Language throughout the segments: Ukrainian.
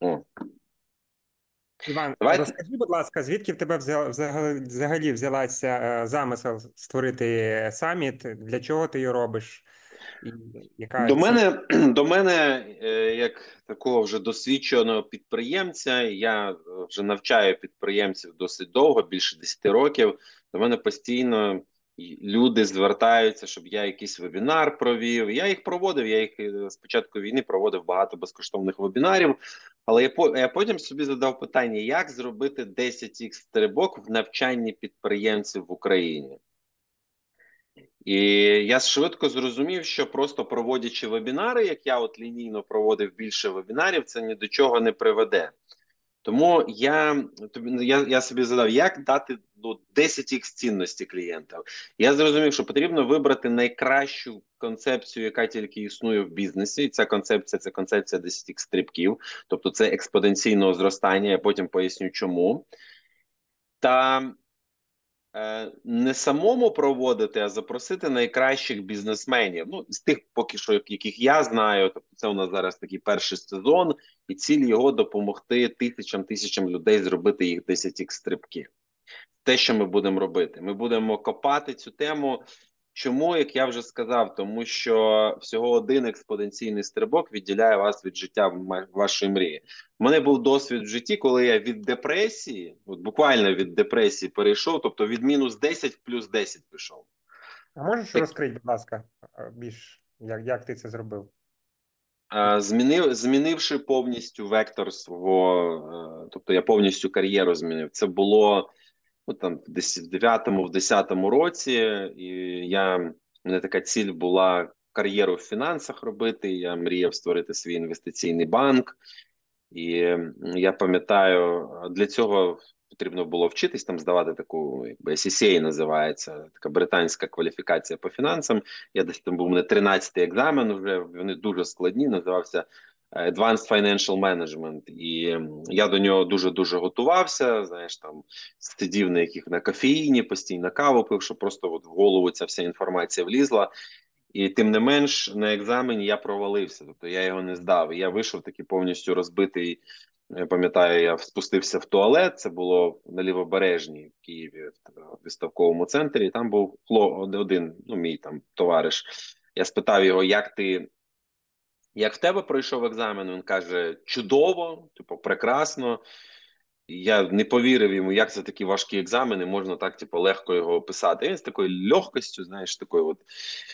О, Іван, давайте. розкажи, будь ласка, звідки в тебе взагалі взялася замисел створити саміт? Для чого ти його робиш? І яка До ціль? мене, до мене, як такого вже досвідченого підприємця, я вже навчаю підприємців досить довго, більше 10 років. До мене постійно люди звертаються, щоб я якийсь вебінар провів. Я їх проводив, я їх з початку війни проводив багато безкоштовних вебінарів. Але я потім собі задав питання, як зробити 10х стрибок в навчанні підприємців в Україні. І я швидко зрозумів, що просто проводячи вебінари, як я от лінійно проводив більше вебінарів, це ні до чого не приведе. Тому я собі задав, як дати 10х цінності клієнтам. Я зрозумів, що потрібно вибрати найкращу концепцію, яка тільки існує в бізнесі. І ця концепція це концепція 10х стрибків, тобто це експоненційного зростання. Я потім поясню, чому. Та не самому проводити, а запросити найкращих бізнесменів. Ну, з тих, поки що, яких я знаю, тобто це у нас зараз такий перший сезон, і ціль його допомогти тисячам людей зробити їх 10 стрибків. Те, що ми будемо робити, ми будемо копати цю тему. Чому, як я вже сказав, тому що всього один експоненційний стрибок відділяє вас від життя вашої мрії. У мене був досвід в житті, коли я від депресії, от буквально від депресії перейшов, тобто від -10 в +10 пішов. А можеш Так, розкрити, будь ласка, більш, як ти це зробив? змінивши повністю вектор свого, тобто я повністю кар'єру змінив. Це було ну, там, десь в 9-му, в 10-му році, і у мене така ціль була кар'єру в фінансах робити. Я мріяв створити свій інвестиційний банк. І я пам'ятаю, для цього потрібно було вчитись там здавати таку, якби SCCA називається, така британська кваліфікація по фінансам. Я десь там був у мене 13-й екзамен, вже вони дуже складні, називався Advanced Financial Management. І я до нього дуже-дуже готувався, знаєш, там сидів на кофеїні, постійно каву пив, щоб просто от в голову ця вся інформація влізла. І тим не менш на екзамені я провалився, тобто я його не здав. І я вийшов такий повністю розбитий. Я пам'ятаю, я спустився в туалет. Це було на Лівобережній в Києві, в виставковому центрі. І там був один, ну мій там товариш. Я спитав його, як в тебе пройшов екзамен? Він каже: чудово, типу, прекрасно. Я не повірив йому, як це такі важкі екзамени, можна так, типу, легко його описати. Він з такою легкостю, знаєш, такою от.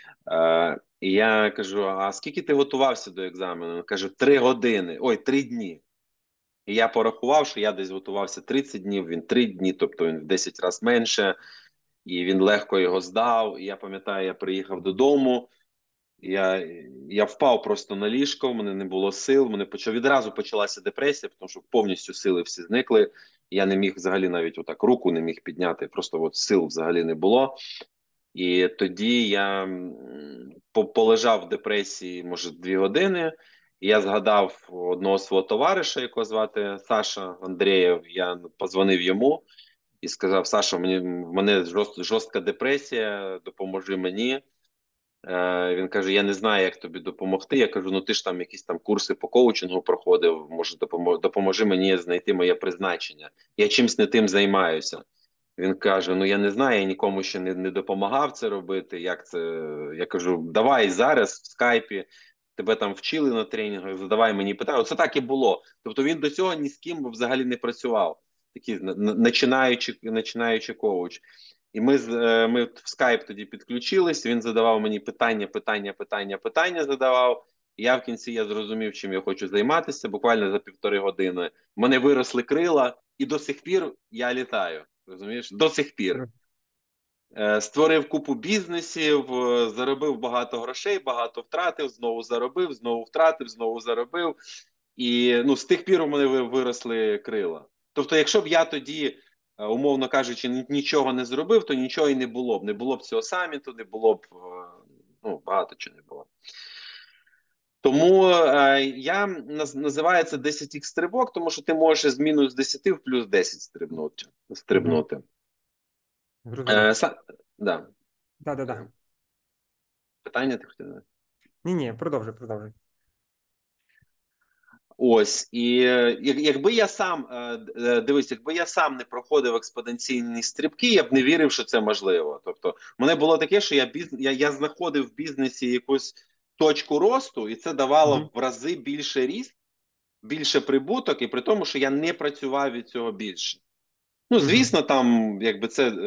І я кажу: а скільки ти готувався до екзамену? Він каже: 3 години, ой, 3 дні. І я порахував, що я десь готувався 30 днів, він 3 дні, тобто він в 10 разів менше, і він легко його здав. І я пам'ятаю, я приїхав додому. Я я впав просто на ліжко, в мене не було сил. Відразу почалася депресія, тому що повністю сили всі зникли. Я не міг взагалі навіть отак руку не міг підняти, просто от сил взагалі не було. І тоді я полежав в депресії, може, 2 години. І я згадав одного свого товариша, якого звати Саша Андрієв. Я позвонив йому і сказав: Саша, в мене жорстка депресія, допоможи мені. Він каже: я не знаю, як тобі допомогти. Я кажу: ну ти ж там якісь там курси по коучингу проходив, може, допоможи мені знайти моє призначення. Я чимсь не тим займаюся. Він каже: ну я не знаю, я нікому ще не допомагав це робити. Як це? Я кажу: давай зараз в скайпі, тебе там вчили на тренінгах, задавай мені питання. Оце так і було. Тобто він до цього ні з ким взагалі не працював. Такий починаючий коуч. І ми в скайп тоді підключились. Він задавав мені питання задавав. І я в кінці я зрозумів, чим я хочу займатися. Буквально за 1,5 години в мене виросли крила, і до сих пір я літаю. Розумієш? До сих пір. Створив купу бізнесів, заробив багато грошей, багато втратив, знову заробив, знову втратив, знову заробив. І ну, з тих пір у мене виросли крила. Тобто, якщо б я тоді, умовно кажучи, нічого не зробив, то нічого і не було б. Не було б цього саміту, не було б, ну, багато чого не було. Тому я називаю це 10х стрибок, тому що ти можеш з -10 в +10 Угу. стрибнути. Зрозумів. Да. Е, Да. Питання ти хотів? Ні, продовжуй. Ось, і якби я сам дивись, якби я сам не проходив експоненційні стрибки, я б не вірив, що це можливо. Тобто, в мене було таке, що я знаходив в бізнесі якусь точку росту, і це давало Мгм. в рази більше ріст, більше прибуток, і при тому, що я не працював від цього більше. Ну, Мгм. звісно, там якби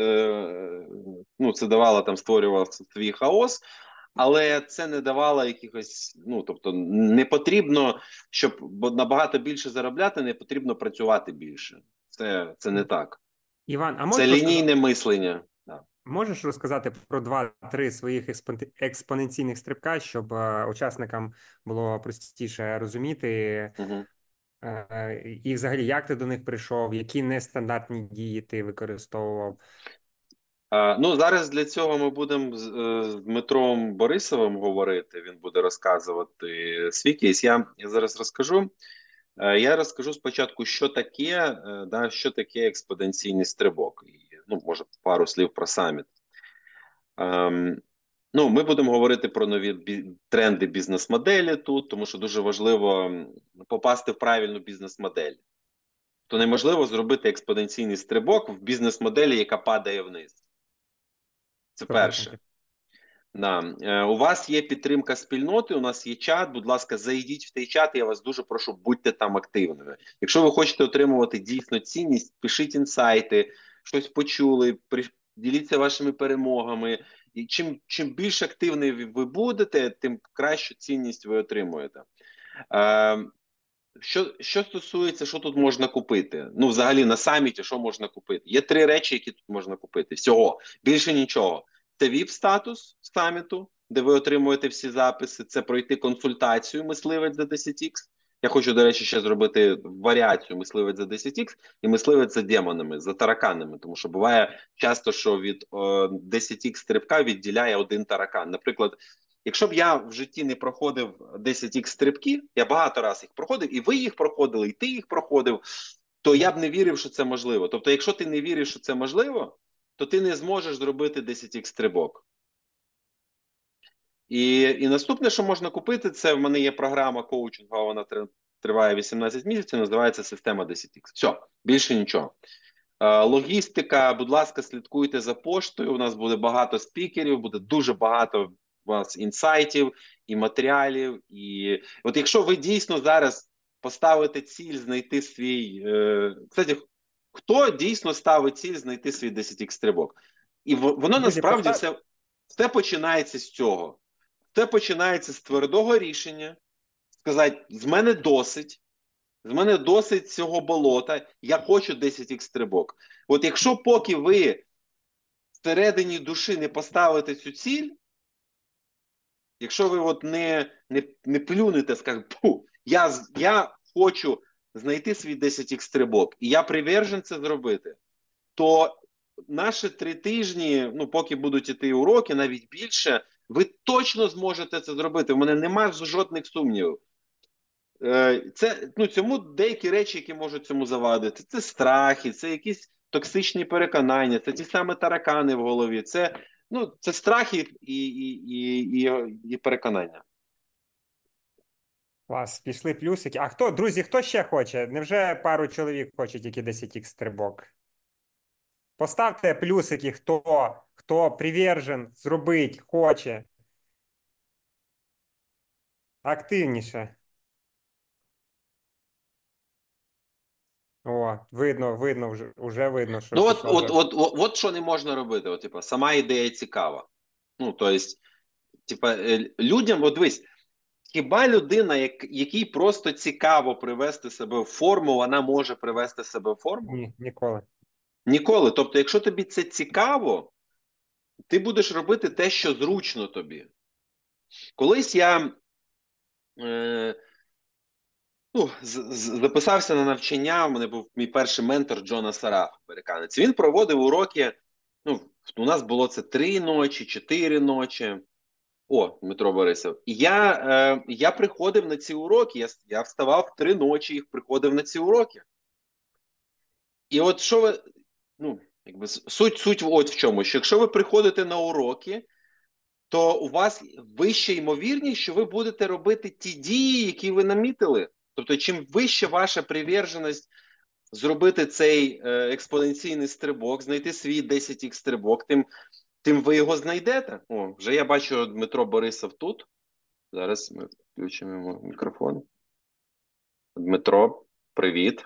це давало там створював свій хаос, але це не давало якихось, ну тобто, не потрібно, щоб набагато більше заробляти, не потрібно працювати більше. Це не так. Іван, а Це можеш розказати? лінійне мислення. Да. Можеш розказати про два-три своїх експоненційних стрибка, щоб учасникам було простіше розуміти, Угу. і взагалі, як ти до них прийшов, які нестандартні дії ти використовував? Ну, зараз для цього ми будемо з Дмитром Борисовим говорити. Він буде розказувати свій кейс. Я зараз розкажу. Я розкажу спочатку, що таке, що таке експоненційний стрибок. І, ну, може, пару слів про саміт. Ем, ну, ми будемо говорити про нові тренди бізнес-моделі тут, тому що дуже важливо попасти в правильну бізнес-модель. То неможливо зробити експоненційний стрибок в бізнес-моделі, яка падає вниз. Це перше. 100%. Да. У вас є підтримка спільноти, у нас є чат. Будь ласка, зайдіть в той чат. Я вас дуже прошу, будьте там активними. Якщо ви хочете отримувати дійсно цінність, пишіть інсайти, щось почули, діліться вашими перемогами. І чим більш активний ви будете, тим кращу цінність ви отримуєте. Е, що стосується, що тут можна купити? Ну, взагалі, на саміті, що можна купити? Є три речі, які тут можна купити. Всього. Більше нічого. Це VIP-статус саміту, де ви отримуєте всі записи. Це пройти консультацію мисливець за 10X. Я хочу, до речі, ще зробити варіацію мисливець за 10X і мисливець за демонами, за тараканами. Тому що буває часто, що від 10X стрибка відділяє один таракан. Наприклад, якщо б я в житті не проходив 10X стрибків, я багато разів їх проходив, і ви їх проходили, і ти їх проходив, то я б не вірив, що це можливо. Тобто, якщо ти не віриш, що це можливо, то ти не зможеш зробити 10X стрибок. І наступне, що можна купити, це в мене є програма коучингу, вона триває 18 місяців, називається система 10X. Все, більше нічого. Логістика, будь ласка, слідкуйте за поштою. У нас буде багато спікерів, буде дуже багато у вас інсайтів і матеріалів. І от якщо ви дійсно зараз поставите ціль знайти свій. Кстати, хто дійсно ставить ціль знайти свій 10X стрибок? І воно Друзі, насправді все починається з цього. Все починається з твердого рішення, сказати, з мене досить. З мене досить цього болота, я хочу 10X стрибок. От якщо поки ви всередині душі не поставите цю ціль, якщо ви от не плюнете, скажете, я хочу знайти свій 10X стрибок, і я привержен це зробити, то наші 3 тижні, ну поки будуть іти уроки, навіть більше, ви точно зможете це зробити. У мене немає жодних сумнівів. Цьому деякі речі, які можуть цьому завадити, це страхи, це якісь токсичні переконання, це ті самі таракани в голові, це страхи і переконання. Клас, пішли плюсики. А хто, друзі, хто ще хоче? Невже пару чоловік хоче тільки 10X стрибок? Поставте плюсики, хто привержен, зробить, хоче. Активніше. О, видно, вже видно, що Ну пішла вже. от що не можна робити. От, типа, сама ідея цікава. Ну, тобто, типа, людям, от дивись, хіба людина, якій просто цікаво привести себе в форму, вона може привести себе в форму? Ні, ніколи. Ніколи. Тобто, якщо тобі це цікаво, ти будеш робити те, що зручно тобі. Колись я записався на навчання, у мене був мій перший ментор Джона Сараф, американець. Він проводив уроки, у нас було це 3 ночі, 4 ночі. О, Дмитро Борисов. І я приходив на ці уроки, я вставав в 3 ночі і приходив на ці уроки. І от що ви, суть от в чому, що якщо ви приходите на уроки, то у вас вища ймовірність, що ви будете робити ті дії, які ви намітили. Тобто, чим вища ваша приверженість зробити цей експоненційний стрибок, знайти свій 10х стрибок, тим ви його знайдете. О, вже я бачу Дмитро Борисов тут. Зараз ми включимо йому мікрофон. Дмитро, привіт.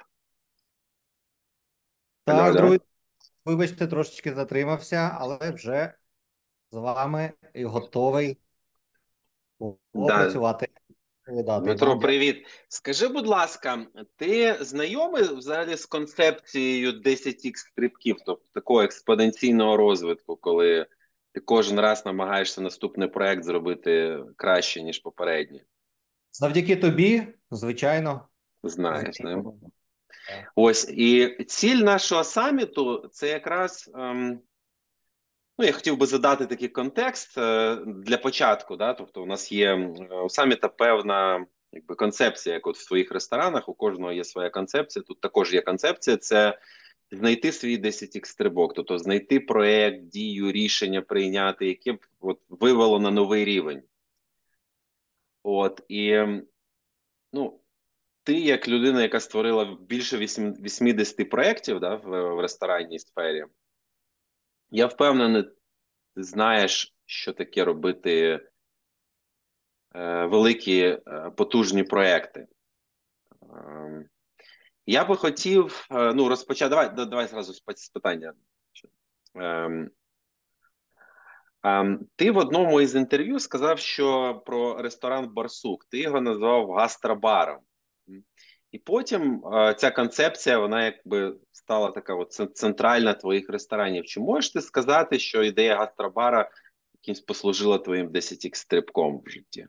Алло, Так, алло. друзі, вибачте, трошечки затримався, але вже з вами і готовий Да. попрацювати. І Дмитро, вам дякую. привіт. Скажи, будь ласка, ти знайомий взагалі з концепцією 10х стрибків, тобто такого експоненційного розвитку, коли ти кожен раз намагаєшся наступний проект зробити краще, ніж попередній? Завдяки тобі, звичайно, Знаєш, не? знайомо. Так. Ось і ціль нашого саміту це якраз. Ну, я хотів би задати такий контекст для початку. Да? Тобто, у нас є у саміта певна якби концепція, як от в своїх ресторанах, у кожного є своя концепція. Тут також є концепція: це знайти свій 10х стрибок, тобто знайти проект, дію, рішення прийняти, яке б от вивело на новий рівень. От і ну, ти, як людина, яка створила більше 80 проєктів, да, в ресторанній сфері, я впевнений, ти знаєш, що таке робити великі потужні проекти. Я би хотів ну, розпочати. Давай зразу з питання. Ем, Ти в одному із інтерв'ю сказав, що про ресторан Барсук ти його назвав гастробаром. І потім ця концепція, вона якби стала така от центральна твоїх ресторанів. Чи можеш ти сказати, що ідея гастробара якимсь послужила твоїм 10х стрибком в житті?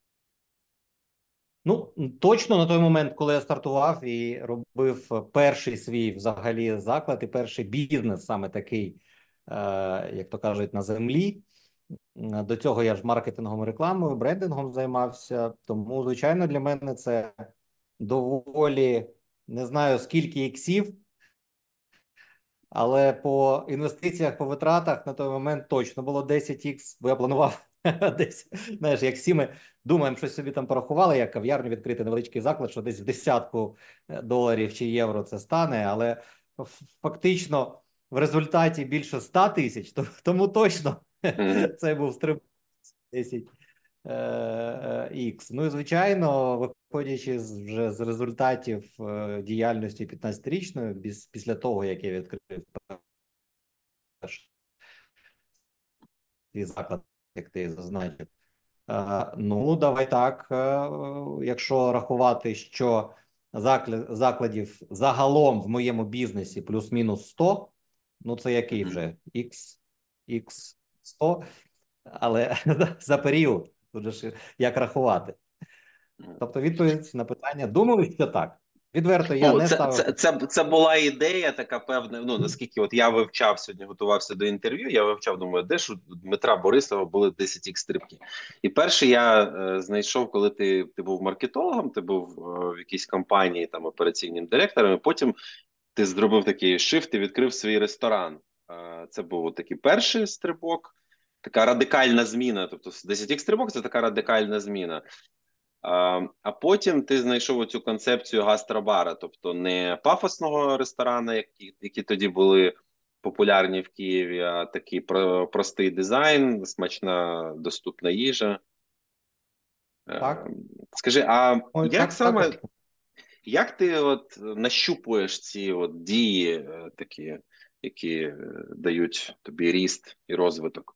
Ну, точно на той момент, коли я стартував і робив перший свій взагалі заклад і перший бізнес, саме такий, як то кажуть, на землі. До цього я ж маркетингом, рекламою, брендингом займався. Тому, звичайно, для мене це доволі не знаю скільки іксів, але по інвестиціях, по витратах на той момент точно було 10х, бо я планував десь, знаєш, як всі ми думаємо, що собі там порахували, як кав'ярню відкрити невеличкий заклад, що десь в десятку доларів чи євро це стане, але фактично в результаті більше 100 тисяч, тому точно Мгм. це був стрибок 10 X. Ну і звичайно, виходячи вже з результатів діяльності 15-річної, після того, як я відкрив перший заклад, як ти зазначив. Ну, давай так, якщо рахувати, що закладів загалом в моєму бізнесі плюс-мінус 100, ну це який вже X 100, але за період, тут же ж як рахувати. Тобто відповідь на питання, думаю, що так. Відверто, я Ну, не ставив. це була ідея така певна. Ну наскільки от я вивчав сьогодні, готувався до інтерв'ю. Я вивчав, думаю, де ж у Дмитра Борисова були 10х стрибки. І перше я знайшов, коли ти був маркетологом, ти був в якійсь компанії там операційним директором. І потім ти зробив такий шифт і відкрив свій ресторан. Це був такий перший стрибок, така радикальна зміна. Тобто 10х стрибок це така радикальна зміна. А потім ти знайшов цю концепцію гастробара, тобто не пафосного ресторану, які тоді були популярні в Києві, а такий простий дизайн, смачна, доступна їжа. Так, Скажи, а ой, як так, так, саме, як ти от нащупуєш ці от дії такі, які дають тобі ріст і розвиток?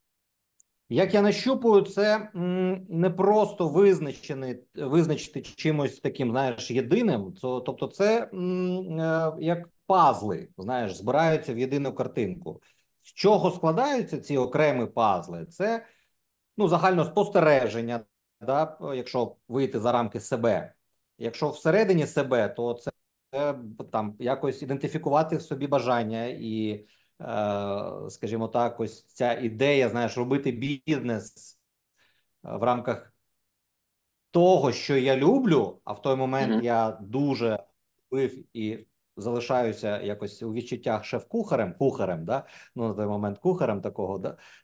як я нащупую, це не просто визначити чимось таким, знаєш, єдиним. Тобто, це як пазли, знаєш, збираються в єдину картинку. З чого складаються ці окремі пазли? Це загально спостереження, да, якщо вийти за рамки себе. Якщо всередині себе, то це там якось ідентифікувати в собі бажання і скажімо так, ось ця ідея, знаєш, робити бізнес в рамках того, що я люблю, а в той момент Угу. я дуже любив і залишаюся якось у відчуттях шеф-кухарем, да? Ну, на той момент кухарем такого, да?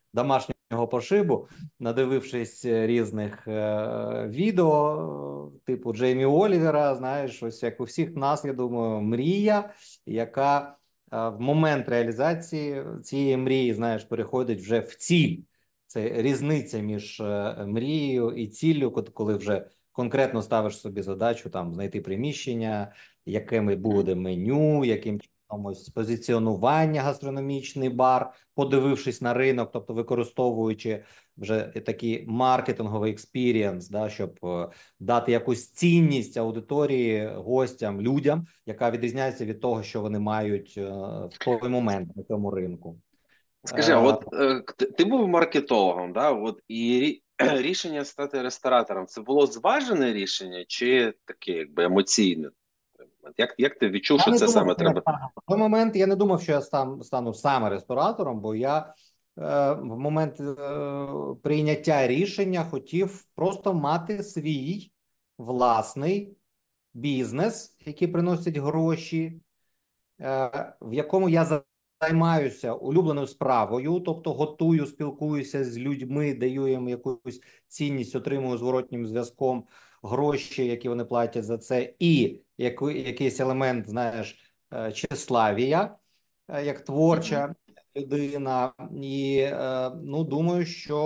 домашнього пошибу, надивившись різних відео, типу Джеймі Олівера, знаєш, ось як у всіх нас, я думаю, мрія, яка в момент реалізації цієї мрії, знаєш, переходить вже в ціль. Це різниця між мрією і ціллю, коли вже конкретно ставиш собі задачу там знайти приміщення, якими буде меню, яким чином ось позиціонування гастрономічний бар, подивившись на ринок, тобто використовуючи вже такий маркетинговий експірієнс, да, щоб дати якусь цінність аудиторії, гостям, людям, яка відрізняється від того, що вони мають в той момент на цьому ринку. Скажи, а от ти був маркетологом, да? От рішення стати ресторатором, це було зважене рішення чи таке, якби емоційне? Як ти відчув, що Я не це думав, саме що я треба? в той момент я не думав, що я стану саме ресторатором, бо я в момент прийняття рішення хотів просто мати свій власний бізнес, який приносить гроші, в якому я займаюся улюбленою справою, тобто готую, спілкуюся з людьми, даю їм якусь цінність, отримую зворотнім зв'язком гроші, які вони платять за це, і якийсь елемент, знаєш, тщеславія, як творча людина. І ну, думаю,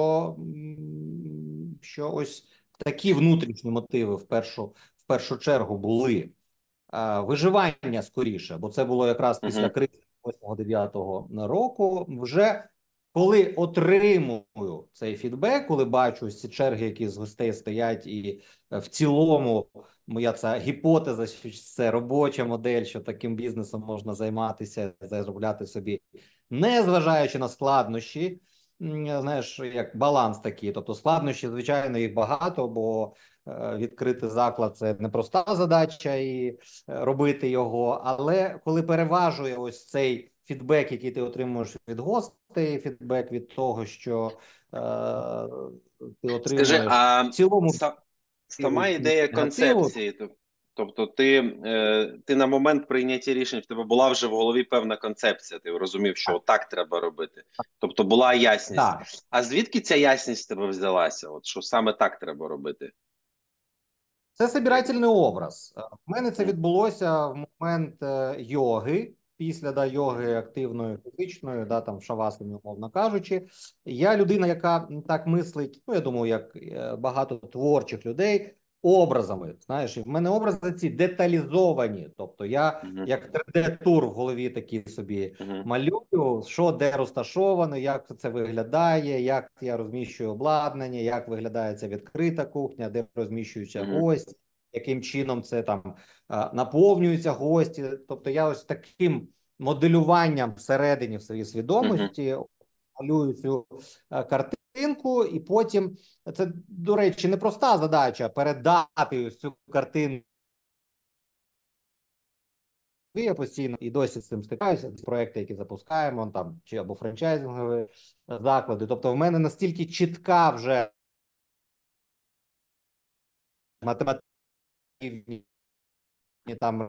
що ось такі внутрішні мотиви в першу чергу були. Виживання скоріше, бо це було якраз після кризи 8-9 року. Вже коли отримую цей фідбек, коли бачу ці черги, які з гостей стоять, і в цілому моя ця гіпотеза, що це робоча модель, що таким бізнесом можна займатися, заробляти собі, не зважаючи на складнощі, знаєш, як баланс такий. Тобто складнощі, звичайно, їх багато, бо відкрити заклад – це непроста задача і робити його. Але коли переважує ось цей фідбек, який ти отримуєш від гостей, фідбек від того, що ти Скажи, отримуєш а в цілому сама ідея негативу. концепції, тобто ти на момент прийняття рішень, в тебе була вже в голові певна концепція, ти розумів, що так треба робити. Тобто була ясність. Да. А звідки ця ясність в тебе взялася? От що саме так треба робити? Це собирательний образ. У мене це відбулося в момент йоги, після йоги активної фізичної, там в шавасані, умовно кажучи. Я людина, яка так мислить, ну я думаю, як багато творчих людей, образами. Знаєш, і в мене образи ці деталізовані. Тобто я як 3D-тур в голові такий собі малюю, що де розташовано, як це виглядає, як я розміщую обладнання, як виглядає ця відкрита кухня, де розміщуються гості, яким чином це там наповнюються гості. Тобто я ось таким моделюванням всередині в своїй свідомості малюю цю картинку, і потім це, до речі, непроста задача передати ось цю картинку. Я постійно і досі з цим стикаюся, з проекти, які запускаємо, там чи або франчайзингові заклади. Тобто в мене настільки чітка вже математичні там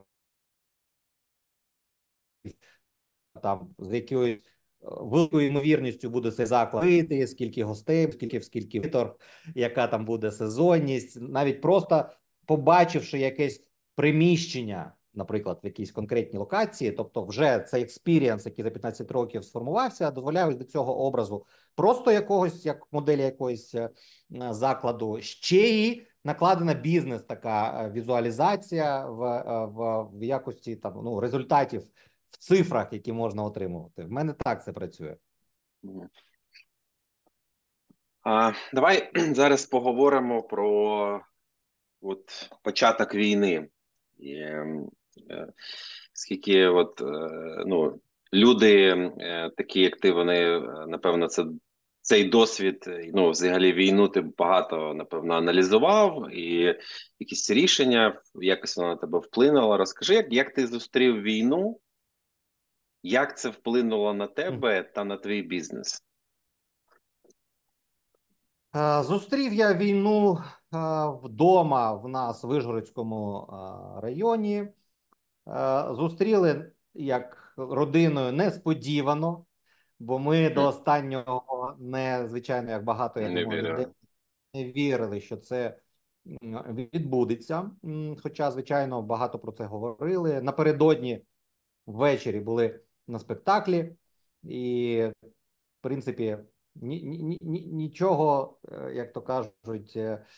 з якою великою ймовірністю буде цей заклад вийти, скільки гостей, скільки виторг, яка там буде сезонність, навіть просто побачивши якесь приміщення, наприклад, в якійсь конкретній локації, тобто вже цей експірієнс, який за 15 років сформувався, дозволяє до цього образу просто якогось, як моделі якогось закладу, ще й накладена бізнес така візуалізація в якості там, результатів в цифрах, які можна отримувати. В мене так це працює. Давай зараз поговоримо про початок війни. Скільки люди, такі як ти, вони, напевно, цей досвід, взагалі війну ти багато, напевно, аналізував, і якісь рішення, якось вона на тебе вплинула. Розкажи, як ти зустрів війну, як це вплинуло на тебе та на твій бізнес? Зустрів я війну вдома в нас в Вишгородському районі. Зустріли як родиною несподівано, бо ми до останнього звичайно, як багато, я Не думаю, людей вірю. не вірили, що це відбудеться. Хоча, звичайно, багато про це говорили. Напередодні ввечері були на спектаклі, і, в принципі, нічого, як то кажуть,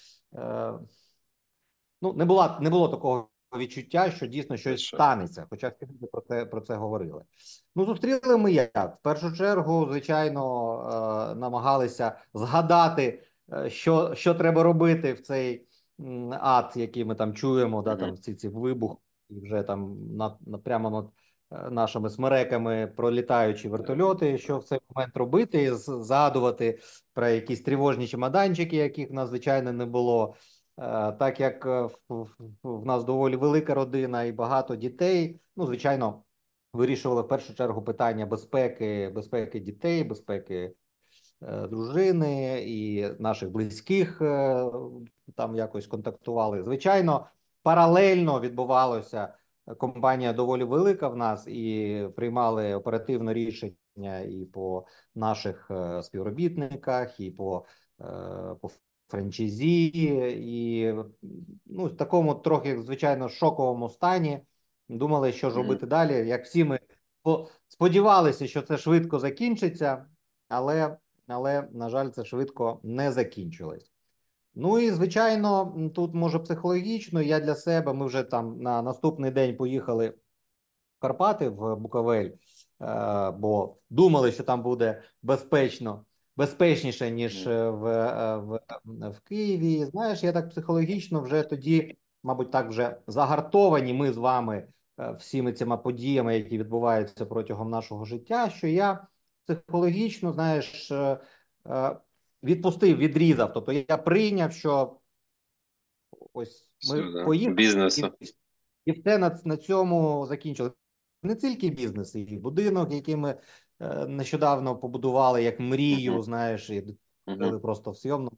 ну, не було такого відчуття, що дійсно Це щось що? станеться, хоча всі люди про це говорили. Ну, зустріли ми як? В першу чергу, звичайно, намагалися згадати, що треба робити в цей ад, який ми там чуємо, да, там ці вибухи, і вже там прямо над нашими смереками пролітаючі вертольоти, що в цей момент робити, і згадувати про якісь тривожні чемоданчики, яких надзвичайно не було. Так як в нас доволі велика родина і багато дітей, ну, звичайно, вирішували в першу чергу питання безпеки дітей, безпеки дружини і наших близьких, там якось контактували. Звичайно, паралельно відбувалося, компанія доволі велика в нас, і приймали оперативно рішення і по наших співробітниках, і по франчайзі, і ну, в такому трохи, звичайно, шоковому стані. Думали, що ж робити далі. Як всі ми сподівалися, що це швидко закінчиться, але, на жаль, це швидко не закінчилось. Ну і, звичайно, тут, може, психологічно, я для себе, ми вже там на наступний день поїхали в Карпати, в Буковель, бо думали, що там буде безпечніше, ніж в Києві. Знаєш, я так психологічно вже тоді, мабуть, так вже загартовані ми з вами всіми цими подіями, які відбуваються протягом нашого життя, що я психологічно, знаєш, відпустив, відрізав. Тобто я прийняв, що ось Все, ми да. поїхали, Бізнесу. і все на цьому закінчили. Не тільки бізнес, і будинок, який ми нещодавно побудували як мрію, знаєш, і жили просто в зйомному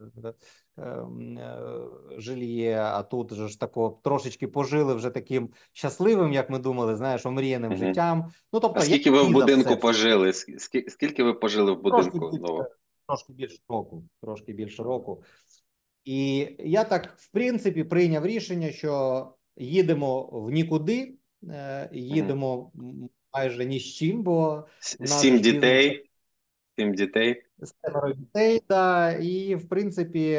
жильє, а тут же ж тако трошечки пожили вже таким щасливим, як ми думали, знаєш, омріяним життям. Ну, А тобто, я скільки ви в за все. будинку пожили? Скільки ви пожили в Трошки будинку більше, новому? трошки більше року. І я так, в принципі, прийняв рішення, що їдемо в нікуди, їдемо майже ні з чим, бо в нас же Сім ж бізнес дітей? 7 дітей? 7 дітей, да, і, в принципі,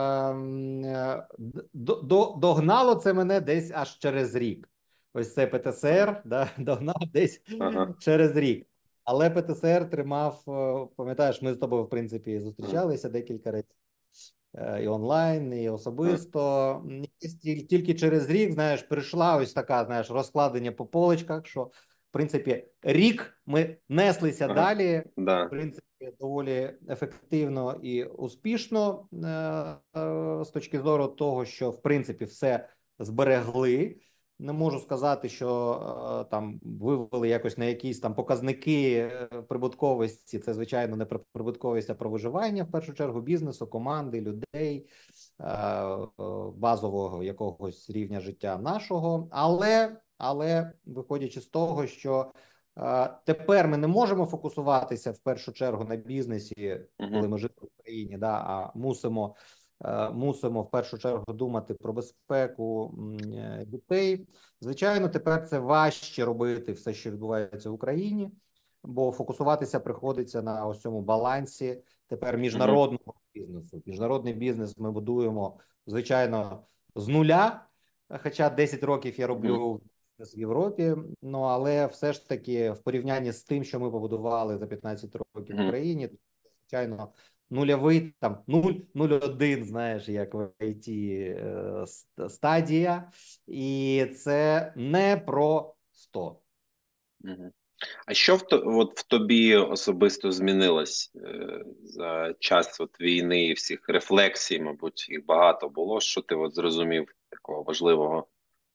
догнало це мене десь аж через рік. Ось це ПТСР, да, догнав десь Ага. через рік. Але ПТСР тримав, пам'ятаєш, ми з тобою, в принципі, Ага. зустрічалися декілька разів. І онлайн, і особисто. Тільки через рік, знаєш, прийшла ось така, знаєш, розкладення по полочках, що, в принципі, рік ми неслися Ага. далі, в Да. принципі, доволі ефективно і успішно з точки зору того, що, в принципі, все зберегли. Не можу сказати, що там вивели якось на якісь там показники прибутковості. Це, звичайно, не про прибутковість, а про виживання в першу чергу бізнесу, команди, людей, базового якогось рівня життя нашого. Але виходячи з того, що тепер ми не можемо фокусуватися в першу чергу на бізнесі, коли ми живемо в Україні, да, а мусимо в першу чергу думати про безпеку дітей. Звичайно, тепер це важче робити все, що відбувається в Україні, бо фокусуватися приходиться на ось цьому балансі тепер міжнародного бізнесу. Міжнародний бізнес ми будуємо, звичайно, з нуля, хоча 10 років я роблю в Європі, ну але все ж таки в порівнянні з тим, що ми побудували за 15 років в Україні, звичайно, нульовий, там 0,01, знаєш, як в IT стадія, і це не про 100. А що от в тобі особисто змінилось за час от війни і всіх рефлексій, мабуть, їх багато було. Що ти от зрозумів такого важливого?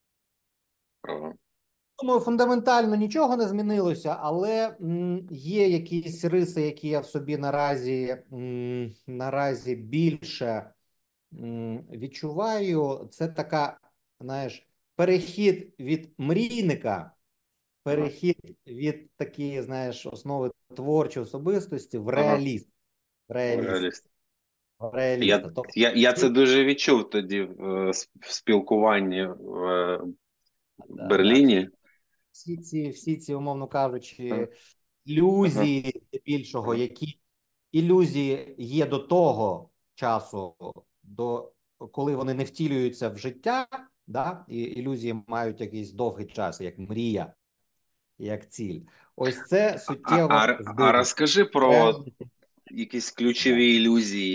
Думаю, фундаментально нічого не змінилося, але є якісь риси, які я в собі наразі більше відчуваю. Це така, знаєш, перехід від мрійника перехід від такої, знаєш, основи творчої особистості в Ага. реаліст. Реаліст. Реаліст. Реаліста. Тобто, Я це дуже відчув тоді в спілкуванні в да, да. Берліні. Всі ці, умовно кажучи, Ага. ілюзії більшого, які ілюзії є до того часу, коли вони не втілюються в життя, да? І ілюзії мають якийсь довгий час, як мрія, як ціль. Ось це суттєво А збило. розкажи про якісь ключові ілюзії,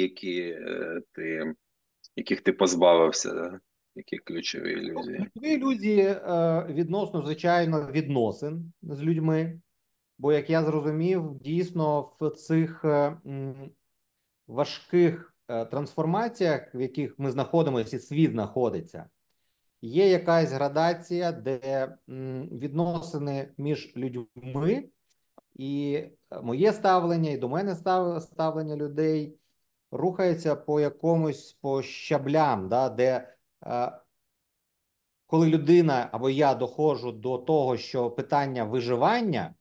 яких ти позбавився, да? Які ключові ілюзії? Ключові ілюзії відносно, звичайно, відносин з людьми. Бо, як я зрозумів, дійсно в цих важких трансформаціях, в яких ми знаходимося, і світ знаходиться, є якась градація, де відносини між людьми і моє ставлення, і до мене ставлення людей рухається по щаблям, да, де коли людина або я доходжу до того, що питання виживання,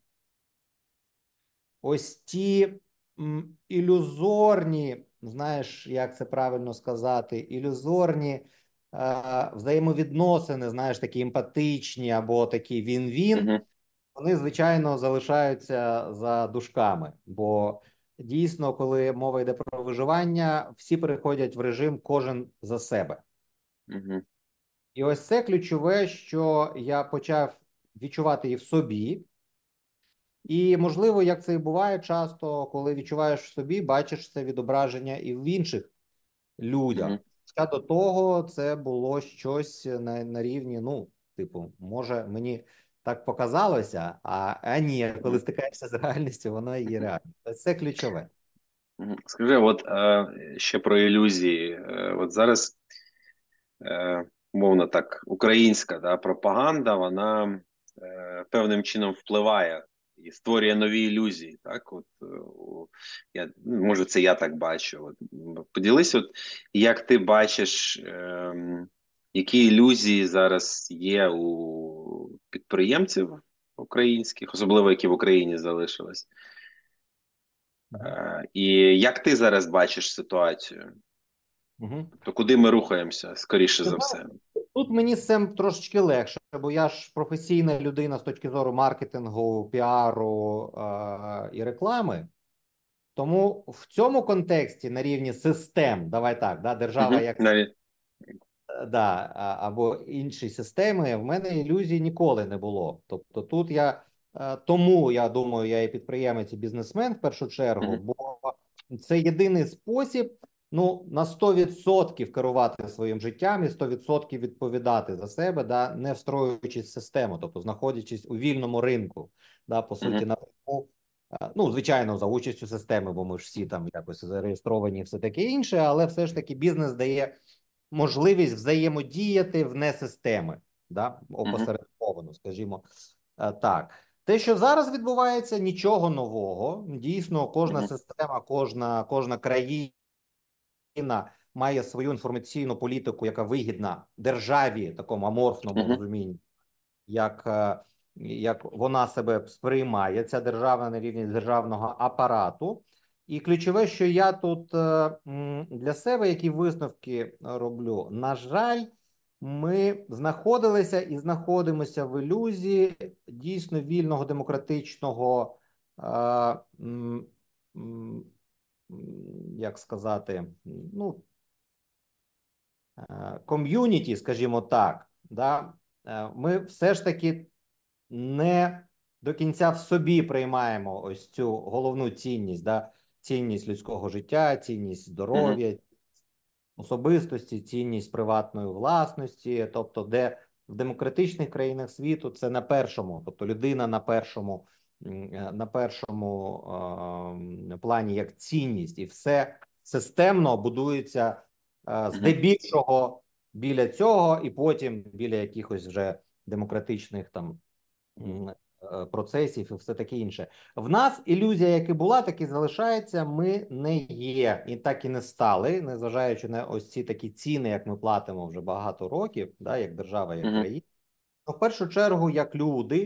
ось ті ілюзорні, знаєш, як це правильно сказати, ілюзорні взаємовідносини, знаєш, такі емпатичні або такі він-він, Угу. вони, звичайно, залишаються за дужками. Бо дійсно, коли мова йде про виживання, всі переходять в режим кожен за себе. Угу. І ось це ключове, що я почав відчувати і в собі. І, можливо, як це і буває часто, коли відчуваєш в собі, бачиш це відображення і в інших людях. Угу. Хоча до того це було щось на рівні, ну, типу, може, мені так показалося, а ні, коли стикаєшся з реальністю, воно і є реально. Це ключове. Скажи, от ще про ілюзії. От зараз, мовно так, українська, да, пропаганда, вона певним чином впливає і створює нові ілюзії. Так, от може, це я так бачу. От, поділись, от як ти бачиш, які ілюзії зараз є у підприємців українських, особливо які в Україні залишились. І як ти зараз бачиш ситуацію? Угу. То куди ми рухаємося, скоріше за все? Тут мені з цим трошечки легше, бо я ж професійна людина з точки зору маркетингу, піару і реклами. Тому в цьому контексті на рівні систем, давай так, да, держава як да, або інші системи, в мене ілюзій ніколи не було. Тобто тут тому я думаю, я і підприємець, і бізнесмен в першу чергу, бо це єдиний спосіб, ну, на 100% керувати своїм життям і 100% відповідати за себе, да, не встроюючись в систему, тобто знаходячись у вільному ринку, да, по суті, на ринку. Ну, звичайно, за участю системи, бо ми ж всі там якось зареєстровані і все таке інше, але все ж таки бізнес дає можливість взаємодіяти вне системи, да, опосередковано, скажімо так. Те, що зараз відбувається, нічого нового. Дійсно, кожна система, кожна країна має свою інформаційну політику, яка вигідна державі, такому аморфному розумінні, як вона себе сприймає, ця держава на рівні державного апарату. І ключове, що я тут для себе, які висновки роблю, на жаль, ми знаходилися і знаходимося в ілюзії дійсно вільного демократичного, як сказати, ну, ком'юніті, скажімо так, да? Ми все ж таки не до кінця в собі приймаємо ось цю головну цінність, да? Цінність людського життя, цінність здоров'я, особистості, цінність приватної власності, тобто де в демократичних країнах світу це на першому, тобто людина на першому плані як цінність, і все системно будується здебільшого біля цього, і потім біля якихось вже демократичних там процесів і все таке інше. В нас ілюзія, як і була, так і залишається. Ми не є і так і не стали, незважаючи на ось ці такі ціни, як ми платимо вже багато років, да, як держава, як країна. В першу чергу, як люди,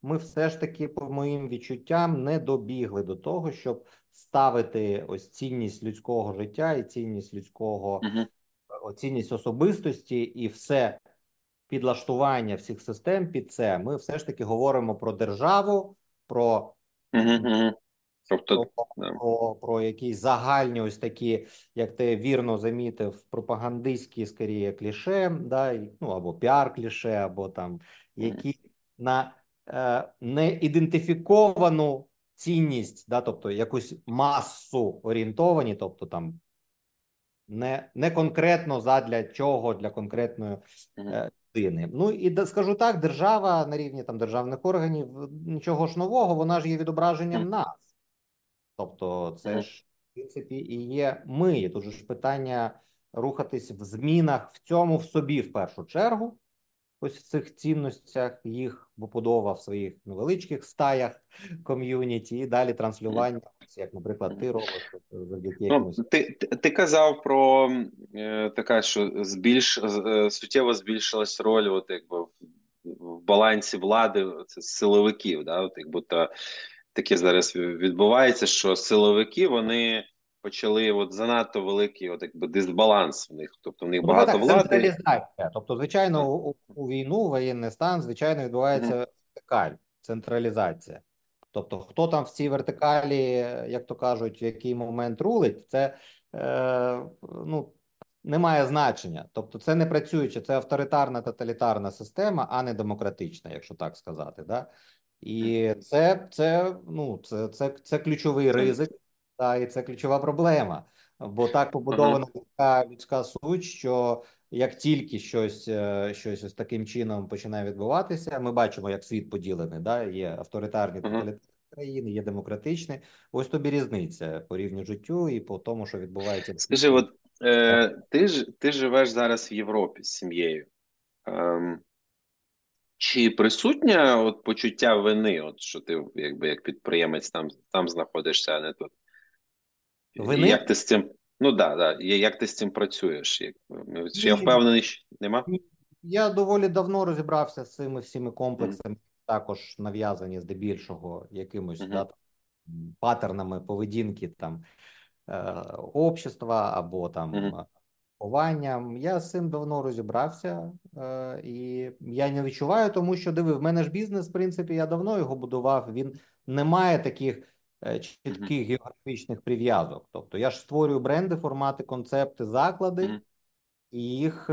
ми все ж таки, по моїм відчуттям, не добігли до того, щоб ставити ось цінність людського життя і цінність цінність особистості і все підлаштування всіх систем під це. Ми все ж таки говоримо про державу, про Тобто, да. про якісь загальні ось такі, як ти вірно замітив, пропагандистські скоріше кліше, да, ну або піар-кліше, або там які на неідентифіковану цінність, да, тобто якусь масу орієнтовані, тобто там не конкретно задля чого, для конкретної людини. Ну і скажу так, держава на рівні там державних органів, нічого ж нового, вона ж є відображенням нас. Тобто це ж, в принципі, і є ми. І тут же ж питання рухатись в змінах в цьому в собі в першу чергу, ось в цих цінностях, їх побудова в своїх невеличких стаях ком'юніті, і далі транслювання, як, наприклад, ти робиш завдяки якимось. Ти казав про така, що суттєво збільшилась роль, от якби в балансі влади це силовиків, да, от якби таке зараз відбувається, що силовики, вони почали от занадто великий от якби дисбаланс в них, тобто в них багато так, влади. Централізація. Тобто, звичайно, у війну, воєнний стан, звичайно, відбувається вертикаль, централізація. Тобто, хто там в цій вертикалі, як то кажуть, в який момент рулить, це ну, не має значення. Тобто, це не працююча, це авторитарна, тоталітарна система, а не демократична, якщо так сказати. Да? І це ключовий ризик, та, і це ключова проблема. Бо так побудована людська суть, що як тільки щось ось таким чином починає відбуватися, ми бачимо, як світ поділений. Да? Є авторитарні тоталітарні країни, є демократичні. Ось тобі різниця по рівню життю і по тому, що відбувається. Скажи, от ти живеш зараз в Європі з сім'єю. Чи присутнє от почуття вини, от що ти якби як підприємець там знаходишся, а не тут? Вини? Як ти з цим? Ну да. Як ти з цим працюєш? Я впевнений, що нема? Я доволі давно розібрався з цими всіми комплексами, також нав'язані здебільшого якимось паттернами поведінки там общества або там хованням. Я з цим давно розібрався, і я не відчуваю, тому що, диви, в мене ж бізнес, в принципі, я давно його будував, він не має таких чітких географічних прив'язок. Тобто я ж створюю бренди, формати, концепти, заклади, і їх...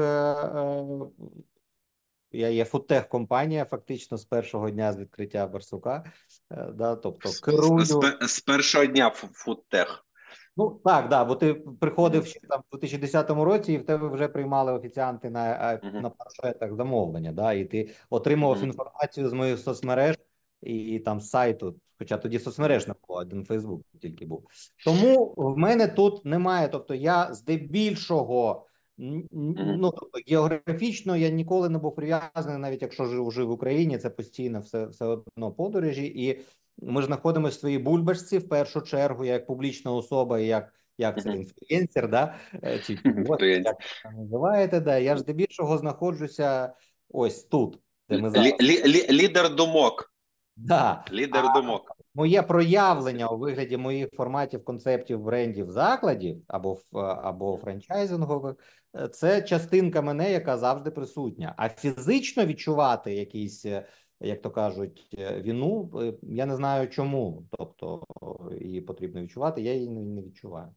Я є фудтех-компанія фактично з першого дня з відкриття Барсука. Да, тобто керую... З першого дня фудтех. Ну, так, да, бо ти приходив ще там в 2010 році, і в тебе вже приймали офіціанти на планшетах замовлення, да, і ти отримував інформацію з моїх соцмереж і там з сайту, хоча тоді соцмереж не було, один Фейсбук тільки був. Тому в мене тут немає, тобто я здебільшого, ну, тобто географічно я ніколи не був прив'язаний, навіть якщо жив в Україні, це постійно все одно подорожі, і ми ж знаходимося в своїй бульбашці, в першу чергу, я як публічна особа, і як це інфлюенсер, да? Чи як це називаєте, да? Я ж здебільшого знаходжуся ось тут, де ми зараз. Лідер думок. Да. Лідер думок. Моє проявлення у вигляді моїх форматів, концептів, брендів, закладів або франчайзингових, це частинка мене, яка завжди присутня. А фізично відчувати якісь, як то кажуть, вину, я не знаю чому. Тобто її потрібно відчувати, я її не відчуваю.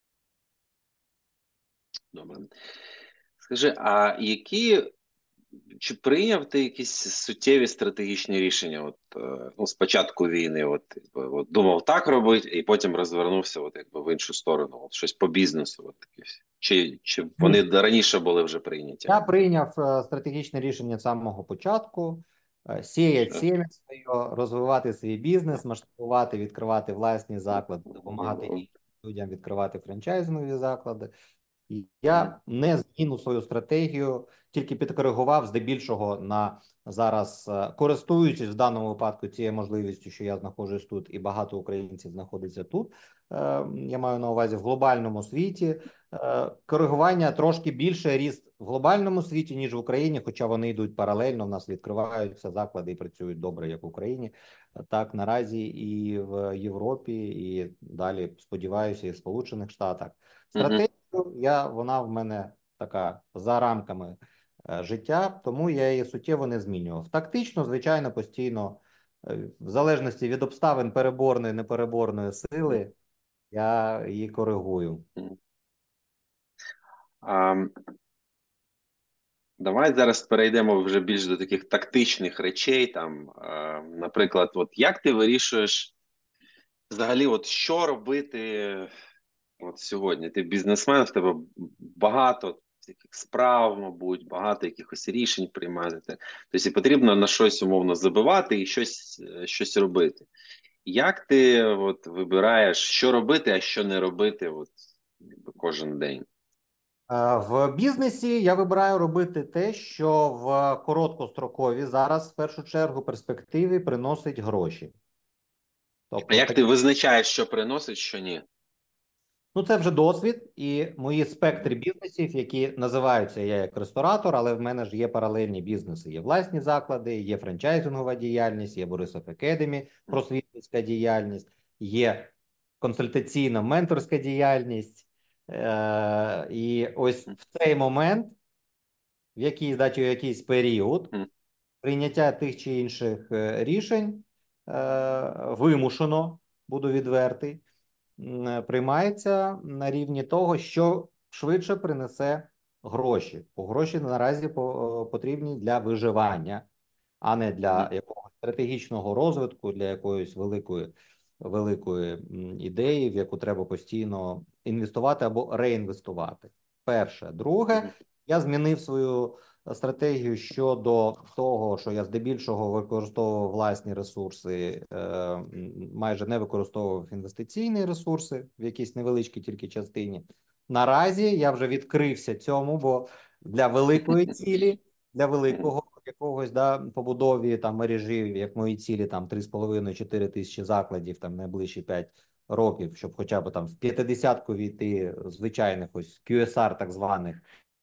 Добре. Скажи, а чи прийняв ти якісь суттєві стратегічні рішення? От, ну, з початку війни, от думав так робити, і потім розвернувся от, якби, в іншу сторону, от, щось по бізнесу. От, чи вони раніше були вже прийняті? Я прийняв стратегічне рішення з самого початку. Сіяти сім'я своє, розвивати свій бізнес, масштабувати, відкривати власні заклади, допомагати іншим людям відкривати франчайзингові заклади. І Мгм. я не зміну свою стратегію, тільки підкоригував здебільшого на зараз, користуючись в даному випадку цією можливістю, що я знаходжусь тут, і багато українців знаходиться тут. Я маю на увазі в глобальному світі. Коригування трошки більше ріст в глобальному світі, ніж в Україні, хоча вони йдуть паралельно. В нас відкриваються заклади і працюють добре, як в Україні. Так, наразі і в Європі, і далі, сподіваюся, і в Сполучених Штатах. Мгм. Стратегія, вона в мене така за рамками життя, тому я її суттєво не змінював. Тактично, звичайно, постійно, в залежності від обставин переборної, непереборної сили, я її коригую. Мгм. А, Давай зараз перейдемо вже більш до таких тактичних речей. Там, наприклад, от як ти вирішуєш взагалі, от що робити от сьогодні? Ти бізнесмен, в тебе багато таких справ, мабуть, багато якихось рішень приймати. Тобто і потрібно на щось умовно забивати і щось робити. Як ти от вибираєш, що робити, а що не робити от, якби кожен день? В бізнесі я вибираю робити те, що в короткострокові зараз в першу чергу перспективі приносить гроші. А Тобто, як ти визначаєш, що приносить, що ні? ну, це вже досвід і мої спектри бізнесів, які називаються я як ресторатор, але в мене ж є паралельні бізнеси. Є власні заклади, є франчайзингова діяльність, є Борисов Академі, просвітницька діяльність, є консультаційна менторська діяльність. І ось в цей момент, в якийсь період Мгм. прийняття тих чи інших рішень вимушено, буду відвертий, приймається на рівні того, що швидше принесе гроші. Бо гроші наразі потрібні для виживання, а не для Мгм. якогось стратегічного розвитку, для якоїсь великої ідеї, в яку треба постійно інвестувати або реінвестувати. Перше. Друге, Мгм. я змінив свою стратегію щодо того, що я здебільшого використовував власні ресурси, майже не використовував інвестиційні ресурси в якійсь невеличкій тільки частині. Наразі я вже відкрився цьому, бо для великої цілі, для великого якогось побудові там мережі, як мої цілі, там 3,5-4 тисячі закладів, там найближчі 5 років, щоб хоча б там в 50-ку війти звичайних ось QSR так званих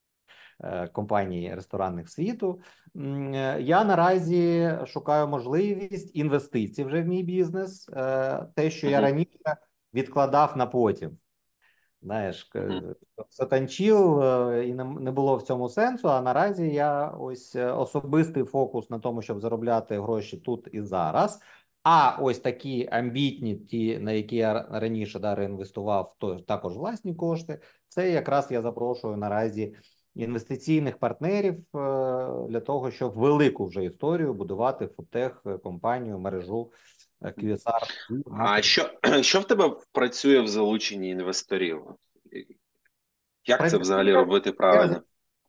компаній ресторанних світу. Я наразі шукаю можливість інвестицій вже в мій бізнес, те, що я Мгм. раніше відкладав на потім. Знаєш, Мгм. затанчив і не було в цьому сенсу. А наразі я ось особистий фокус на тому, щоб заробляти гроші тут і зараз. А ось такі амбітні, ті, на які я раніше реінвестував, то також власні кошти. Це якраз я запрошую наразі інвестиційних партнерів для того, щоб велику вже історію будувати фудтех компанію, мережу QSR. А що в тебе працює в залученні інвесторів? Як це взагалі Працює робити правильно?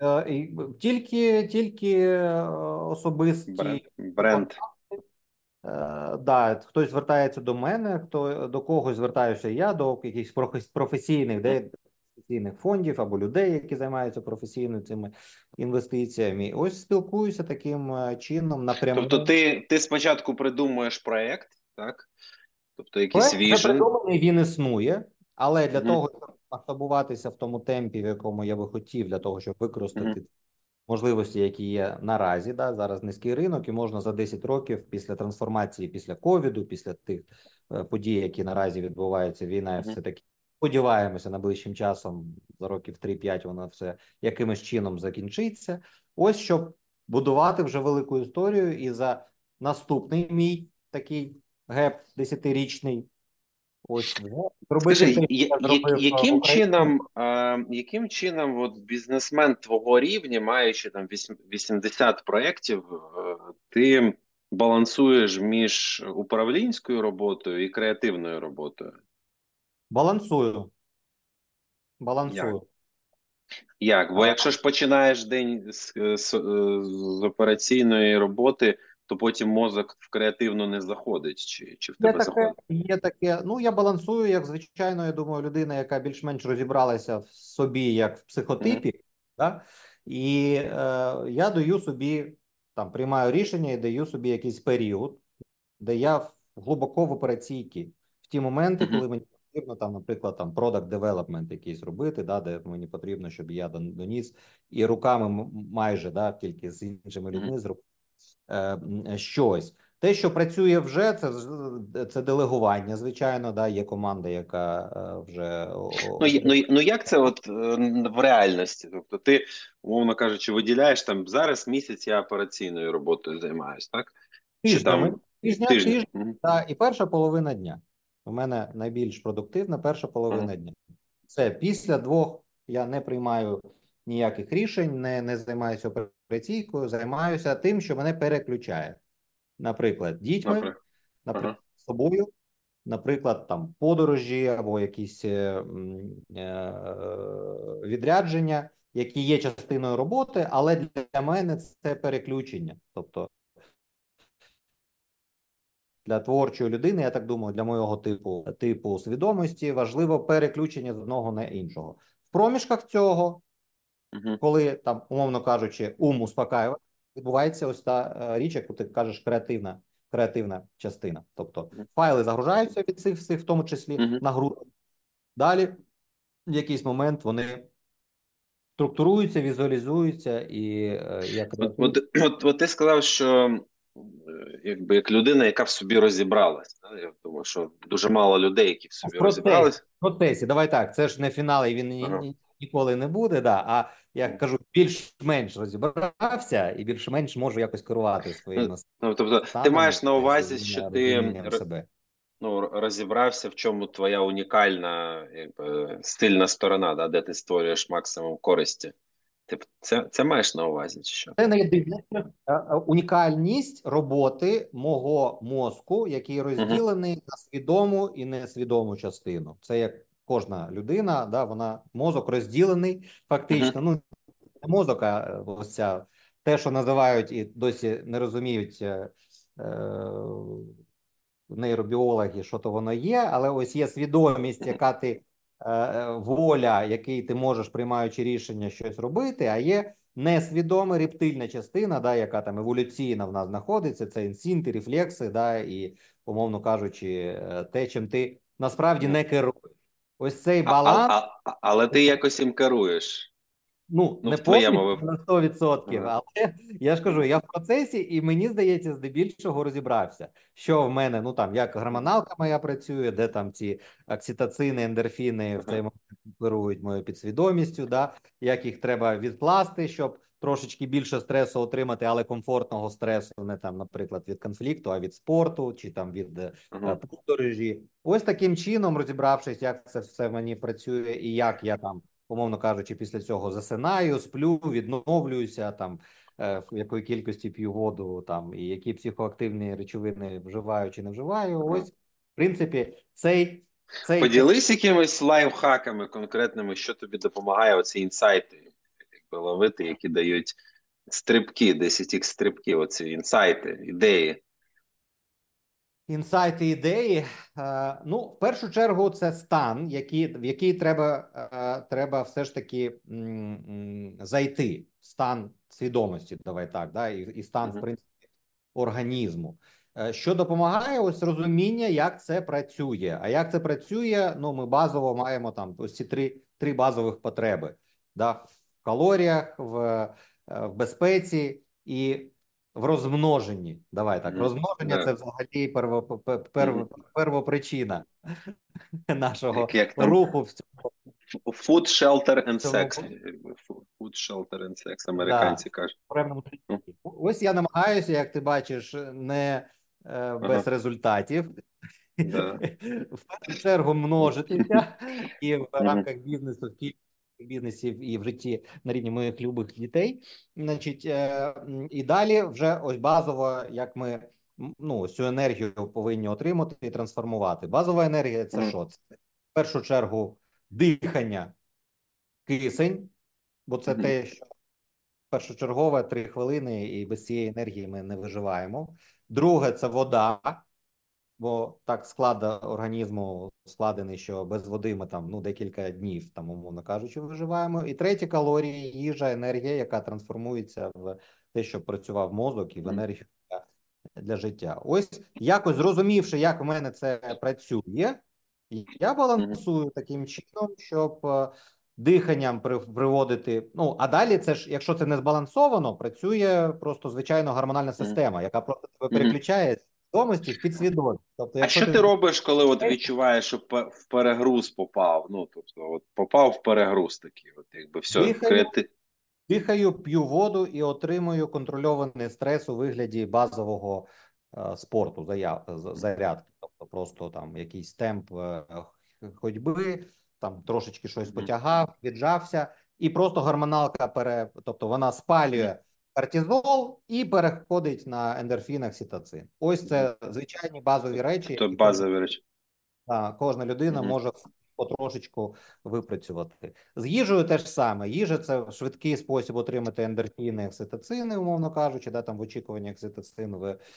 тільки особисті Бренд. да, хтось звертається до мене, хто до когось звертаюся я, до якихось професійних, професійних фондів або людей, які займаються професійно цими інвестиціями. Ось спілкуюся таким чином Тобто напряму. ти спочатку придумуєш проєкт, так? Тобто якийсь Проект вже віжен. придуманий, він існує, але для Угу. того, щоб масштабуватися в тому темпі, в якому я би хотів, для того, щоб Угу. використати можливості, які є наразі, зараз низький ринок, і можна за 10 років після трансформації, після ковіду, після тих подій, які наразі відбуваються, війна, Угу. все таки сподіваємося, найближчим часом за років 3-5 воно все якимось чином закінчиться. Ось щоб будувати вже велику історію, і за наступний мій такий геп 10-річний, ось вже зробити те, Скажи, що я зробив в Україні. яким чином от бізнесмен твого рівня, маючи там 80 проєктів, ти балансуєш між управлінською роботою і креативною роботою? Балансую, Як? балансую. Як? Бо якщо ж починаєш день з операційної роботи, то потім мозок в креативну не заходить, чи в Є тебе таке, заходить? є таке. Ну, я балансую, як звичайно, я думаю, людина, яка більш-менш розібралася в собі, як в Угу. психотипі, да? І я даю собі, там, приймаю рішення і даю собі якийсь період, де я глибоко в операційці, в ті моменти, Угу. коли мені потрібно, там, наприклад, там, product development якийсь робити, да, де мені потрібно, щоб я доніс і руками майже, да, тільки з іншими людьми зробив щось. Те, що працює вже, це делегування. Звичайно, да, є команда, яка вже Ну як це от в реальності? Тобто ти, умовно кажучи, виділяєш там зараз місяць я операційною роботою займаюсь, так? Чи тижнями, там тиждень? тижня, да, і перша половина дня. У мене найбільш продуктивна перша половина дня. Це після двох я не приймаю ніяких рішень, не займаюся операційкою, займаюся тим, що мене переключає. Наприклад, дітьми, Наприклад. наприклад, Ага. собою, наприклад, там подорожі або якісь відрядження, які є частиною роботи, але для мене це переключення. Тобто для творчої людини, я так думаю, для моєго типу свідомості важливо переключення з одного на іншого. В проміжках цього, Угу. коли там, умовно кажучи, ум успокаює, відбувається ось та річ, яку ти кажеш, креативна частина. Тобто файли загружаються від цих всіх, в тому числі Угу. на гру. Далі в якийсь момент вони структуруються, візуалізуються і як От ти сказав, що якби як людина, яка в собі розібралась. Да? Я думаю, що дуже мало людей, які в собі розібрались. в процесі, давай так, це ж не фінал, і він Ага. ніколи не буде, да, а я кажу, більш-менш розібрався і більш-менш можу якось керувати своїми Тобто, ти станами, маєш на увазі, що своїм ти розумінням себе. розібрався, в чому твоя унікальна якби, стильна сторона, да, де ти створюєш максимум користі. Ти це маєш на увазі, чи що? Це не єдине унікальність роботи мого мозку, який Угу. розділений на свідому і несвідому частину. Це як кожна людина, да, вона мозок розділений фактично. Угу. Ну, не мозок, а ось ця, те, що називають і досі не розуміють нейробіологи, що то воно є, але ось є свідомість, яка ти воля, який ти можеш, приймаючи рішення, щось робити, а є несвідома рептильна частина, да, яка там еволюційно в нас знаходиться, це інстинкти, рефлекси, да, і, умовно кажучи, те, чим ти насправді не керуєш. Ось цей баланс. Але ти якось їм керуєш. Ну, Ну, не в твоєму повністю випадку. на 100%, Ага. але я ж кажу, я в процесі, і мені здається, здебільшого розібрався, що в мене, ну там, як гормоналка моя працює, де там ці окситоцини, ендорфіни в цей Ага. момент керують моєю підсвідомістю, да, як їх треба відкласти, щоб трошечки більше стресу отримати, але комфортного стресу, не там, наприклад, від конфлікту, а від спорту, чи там від Ага. подорожі. Ось таким чином, розібравшись, як це все в мені працює і як я там, умовно кажучи, після цього засинаю, сплю, відновлююся, там, в якої кількості п'ю воду, там, і які психоактивні речовини вживаю чи не вживаю. Ага. Ось, в принципі, цей Поділись якимись лайфхаками конкретними, що тобі допомагає оці інсайти якби ловити, які дають стрибки, 10х стрибки, оці інсайти, ідеї. інсайти, ідеї. Ну, в першу чергу, це стан, в який треба все ж таки зайти. Стан свідомості, давай так, да, і стан, в Угу. принципі, організму. Що допомагає, ось розуміння, як це працює. А як це працює, ну, ми базово маємо там ось ці три базових потреби. Да, в калоріях, в безпеці і в розмноженні. Давай так, Угу. розмноження Да. це взагалі Угу. первопричина нашого Як там руху в цьому. food, shelter and цьому sex. Food, shelter and sex, Да, американці кажуть. певному Ну, житті. Ось я намагаюся, як ти бачиш, не без ага. результатів. Да. В першу чергу множитися і в Угу. рамках бізнесу, в кількості бізнесів і в житті на рівні моїх любих дітей. Значить, і далі вже ось базово, як ми ну, цю енергію повинні отримати і трансформувати. Базова енергія це що? Це в першу чергу дихання, кисень, бо це те, що першочергове 3 хвилини, і без цієї енергії ми не виживаємо. Друге – це вода, бо так склад організму складений, що без води ми там декілька днів, там, умовно кажучи, виживаємо. І третє – калорії, їжа, енергія, яка трансформується в те, щоб працював мозок, і в енергію для життя. Ось якось зрозумівши, як у мене це працює, я балансую таким чином, щоб диханням приводити. Ну, а далі це ж, якщо це не збалансовано, працює просто звичайно гормональна система, яка просто тебе переключає з свідомості в підсвідомість. Тобто, А якщо що ти робиш, коли от відчуваєш, що в перегруз попав? Ну, тобто, от попав в перегруз такий, от якби все, дихаю, п'ю воду і отримую контрольований стрес у вигляді базового спорту, зарядки. Тобто просто там якийсь темп ходьби, там трошечки щось потягав, віджався, і просто гормоналка тобто вона спалює кортизол і переходить на ендорфін, окситоцин. Ось це звичайні базові речі. Тобто базові речі. Кожна людина може потрошечку випрацювати. З їжею теж саме. Їжа – це швидкий спосіб отримати ендорфіни, окситоцини, умовно кажучи, там в очікуванні окситоцин,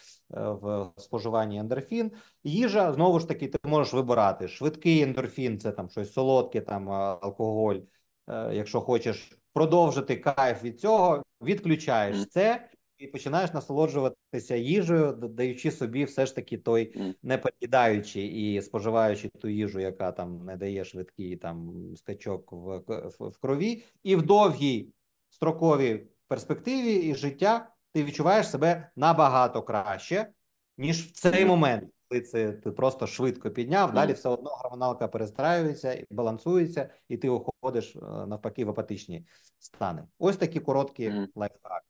в споживанні ендорфін. Їжа, знову ж таки, ти можеш вибирати. Швидкий ендорфін – це там щось солодке, там алкоголь. Якщо хочеш продовжити кайф від цього, відключаєш це і починаєш насолоджуватися їжею, даючи собі все ж таки той, не переїдаючи і споживаючи ту їжу, яка там не дає швидкий там скачок в крові, і в довгій строковій перспективі і життя ти відчуваєш себе набагато краще, ніж в цей момент, коли це ти просто швидко підняв, далі все одно гормоналка перестраюється і балансується, і ти уходиш навпаки в апатичні стани. Ось такі короткі лайфхаки.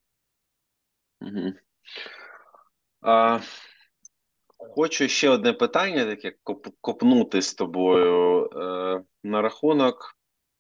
Хочу ще одне питання, таке копнути з тобою на рахунок,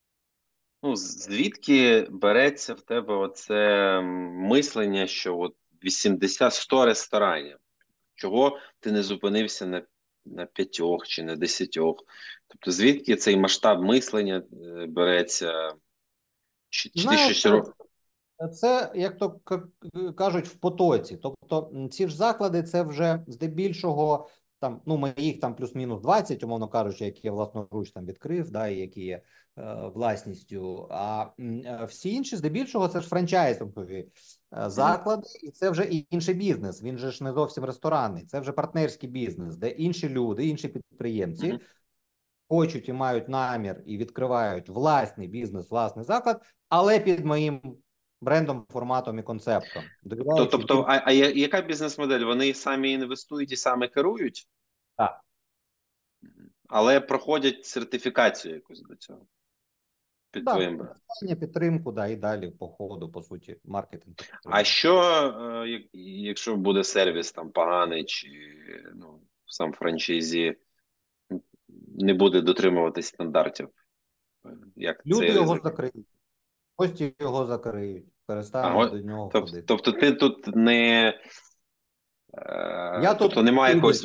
звідки береться в тебе оце мислення, що от 80-100 ресторанів? Чого ти не зупинився на 5 чи на 10? Тобто звідки цей масштаб мислення береться? Чи ти щось робиш? Це, як то кажуть, в потоці. Тобто ці ж заклади, це вже здебільшого, там, моїх там плюс-мінус 20, умовно кажучи, які я власноруч там відкрив, да, і які є власністю. А всі інші, здебільшого, це ж франчайзингові заклади, і це вже інший бізнес. Він же ж не зовсім ресторанний, це вже партнерський бізнес, де інші люди, інші підприємці хочуть і мають намір і відкривають власний бізнес, власний заклад, але під моїм брендом, форматом і концептом. Тобто, а яка бізнес-модель? Вони самі інвестують і самі керують? Так. Але проходять сертифікацію якусь до цього? Під твоїм брендом? Підтримку, і далі по ходу, по суті, маркетинг. А що, якщо буде сервіс там поганий, чи сам франчайзі не буде дотримуватись стандартів? Люди його закриють. Гості його закриють. Перестануть до нього ходити. Тобто ти тут не... Тобто немає якогось...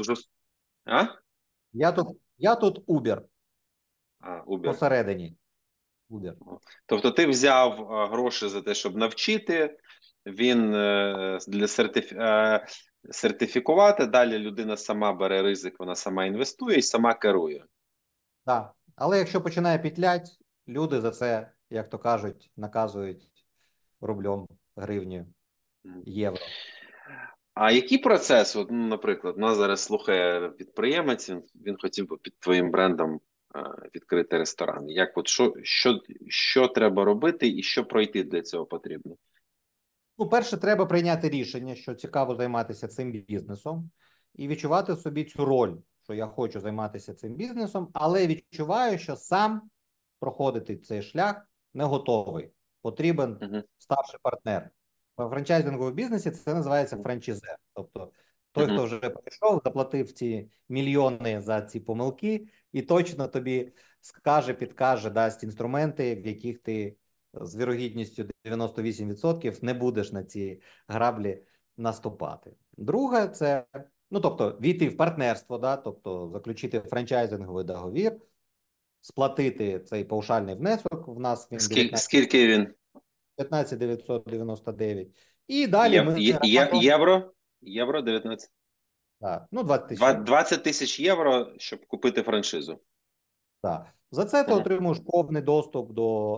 Я тут Uber. Uber. Посередині. Uber. Тобто ти взяв гроші за те, щоб навчити, він для сертифікувати, далі людина сама бере ризик, вона сама інвестує і сама керує. Так. Але якщо починає петлять, люди за це, як то кажуть, наказують рублем, гривнею, євро. А який процес, наприклад, нас зараз слухає підприємець, він хотів би під твоїм брендом відкрити ресторан. Що треба робити і що пройти для цього потрібно? Перше, треба прийняти рішення, що цікаво займатися цим бізнесом і відчувати в собі цю роль, що я хочу займатися цим бізнесом, але відчуваю, що сам проходити цей шлях не готовий. Потрібен старший партнер. В франчайзинговому бізнесі це називається франчайзер. Тобто той, хто вже прийшов, заплатив ці мільйони за ці помилки і точно тобі скаже, підкаже, дасть інструменти, в яких ти з вірогідністю 98% не будеш на ці граблі наступати. Друге, це, тобто, війти в партнерство, тобто заключити франчайзинговий договір, сплатити цей паушальний внесок. В нас він Скільки він? 19 999. І далі ми разом, Євро 19. да, ну 20 тисяч євро. 20 тисяч євро, щоб купити франшизу. Да. За це ти Мгм. отримуєш повний доступ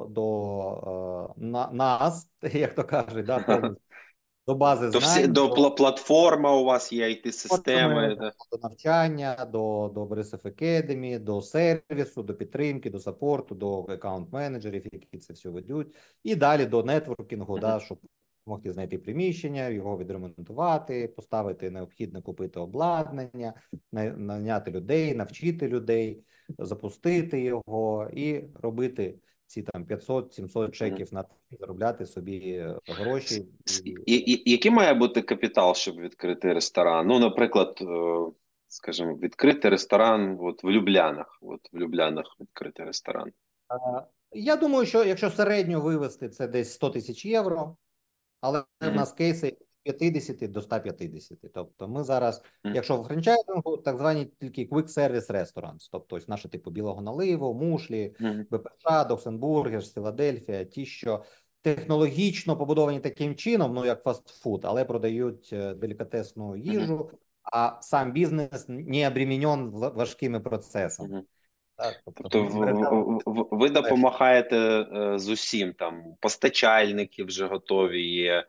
нас, як то кажуть, да, повністю до бази знань, Платформа у вас є, платформи, IT-системи. до навчання, до Борисов Academy, до сервісу, до підтримки, до саппорту, до аккаунт-менеджерів, які це все ведуть, і далі до нетворкінгу, да, щоб могти знайти приміщення, його відремонтувати, поставити необхідне, купити обладнання, наняти людей, навчити людей, запустити його і робити ці там 500-700 чеків на заробляти собі гроші. Який має бути капітал, щоб відкрити ресторан? Ну, наприклад, скажімо, відкрити ресторан от в Люблянах. От в Люблянах відкрити ресторан. Я думаю, що якщо середньо вивести, це десь 100 тисяч євро, але в нас кейси 50 до 150. Тобто ми зараз, якщо в франчайзингу, так звані тільки quick service restaurants, тобто ось наші типу Білого Наливу, Мушлі, БПШ, Доксенбургер, Філадельфія, ті, що технологічно побудовані таким чином, ну як фастфуд, але продають делікатесну їжу, а сам бізнес не обременен важкими процесами. Так, тобто ви допомагаєте з усім, там постачальники вже готові є,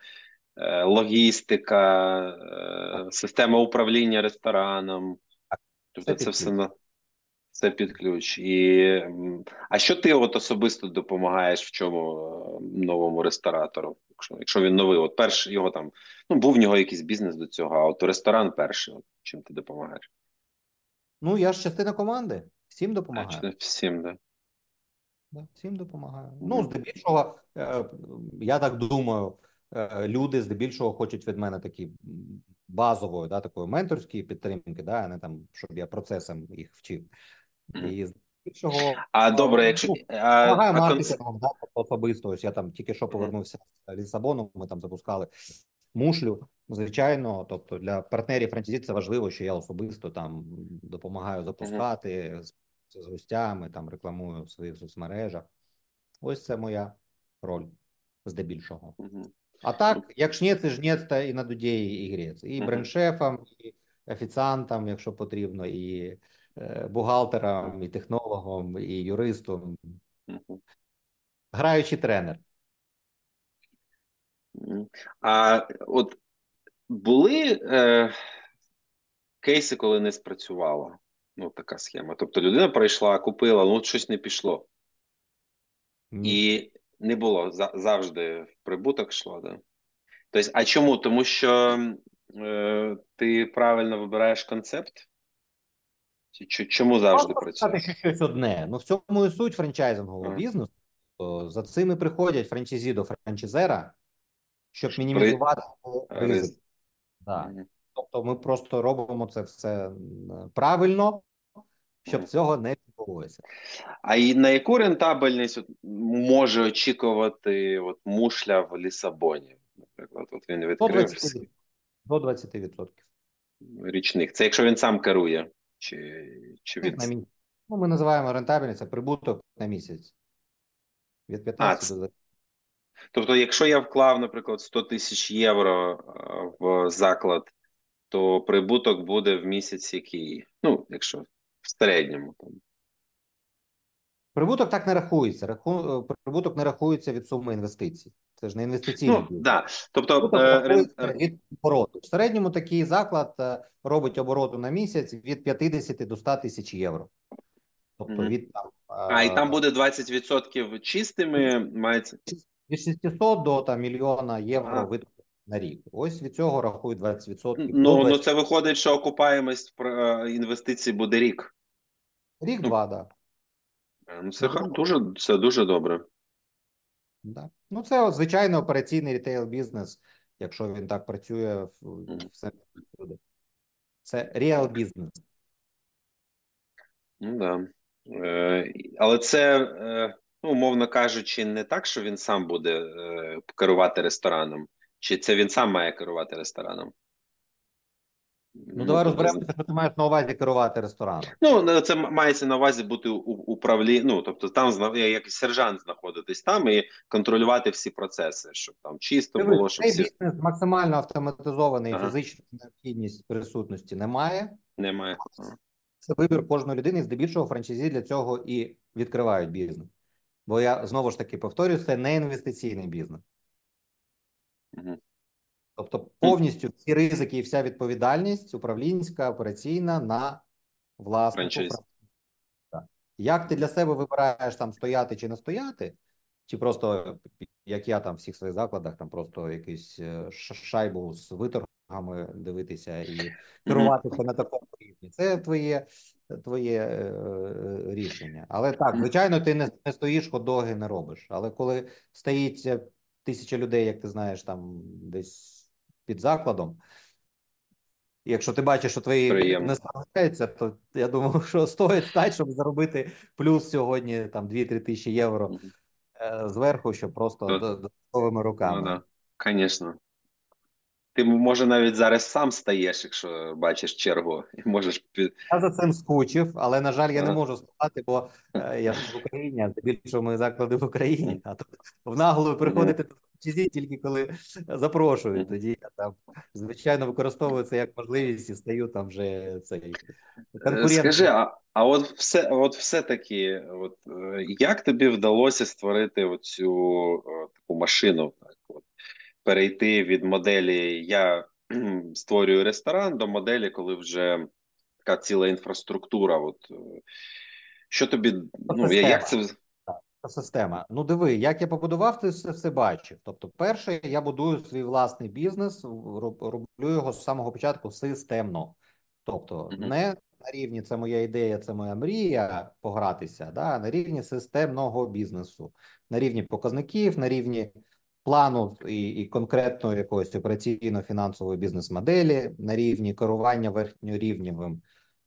логістика, система управління рестораном. Тобто це все під ключ. А що ти от особисто допомагаєш в чому новому ресторатору? Якщо він новий, от перший його там, ну був в нього якийсь бізнес до цього, а от ресторан перший, от, чим ти допомагаєш? Ну, я ж частина команди, всім допомагаю. Всім, да. Да, всім допомагаю. Ну, здебільшого, я так думаю, люди здебільшого хочуть від мене такі базової, да, такої менторської підтримки, да, а не там, щоб я процесом їх вчив. І здебільшого добре, якщо допомагаю маркетингом, да, особисто. Ось я там тільки що повернувся з Лісабону, ми там запускали Мушлю, звичайно, тобто для партнерів франчайзі це важливо, що я особисто там допомагаю запускати з гостями, там рекламую в своїх соцмережах. Ось це моя роль здебільшого. А так, як жнець, і жнець, та і на дуді, і грець. І бренд-шефам, і офіціантам, якщо потрібно, і бухгалтерам, і технологам, і юристам. Граючий тренер. А от були кейси, коли не спрацювала? Ну, така схема. Тобто людина прийшла, купила, ну щось не пішло. І не було. Завжди в прибуток йшло, да? Тобто, а чому? Тому що ти правильно вибираєш концепт? Чому завжди працює? Можна сказати, що щось одне. Ну, в цьому і суть франчайзингового бізнесу. За цим і приходять франчайзі до франчайзера, щоб мінімізувати ризик. Да. Тобто ми просто робимо це все правильно, щоб цього не відбулося. А і на яку рентабельність може очікувати от Мушля в Лісабоні? Наприклад, от він відкрив до 20%. Річних. Це якщо він сам керує? Чи від... Ну, ми називаємо рентабельність, це прибуток на місяць. Від 15 до 20. Тобто, якщо я вклав, наприклад, 100 тисяч євро в заклад, то прибуток буде в місяць який? Ну, якщо в середньому. Там. Прибуток так не рахується. Прибуток не рахується від суми інвестицій. Це ж не інвестиційний бюджет. Да. Тобто, від обороту. В середньому такий заклад робить обороту на місяць від 50 до 100 тисяч євро. Тобто від там... і там буде 20% чистими, мається... Від 600 до там, мільйона євро на рік. Ось від цього рахують 20%. Ну, це виходить, що окупаємість інвестицій буде рік. Рік-два, так. Ну, це дуже добре. Да. Ну, це звичайно операційний рітейл-бізнес, якщо він так працює, все буде. Це реал-бізнес. Ну, да. Але це, ну, умовно кажучи, не так, що він сам буде керувати рестораном. Чи це він сам має керувати рестораном? Ну, давай тобто, розберемося, що ти маєш на увазі керувати рестораном. це мається на увазі бути тобто там як сержант знаходитись там і контролювати всі процеси, щоб там чисто Дивись, було, щоб цей всі бізнес максимально автоматизований, ага, фізична необхідність присутності немає. немає. Ага. Це вибір кожної людини, і здебільшого франчайзі для цього і відкривають бізнес. Бо я знову ж таки повторюю, це не інвестиційний бізнес. Мгм. Тобто повністю всі ризики і вся відповідальність управлінська, операційна на власнику Франчайз. франчайза. Як ти для себе вибираєш там стояти чи не стояти, чи просто, як я там в всіх своїх закладах, там просто якусь шайбу з виторгами дивитися і Мгм. керуватися на такому рівні. Це твоє рішення. Але так, звичайно, ти не стоїш, хот-доги не робиш. Але коли стоїть 1000 людей, як ти знаєш, там десь під закладом, і якщо ти бачиш, що твої Приємно. не справляються, то я думаю, що стоїть стати, щоб заробити плюс сьогодні там 2-3 тисячі євро Мгм. зверху, що просто То- додатковими Ну руками. да, звісно. Ти може навіть зараз сам стаєш, якщо бачиш чергу, і можеш Я за цим скучив, але, на жаль, я не Ага. можу сказати, бо я ж в Україні, а здебільшого мої заклади в Україні. Мгм. А тут в наглу Мгм. приходити до франчайзі тільки коли запрошують. Мгм. Тоді я там, звичайно, використовую це як можливість і стаю там вже цей Скажи, конкурентом. от все-таки, як тобі вдалося створити оцю таку машину, так, перейти від моделі я створюю ресторан до моделі, коли вже така ціла інфраструктура. Що тобі, як Система. це? Система. Ну, диви, як я побудував, ти все бачив. Тобто, перше, я будую свій власний бізнес, роблю його з самого початку системно. Тобто, Мгм. не на рівні це моя ідея, це моя мрія погратися, да, а на рівні системного бізнесу, на рівні показників, на рівні плану і конкретної якоїсь операційно-фінансової бізнес-моделі, на рівні керування верхньорівневим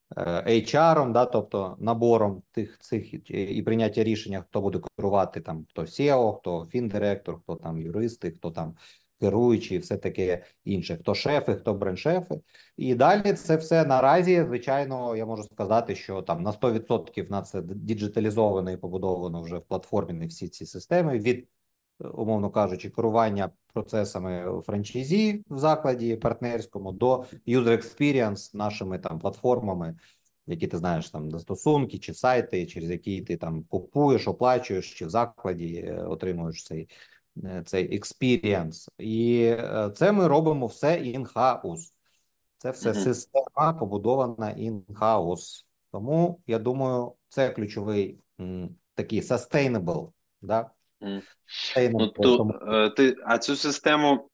HR, да, тобто набором тих цих і прийняття рішення, хто буде керувати там, хто SEO, хто фіндиректор, хто там юристи, хто там керуючий, все таке інше, хто шефи, хто бренд-шефи. І далі це все наразі, звичайно, я можу сказати, що там на 100% на це діджиталізовано і побудовано вже в платформі всі ці системи від, умовно кажучи, керування процесами у франчайзі в закладі партнерському до user experience нашими там платформами, які ти знаєш, там застосунки чи сайти, через які ти там купуєш, оплачуєш, чи в закладі отримуєш цей experience. І це ми робимо все in-house. Це все Мгм. система побудована in-house. Тому я думаю, це ключовий такий sustainable, да? Мгм. Sustainable, тому А цю систему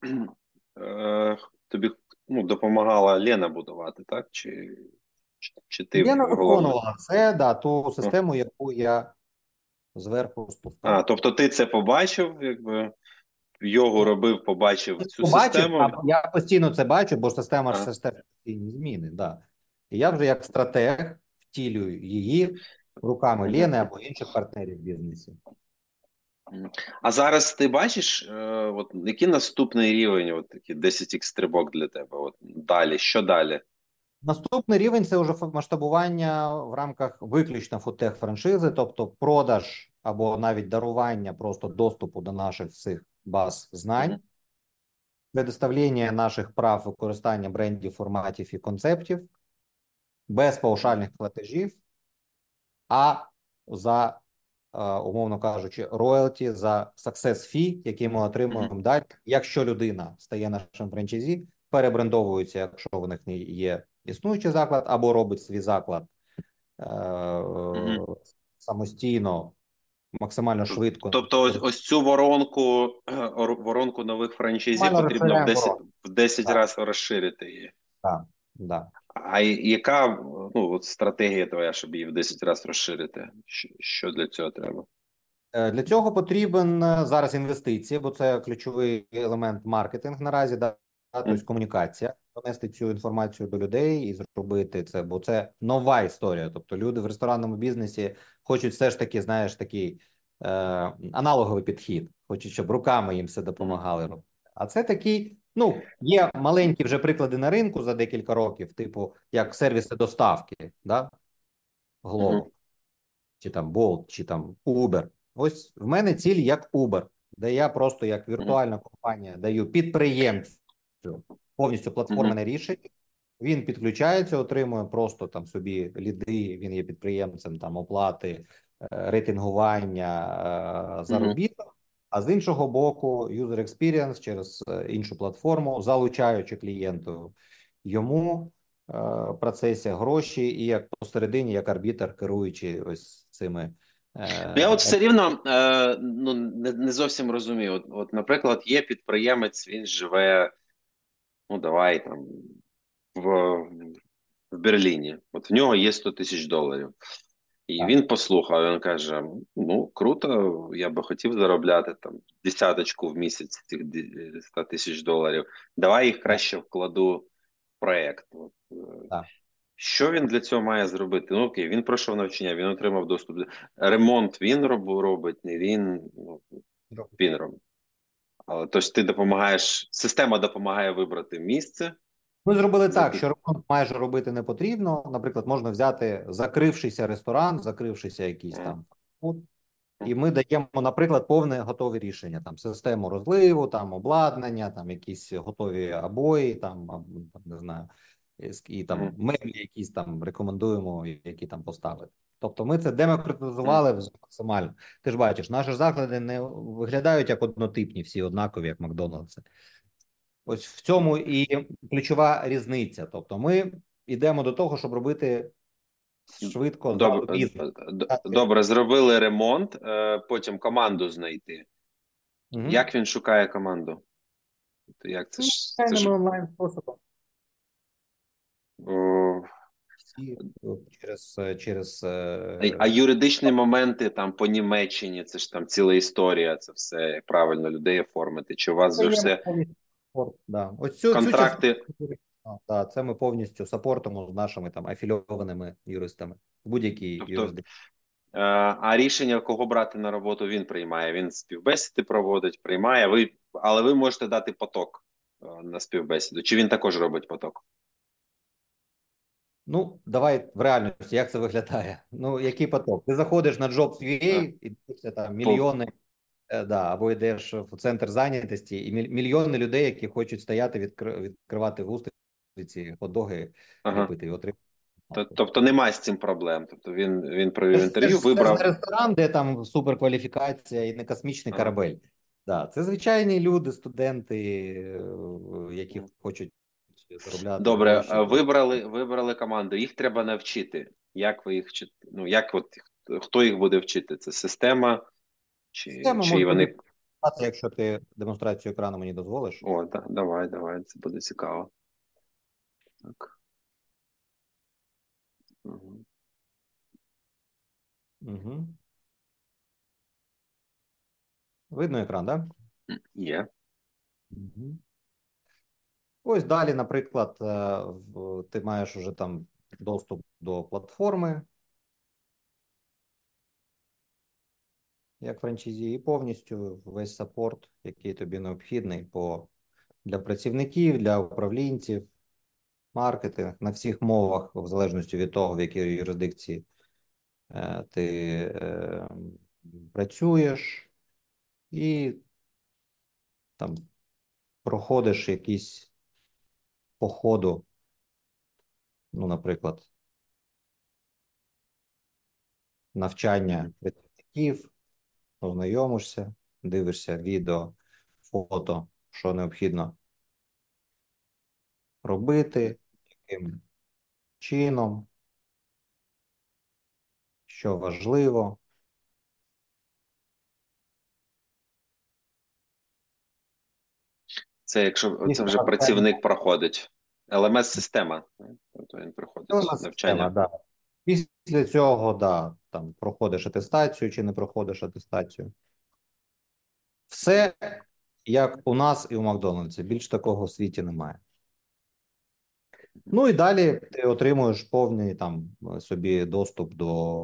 тобі допомагала Лена будувати, так? Чи ти Лена головне? виконувала це, да, ту систему, яку я зверху спускав. Тобто ти це побачив, якби йогу робив, побачив цю Побачив, систему. а я постійно це бачу, бо система ж А, це ж теж постійні зміни. Да. І я вже як стратег втілюю її руками мгм. Лени або інших партнерів в бізнесі. А зараз ти бачиш, який наступний рівень, такий 10x стрибок для тебе? Далі, що далі? Наступний рівень це вже масштабування в рамках виключно фудтех франшизи, тобто продаж або навіть дарування просто доступу до наших всіх баз знань, Мгм. предоставлення наших прав використання брендів, форматів і концептів без паушальних платежів, а за, умовно кажучи, роялті за success fee, який ми Мгм. отримуємо далі. Якщо людина стає нашим франчайзі, перебрендовується, якщо в них не є існуючий заклад, або робить свій заклад Мгм. самостійно, максимально швидко. Тобто ось цю воронку нових франчайзів Максимально потрібно в розширяємо 10, воронку. в 10 Так, разів розширити її. так, так. А яка стратегія твоя, щоб її в 10 разів розширити? Що для цього треба? Для цього потрібен зараз інвестиції, бо це ключовий елемент маркетинг наразі, да, тобто комунікація, донести цю інформацію до людей і зробити це, бо це нова історія. Тобто люди в ресторанному бізнесі хочуть все ж таки, знаєш, такий аналоговий підхід, хочуть, щоб руками їм все допомагали робити. А це такий Ну, є маленькі вже приклади на ринку за декілька років, типу як сервіси доставки, да? Мгм. Glovo, чи там Bolt, чи там Uber. Ось в мене ціль як Uber, де я просто як Мгм. віртуальна компанія даю підприємцю повністю Мгм. платформене рішення. Він підключається, отримує просто там собі ліди, він є підприємцем, там оплати, рейтингування, Мгм. заробіток. А з іншого боку, user experience через іншу платформу, залучаючи клієнту йому в процесі гроші, і як посередині, як арбітр, керуючи ось цими. Ну, я от все рівно ну, не зовсім розумію. От, наприклад, є підприємець, він живе, ну давай там в, в Берліні. От в нього є 100 тисяч доларів. І Так. він послухав, він каже: ну, круто, я би хотів заробляти там десяточку в місяць цих 100 тисяч доларів. Давай їх Так, краще вкладу в проект. От, так. що він для цього має зробити? Ну окей, він пройшов навчання, він отримав доступ. Ремонт він робить, не він, ну, він робить. Але тобто ти допомагаєш, система допомагає вибрати місце. Ми зробили За так, під... що ремонт майже робити не потрібно. Наприклад, можна взяти закрившийся ресторан, закрившийся якийсь М, там фуд, м, і ми даємо, наприклад, повне готове рішення: там систему розливу, там обладнання, там якісь готові обої, там не знаю, і там м, меблі, якісь там рекомендуємо, які там поставити. Тобто, ми це м. демократизували вже максимально. Ти ж бачиш, наші заклади не виглядають як однотипні, всі однакові, як Макдональдси. Ось в цьому і ключова різниця. Тобто, ми йдемо до того, щоб робити швидко зразу Добре, бізнес. добре, зробили ремонт, потім команду знайти. Угу. Як він шукає команду? Як це ж Онлайн способом. о, Всі через а юридичні моменти там по Німеччині, це ж там ціла історія, це все як правильно людей оформити. Чи у вас вже даємо все повністю саппорт. Да. Ось цю частину, контракти? да, це ми повністю саппортимо з нашими там афільованими юристами в будь-якій Тобто, юрисдикції. а рішення, кого брати на роботу, він приймає. Він співбесіди проводить, приймає. Але ви можете дати поток на співбесіду. Чи він також робить поток? Ну, давай в реальності, як це виглядає? Ну, який поток? Ти заходиш на А, Jobs.ua і дивишся там по, мільйони. Да, або йдеш в центр зайнятості, і мільйони людей, які хочуть стояти, відкривати вустриці, хот-доги ага. ліпити і отримати. Тобто немає з цим проблем. Тобто він провів інтерв'ю, Це ж не вибрав. ресторан, де там суперкваліфікація і не космічний Ага. корабель. Да, це звичайні люди, студенти, які хочуть заробляти Добре, гроші. вибрали команду. Їх треба навчити. Як ви їх вчите? Ну як от хто їх буде вчити? Це система, Система чи може бути, вони. якщо ти демонстрацію екрану мені дозволиш. О, так, давай, це буде цікаво. Так. Угу. Угу. Видно екран, так? Є. Угу. Ось далі, наприклад, ти маєш уже там доступ до платформи, як франчайзі, і повністю весь саппорт, який тобі необхідний для працівників, для управлінців, маркетинг на всіх мовах, в залежності від того, в якій юрисдикції ти працюєш, і там проходиш якісь по ходу, ну, наприклад, навчання працівників, познайомишся, дивишся відео, фото, що необхідно робити, яким чином, що важливо. Це якщо це вже Після працівник проходить. LMS-система. Тобто він проходить система, навчання. да. Після цього, да, там проходиш атестацію чи не проходиш атестацію. Все як у нас і у Макдональдсі. Більш такого в світі немає. Ну і далі ти отримуєш повний там собі доступ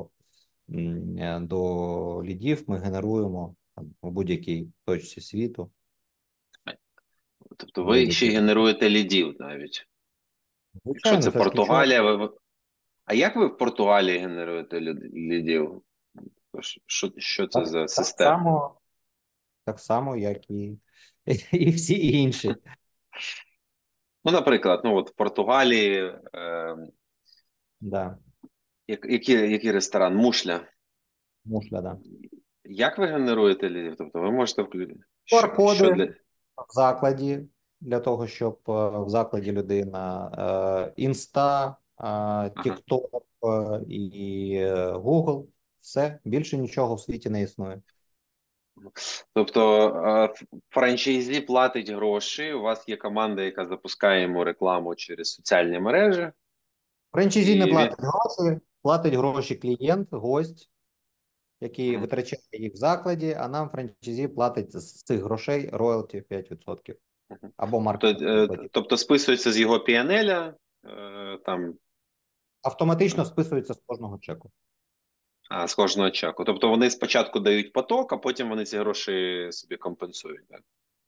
до лідів. Ми генеруємо там, у будь-якій точці світу. Тобто ви ще й видите. генеруєте лідів навіть. Якщо Звичайно, це це ж ключове. Португалія, а як ви в Португалії генеруєте лідів? Що це Так, за так система? само, так само, як і, і всі інші. Ну, наприклад, ну от в Португалії, Да. який ресторан? Мушля. Мушля, да. Як ви генеруєте лідів? Тобто ви можете включити, що QR-коди для. в закладі, для того, щоб в закладі людина Інста, Ага. TikTok і Google. Все, більше нічого в світі не існує. Тобто франчайзі платить гроші, у вас є команда, яка запускає йому рекламу через соціальні мережі, Франчайзі не і він. платить гроші клієнт, гость, який Мгм. витрачає їх в закладі, а нам франчайзі платить з цих грошей роялті 5% Мгм. або Тобто, маркетинг платить. тобто списується з його P&L, там, Автоматично списується з кожного чеку. з кожного чеку. Тобто вони спочатку дають поток, а потім вони ці гроші собі компенсують. Так?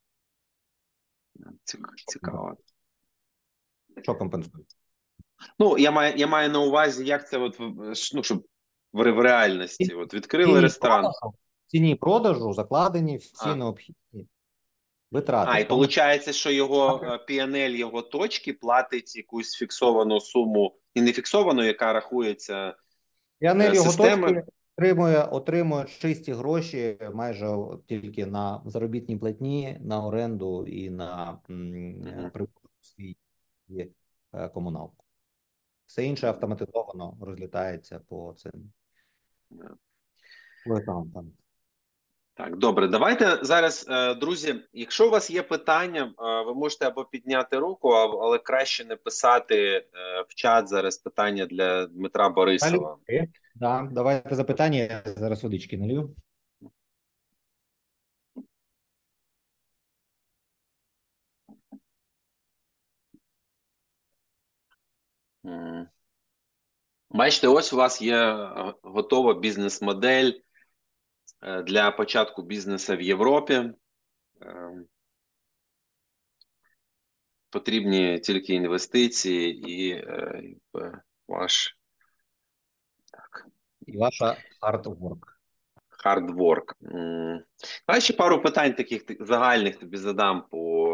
Цікаво. Що компенсує? Ну, я маю на увазі, як це от, ну, щоб в реальності. От відкрили ціні ресторан. продажу, в ціні продажу закладені всі А, необхідні витрати, і в тому виходить, що його P&L, його точки платить якусь фіксовану суму, і не фіксовану, яка рахується Піанель його системою. точки отримує чисті гроші майже тільки на заробітній платні, на оренду і на Мгм. прибуток свій комуналку. Все інше автоматизовано розлітається по цим Да. платам. Так, добре, давайте зараз, друзі, якщо у вас є питання, ви можете або підняти руку, але краще не писати в чат зараз питання для Дмитра Далі, Борисова. да, давайте запитання, я зараз водички налью. М. Бачите, ось у вас є готова бізнес-модель для початку бізнесу в Європі. Е, Потрібні тільки інвестиції і ваш так, І ваша hard work. хардворк. А ще пару питань таких загальних тобі задам.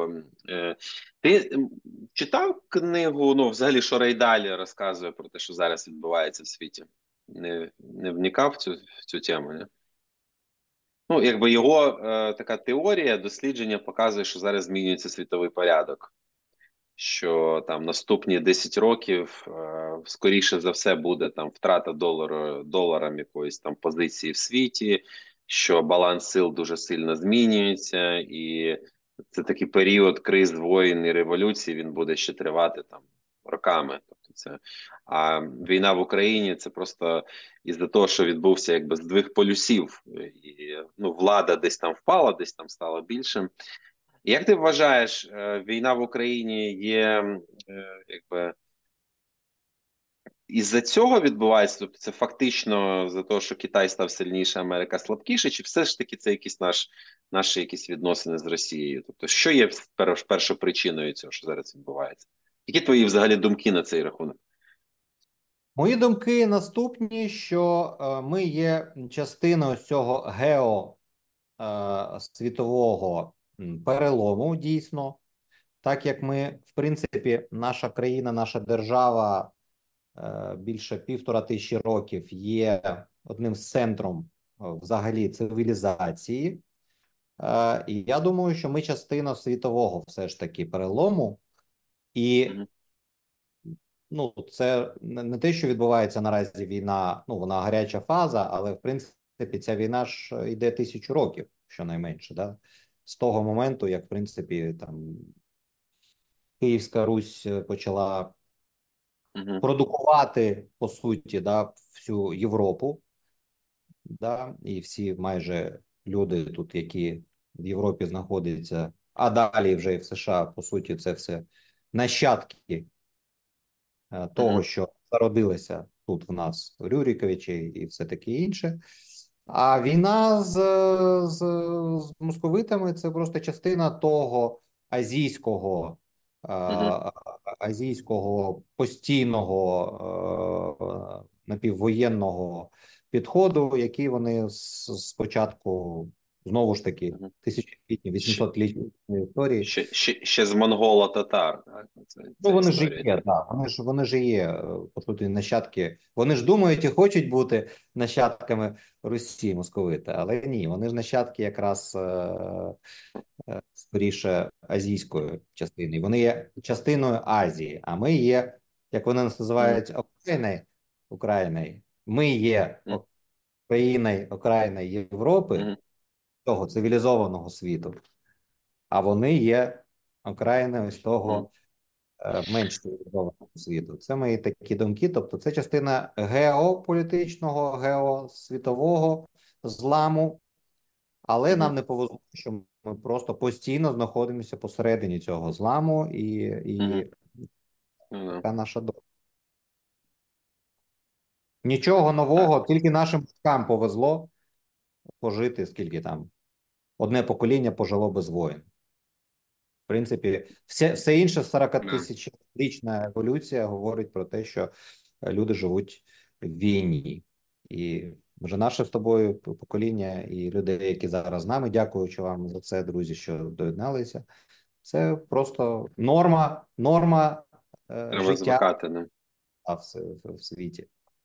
Ти читав книгу, ну, взагалі, що Рей Даліо розказує про те, що зараз відбувається в світі? Не вникав в цю тему, не? Ну, якби його така теорія, дослідження показує, що зараз змінюється світовий порядок. Що там наступні 10 років скоріше за все буде там втрата доларом якоїсь там позиції в світі, що баланс сил дуже сильно змінюється, і це такий період криз, воїн і революції, він буде ще тривати там роками. Тобто це а війна в Україні це просто із-за того, що відбувся якби здвиг полюсів, і ну, влада десь там впала, десь там стала більшим. Як ти вважаєш, війна в Україні є якби із-за цього відбувається? Тобто це фактично за те, що Китай став сильніше, Америка слабкіше, чи все ж таки це якісь наші якісь відносини з Росією? Тобто, що є першою причиною цього, що зараз відбувається? Які твої взагалі думки на цей рахунок? Мої думки наступні, що ми є частиною цього світового перелому, дійсно, так як ми, в принципі, наша країна, наша держава більше 1500 років є одним з центром взагалі цивілізації. І я думаю, що ми частина світового все ж таки перелому. І Мгм. ну, це не те, що відбувається наразі війна, ну, вона гаряча фаза, але, в принципі, ця війна ж йде 1000 років, щонайменше, да? З того моменту, як, в принципі, там Київська Русь почала Мгм. продукувати, по суті, да, всю Європу, да, і всі майже люди тут, які в Європі знаходяться, а далі вже і в США, по суті, це все нащадки того, Мгм. що зародилося тут в нас Рюриковичі і все таке інше. А війна з московитами це просто частина того азійського Угу. азійського напіввоєнного підходу, який вони спочатку, знову ж таки, Угу. тисячолітні, Ще, 800-літні історії. ще з монголо-татар, так? Це Ну, вони ж історія. є, да, вони ж є, по суті, нащадки. Вони ж думають і хочуть бути нащадками Русі московита, але ні, вони ж нащадки якраз скоріше азійської частини. Вони є частиною Азії, а ми є, як вони нас Угу. називають, Україною. Ми є країною окраїною Європи, Угу. того цивілізованого світу, а вони є окраїною з Угу. того менш цивілізованого світу. Це мої такі думки. Тобто, це частина геополітичного, геосвітового зламу, але Угу. нам не повезло, що ми просто постійно знаходимося посередині цього зламу, Угу. і Ну, така наша доля. Нічого нового, тільки нашим батькам повезло пожити, скільки там, одне покоління пожило без воїн. В принципі, все інше да. 40-тисячрічна еволюція говорить про те, що люди живуть в війні. І вже наше з тобою покоління і людей, які зараз з нами, дякуючи вам за це, друзі, що доєдналися. Це просто норма Треба життя звикати, не? в світі.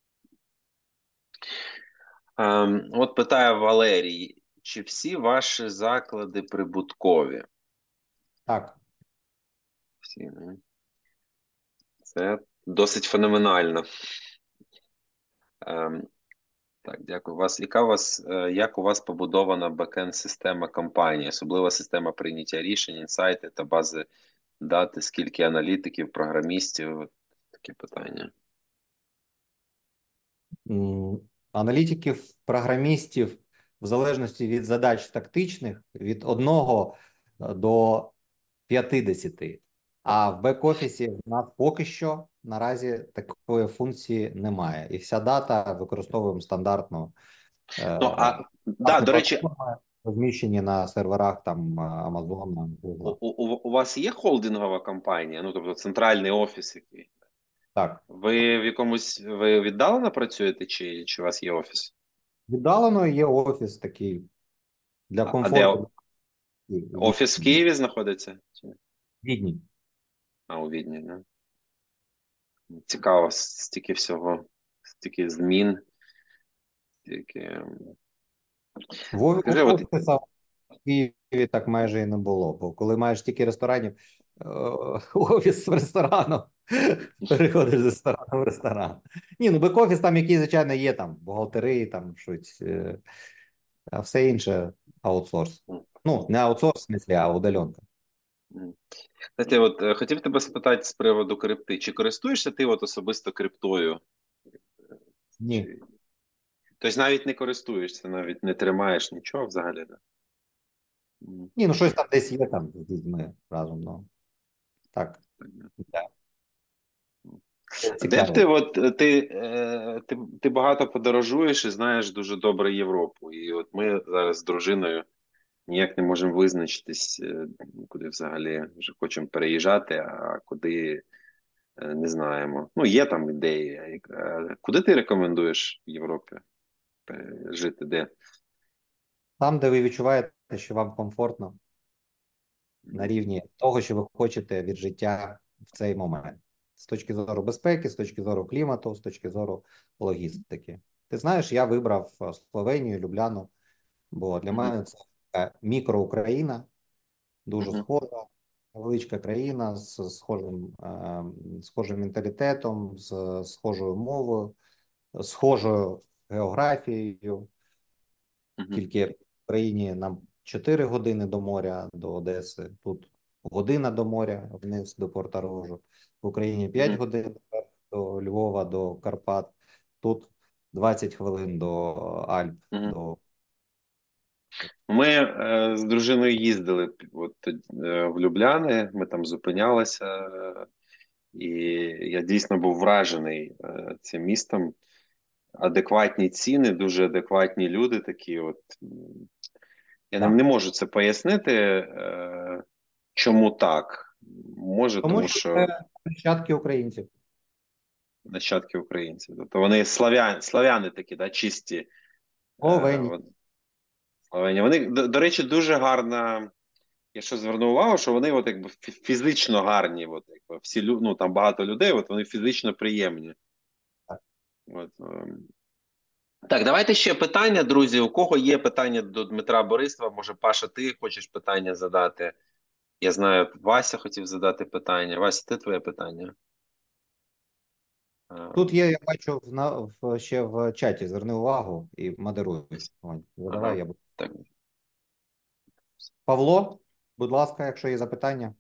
От питає Валерій, чи всі ваші заклади прибуткові? Так. Всі, не? Це досить феноменально. Ем, так, дякую. Як у вас побудована бекенд-система компанії, особлива система прийняття рішень, інсайти та бази дати, скільки аналітиків, програмістів? От такі питання. Аналітиків, програмістів, в залежності від задач тактичних, від 1 до 50. А в бек-офісі в нас поки що наразі такої функції немає. І вся дата використовуємо стандартну Ну, да, власне до речі, платформи, розміщені на серверах там Amazon, Google. у вас є холдингова компанія, ну, тобто центральний офіс який? Так. Ви віддалено працюєте, чи у вас є офіс? Віддалено є офіс такий для А де комфорту. офіс в Києві знаходиться? Відні. А, у Відні, не? Цікаво, стільки всього, стільки змін, стільки... Скажи, от, Офіса в Києві так майже і не було, бо коли маєш тільки ресторанів, офіс в ресторану, переходиш з ресторану в ресторан. Ні, ну бек-офіс там, який, звичайно, є, там, бухгалтерії, там щось, а все інше аутсорс. Ну, не аутсорс, в смислі, а удаленка. знаєте, от хотів тебе спитати з приводу крипти. Чи користуєшся ти от особисто криптою? Ні. Чи... Тобто навіть не користуєшся, навіть не тримаєш нічого взагалі, да? Ні, ну щось там десь є там з дітьми разом, ну. Так. Так. Де б Цікаво. ти, ти багато подорожуєш і знаєш дуже добре Європу. І от ми зараз з дружиною ніяк не можемо визначитись, куди взагалі вже хочемо переїжджати, а куди не знаємо. Ну, є там ідеї. Куди ти рекомендуєш в Європі жити? Де? Там, де ви відчуваєте, що вам комфортно, на рівні того, що ви хочете від життя в цей момент. З точки зору безпеки, з точки зору клімату, з точки зору логістики. Ти знаєш, я вибрав Словенію, Любляну, бо для Мгм. мене це мікроукраїна, дуже Мгм. схожа, величка країна з схожим менталітетом, з схожою мовою, схожою географією. Мгм. Тільки в країні нам 4 години до моря, до Одеси, тут година до моря, вниз до Порторожу. В Україні 5 Мгм. годин до Львова, до Карпат, тут 20 хвилин до Альп. Мгм. Ми з дружиною їздили в Любляни, ми там зупинялися, і я дійсно був вражений цим містом. Адекватні ціни, дуже адекватні люди такі. Я не Так. можу це пояснити. Чому так? Може, Тому тому що що це нащадки українців. нащадки українців. Тобто вони славяни такі, да, чисті. Овені. Славяні. Вони, до речі, дуже гарна. Я що звернув увагу, що вони от якби фізично гарні. От, якби, всі ну, там багато людей, от вони фізично приємні. От, так, давайте ще питання, друзі. У кого є питання до Дмитра Борисова? Може, Паша, ти хочеш питання задати? Я знаю, Вася хотів задати питання. Вася, ти твоє питання? Тут є, я бачу, ще в чаті. Зверни увагу і модеруй. Вань, задавай, Ага. я буду. Так, Павло, будь ласка, якщо є запитання.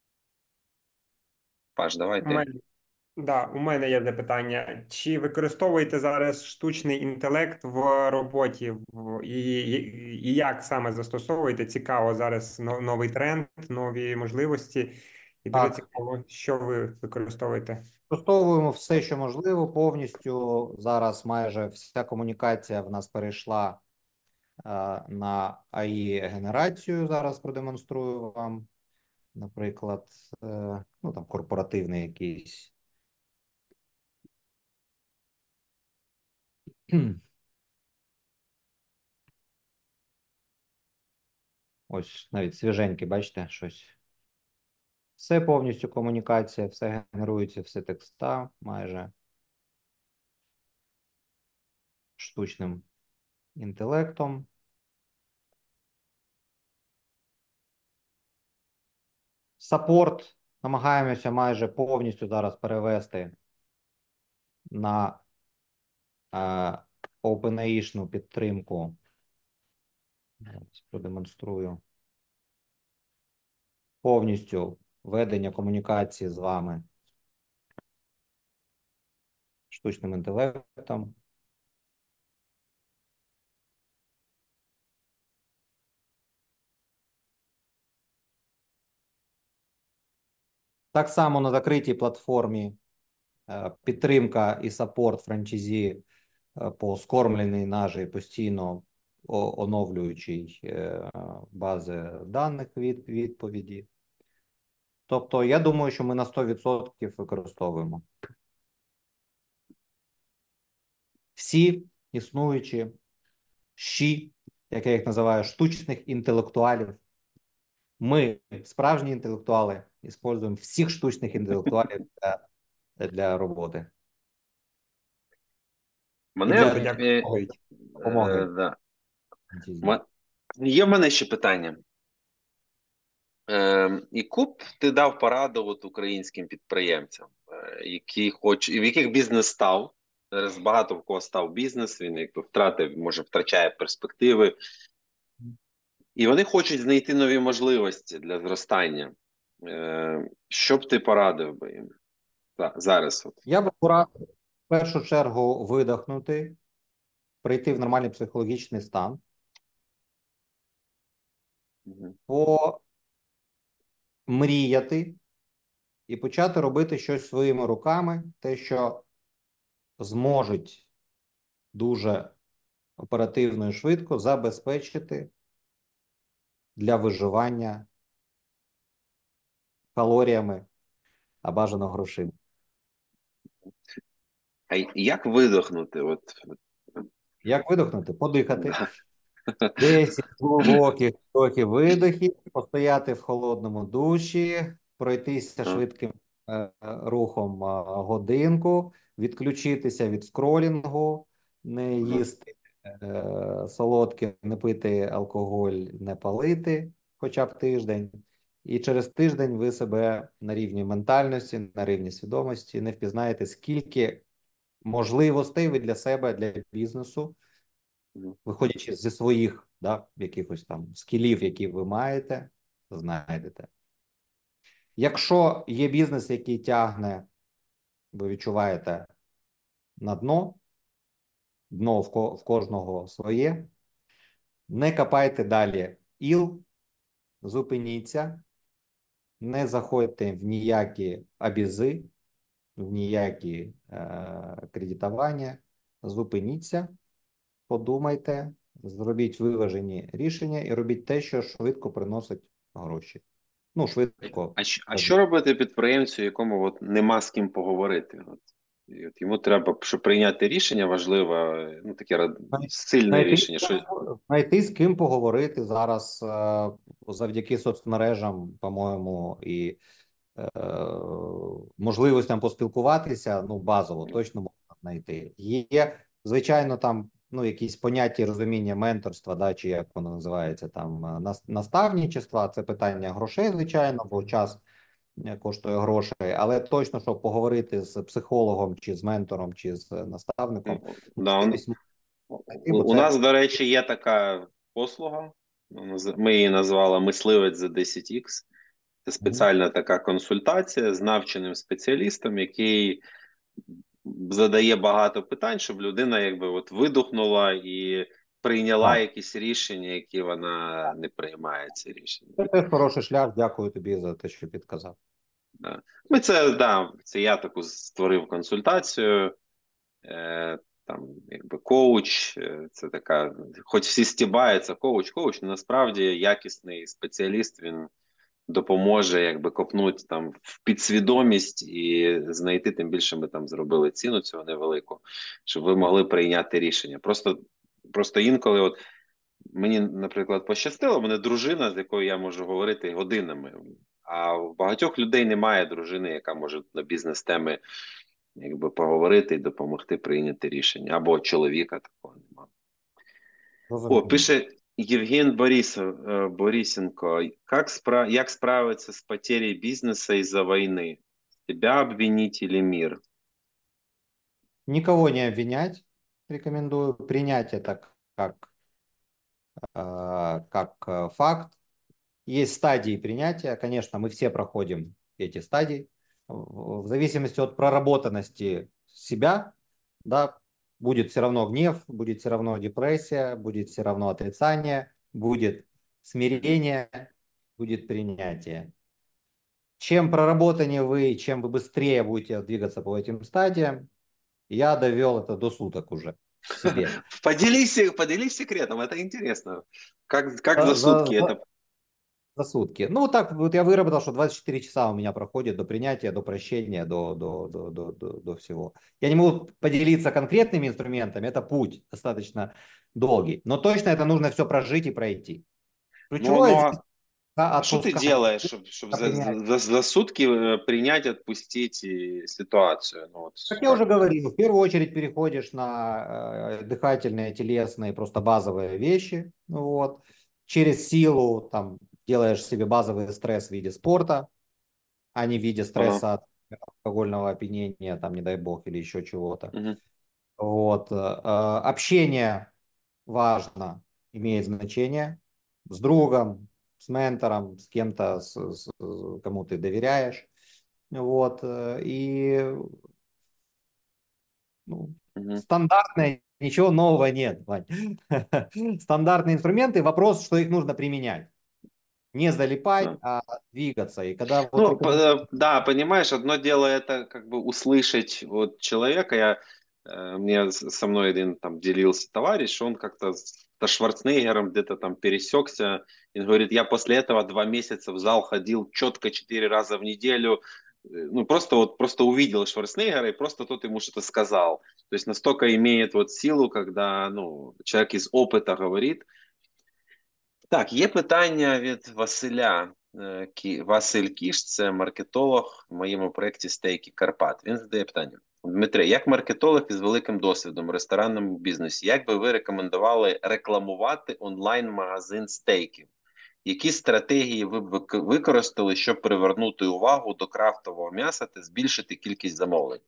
Паш, давай У ти. мене, да, у мене є запитання. Чи використовуєте зараз штучний інтелект в роботі? І як саме застосовуєте? Цікаво, зараз новий тренд, нові можливості. І дуже Так, цікаво, що ви використовуєте. використовуємо все, що можливо, повністю. Зараз майже вся комунікація в нас перейшла на АІ-генерацію. Зараз продемонструю вам, наприклад, ну там корпоративний якийсь. Ось навіть свіженький, бачите, щось. Все повністю комунікація, все генерується, все текста майже штучним інтелектом. Саппорт намагаємося майже повністю зараз перевести на OpenAI-шну підтримку. Зараз продемонструю. Повністю ведення комунікації з вами штучним інтелектом. Так само на закритій платформі підтримка і саппорт франчайзі по скормленій нажі постійно оновлюючий бази даних відповіді. Тобто, я думаю, що ми на 100% використовуємо всі існуючі як я їх називаю, штучних інтелектуалів. Ми, справжні інтелектуали, використовуємо всіх штучних інтелектуалів для роботи. І Мене Дуже для дякую. допомоги. да. Є в мене ще питання. Яку б ти дав пораду от українським підприємцям, в яких бізнес став? Зараз багато в кого став бізнес, він якби втрачає перспективи, і вони хочуть знайти нові можливості для зростання. Що б ти порадив би їм зараз? От. Я би порадив в першу чергу видихнути, прийти в нормальний психологічний стан, помріяти і почати робити щось своїми руками, те, що зможуть дуже оперативно і швидко забезпечити для виживання калоріями, а бажано грошима. А як видохнути? Як видихнути? Подихати. Да. 10 глибоких видохів, постояти в холодному душі, пройтися швидким рухом годинку, відключитися від скролінгу, не їсти солодке, не пити алкоголь, не палити хоча б тиждень. І через тиждень ви себе на рівні ментальності, на рівні свідомості не впізнаєте, скільки можливостей ви для себе, для бізнесу, виходячи зі своїх якихось там скілів, які ви маєте, знайдете. Якщо є бізнес, який тягне, ви відчуваєте на дно в кожного своє, не копайте далі іл, зупиніться, не заходьте в ніякі абізи, в ніякі кредитування, зупиніться, подумайте, зробіть виважені рішення і робіть те, що швидко приносить гроші. ну, швидко. А що робити підприємцю, якому от нема з ким поговорити? І от йому треба, щоб прийняти рішення важливе, ну таке сильне Знайти, рішення. Що... знайти з ким поговорити зараз завдяки соцмережам, по-моєму, і е, можливостям поспілкуватися, ну, базово, точно можна знайти. Є, звичайно, там, ну, якісь поняття і розуміння менторства, да, чи як воно називається, там, наставничества, це питання грошей, звичайно, бо час коштує грошей, але точно, щоб поговорити з психологом, чи з ментором, чи з наставником, Да, можливість знайти, бо у це нас, до речі, є така послуга. Ми її назвали Мисливець за 10Х. Це спеціальна така консультація з навченим спеціалістом, який задає багато питань, щоб людина якби от видухнула і прийняла так. якісь рішення, які вона не приймає ці рішення. Це теж хороший шлях. Дякую тобі за те, що підказав. Да. Це я таку створив консультацію. Там якби коуч, це така, хоч всі стібаються, коуч, насправді якісний спеціаліст, він допоможе якби копнути там в підсвідомість і знайти, тим більше ми там зробили ціну цього невелику, щоб ви могли прийняти рішення. Просто інколи, от мені, наприклад, пощастило, в мене дружина, з якою я можу говорити годинами. А в багатьох людей немає дружини, яка може на бізнес-теми якби поговорити і допомогти прийняти рішення. Або чоловіка такого немає. О, Розумію. пише Євген Борисенко. Як справиться з потерей бізнесу із-за війни? Тебя обвинить или мир? Никого не обвинять рекомендую. Принять это как факт. Есть стадии принятия. Конечно, мы все проходим эти стадии. В зависимости от проработанности себя, да, будет все равно гнев, будет все равно депрессия, будет все равно отрицание, будет смирение, будет принятие. Чем проработаннее вы, чем вы быстрее будете двигаться по этим стадиям, я довел это до суток уже себе. Поделись секретом, это интересно. Как за За, сутки за, это? за сутки. Ну, вот так вот я выработал, что 24 часа у меня проходит до принятия, до прощения, до всего. Я не могу поделиться конкретными инструментами, это путь достаточно долгий. Но точно это нужно все прожить и пройти. Ну, Ключевое здесь да, а что ты отпускать. делаешь, чтобы за сутки принять, отпустить ситуацию? Ну, вот, Как я уже говорил, в первую очередь переходишь на дыхательные, телесные, просто базовые вещи. Вот. Через силу там, делаешь себе базовый стресс в виде спорта, а не в виде ага, стресса от алкогольного опьянения, там, не дай бог, или еще чего-то. мгм, Вот. Общение важно, имеет значение. С другом, с ментором, с кем-то, кому ты доверяешь. Вот. И ну, мгм, стандартные, ничего нового нет, Вань. Стандартные инструменты, вопрос, что их нужно применять. Не залипать, да. а двигаться. И когда вот Ну, да, понимаешь, одно дело это как бы услышать от человека. Со мной один там делился товарищ, он как-то со Шварценеггером где-то там пересекся. И говорит, я после этого 2 месяца в зал ходил четко 4 раза в неделю. Ну, просто увидел Шварценеггера, и просто тот ему что-то сказал. То есть настолько имеет вот силу, когда, ну, человек из опыта говорит. Так, є питання від Василя. Василь Кіш, це маркетолог в моєму проєкті Стейки Карпат. Він задає питання. Дмитре, як маркетолог із великим досвідом в ресторанному бізнесі, як би ви рекомендували рекламувати онлайн-магазин стейків? Які стратегії ви б використали, щоб привернути увагу до крафтового м'яса та збільшити кількість замовлень?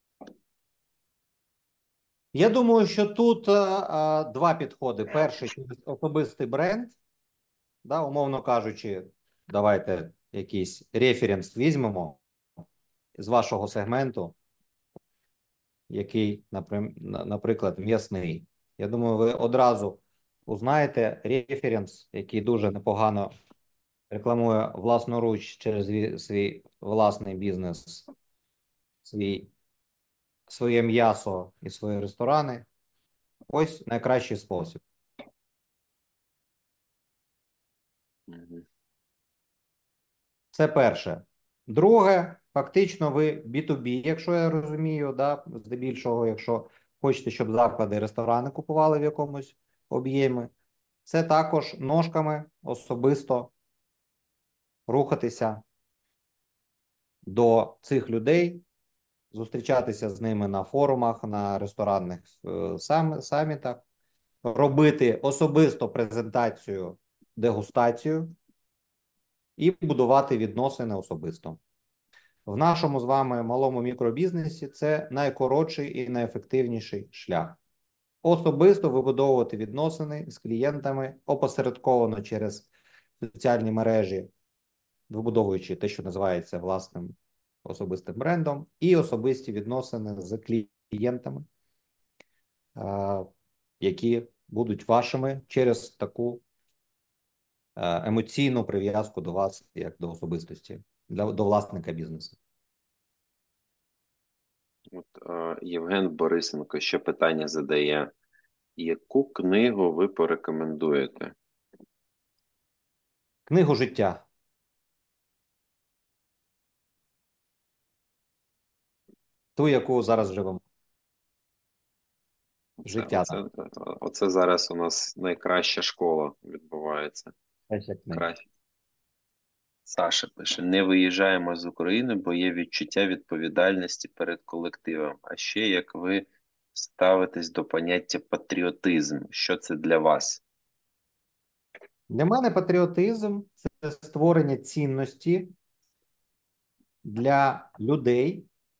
Я думаю, що тут два підходи. Перший через особистий бренд, да, умовно кажучи, давайте якийсь референс візьмемо з вашого сегменту, який, наприклад, м'ясний. Я думаю, ви одразу узнаєте референс, який дуже непогано рекламує власноруч через свій власний бізнес, своє м'ясо і свої ресторани. Ось найкращий спосіб. Це перше. Друге, фактично ви B2B, якщо я розумію, да, здебільшого, якщо хочете, щоб заклади, ресторани купували в якомусь об'ємі, це також ножками особисто рухатися до цих людей, зустрічатися з ними на форумах, на ресторанних самітах, робити особисто презентацію, дегустацію і будувати відносини особисто. В нашому з вами малому мікробізнесі це найкоротший і найефективніший шлях. Особисто вибудовувати відносини з клієнтами, опосередковано через соціальні мережі, вибудовуючи те, що називається власним особистим брендом, і особисті відносини з клієнтами, які будуть вашими через таку емоційну прив'язку до вас, як до особистості, до власника бізнесу. От, Євген Борисенко ще питання задає. Яку книгу ви порекомендуєте? Книгу життя. Ту, яку зараз живемо. Життя. Оце зараз у нас найкраща школа відбувається. Краще. Саша пише: не виїжджаємо з України, бо є відчуття відповідальності перед колективом. А ще як ви ставитесь до поняття патріотизм? Що це для вас? Для мене патріотизм – це створення цінності для людей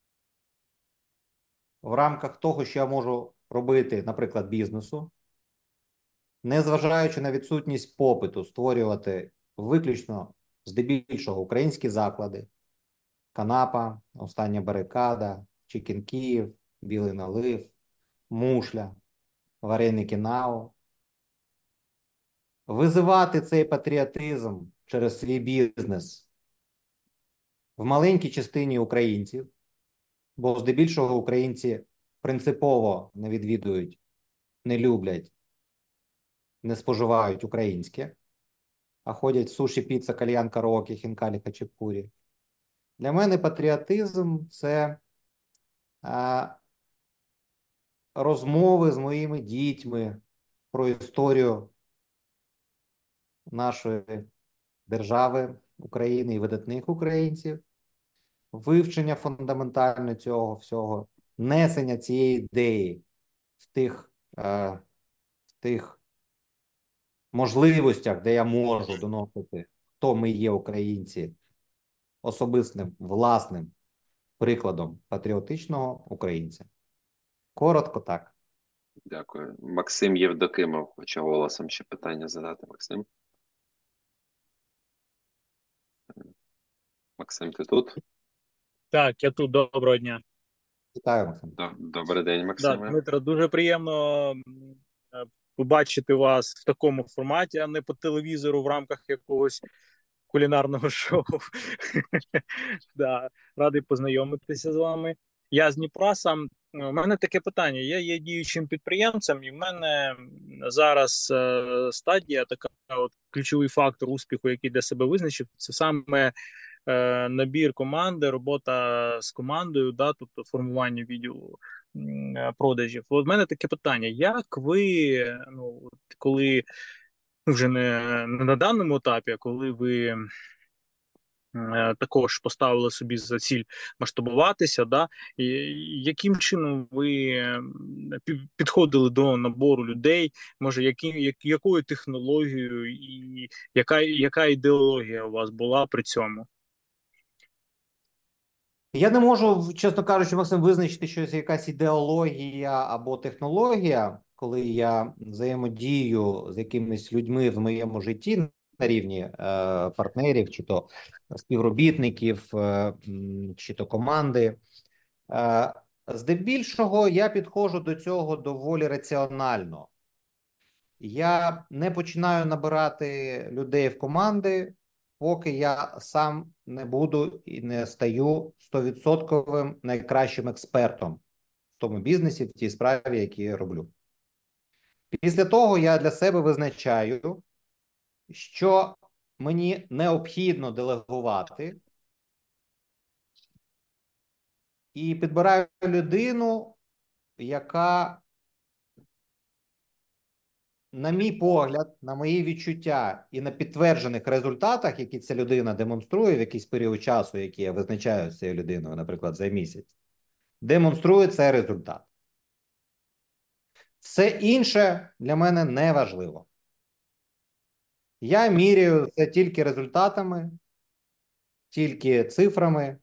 в рамках того, що я можу робити, наприклад, бізнесу, незважаючи на відсутність попиту, створювати виключно здебільшого українські заклади, Канапа, Остання барикада, Чикен Київ, Білий налив, Мушля, Вареники Нау. Визивати цей патріотизм через свій бізнес в маленькій частині українців, бо здебільшого українці принципово не відвідують, не люблять, не споживають українське, а ходять суші, піца, кальян, караоке, хінкалі, хачапурі. Для мене патріотизм – це розмови з моїми дітьми про історію нашої держави України і видатних українців, вивчення фундаментально цього всього, несення цієї ідеї в тих можливостях, де я можу доносити, хто ми є українці, особистим, власним прикладом патріотичного українця. Коротко так. Дякую. Максим Євдокимов хоче голосом ще питання задати. Максим? Максим, ти тут? Так, я тут. Доброго дня. Вітаю, Максим. Добрий день, Да, Максиме. Дмитро, дуже приємно побачити вас в такому форматі, а не по телевізору в рамках якогось кулінарного шоу. Да, радий познайомитися з вами. Я з Дніпра сам. У мене таке питання. Я є діючим підприємцем, і в мене зараз стадія така, от ключовий фактор успіху, який для себе визначив, це саме набір команди, робота з командою, да, тобто формування відділу продажів. От в мене таке питання: як ви, ну, коли вже не на даному етапі, а коли ви також поставили собі за ціль масштабуватися, да, і яким чином ви підходили до набору людей, може, якою технологією і яка ідеологія у вас була при цьому? Я не можу, чесно кажучи, Максим, визначити, що це якась ідеологія або технологія, коли я взаємодію з якимись людьми в моєму житті на рівні партнерів, чи то співробітників, чи то команди. Здебільшого я підходжу до цього доволі раціонально. Я не починаю набирати людей в команди, поки я сам не буду і не стаю 100% найкращим експертом в тому бізнесі, в тій справі, які я роблю. Після того я для себе визначаю, що мені необхідно делегувати і підбираю людину, яка, на мій погляд, на мої відчуття і на підтверджених результатах, які ця людина демонструє в якийсь період часу, який я визначаю з цією людиною, наприклад, за місяць, демонструє цей результат. Все інше для мене не важливо. Я міряю це тільки результатами, тільки цифрами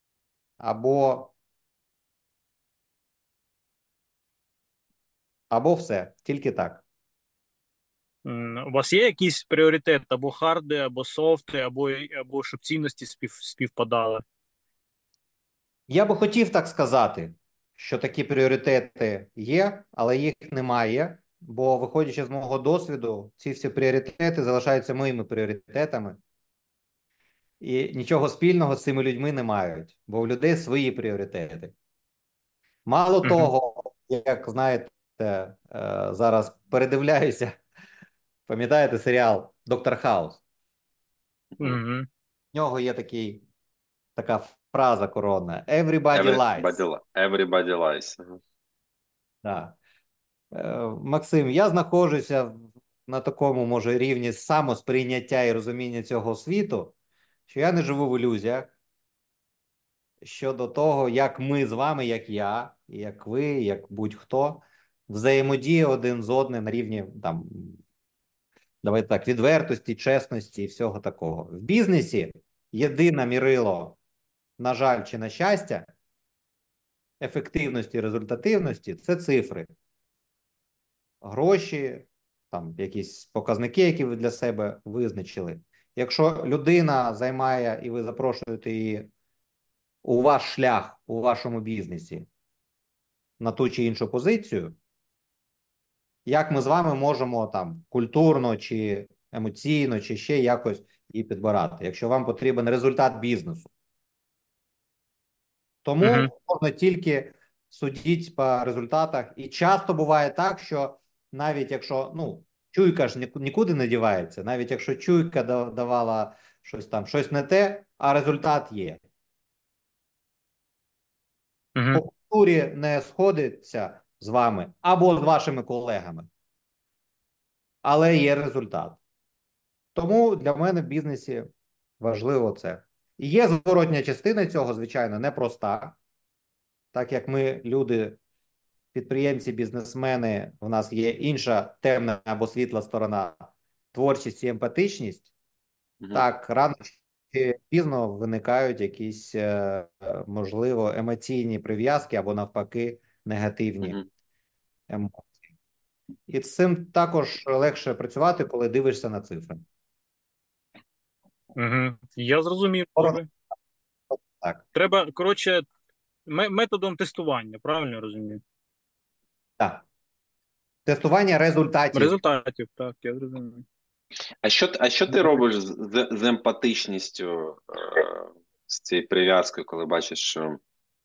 або все, тільки так. У вас є якийсь пріоритет або харди, або софти, або щоб цінності співпадали? Я би хотів так сказати, що такі пріоритети є, але їх немає, бо, виходячи з мого досвіду, ці всі пріоритети залишаються моїми пріоритетами і нічого спільного з цими людьми не мають, бо у людей свої пріоритети. Мало того, як знаєте, зараз передивляюся, пам'ятаєте серіал «Доктор Хаус»? Угу. В нього є така фраза коронна «Everybody lies». Everybody lies. Да. Максим, я знаходжуся на такому, може, рівні самосприйняття і розуміння цього світу, що я не живу в ілюзіях щодо того, як ми з вами, як я, як ви, як будь-хто, взаємодіє один з одним на рівні, там, давайте так, відвертості, чесності і всього такого. В бізнесі єдине мірило, на жаль, чи на щастя, ефективності, результативності – це цифри. Гроші, там якісь показники, які ви для себе визначили. Якщо людина займає і ви запрошуєте її у ваш шлях у вашому бізнесі на ту чи іншу позицію, як ми з вами можемо там культурно чи емоційно, чи ще якось її підбирати, якщо вам потрібен результат бізнесу. Тому можна тільки судити по результатах. І часто буває так, що навіть якщо, чуйка ж нікуди не дівається, навіть якщо чуйка давала щось не те, а результат є. По культурі не сходиться з вами або з вашими колегами, але є результат. Тому для мене в бізнесі важливо це. І є зворотня частина цього, звичайно, непроста. Так як ми, люди, підприємці, бізнесмени, в нас є інша темна або світла сторона, творчість і емпатичність, так, рано чи пізно виникають якісь, можливо, емоційні прив'язки або навпаки негативні емоції. І з цим також легше працювати, коли дивишся на цифри. Я зрозумів. Так. Треба, коротше, методом тестування, правильно я розумію? Так. Тестування результатів. Результатів, так, я зрозумів. А що ти робиш з емпатичністю, з цією прив'язкою, коли бачиш, що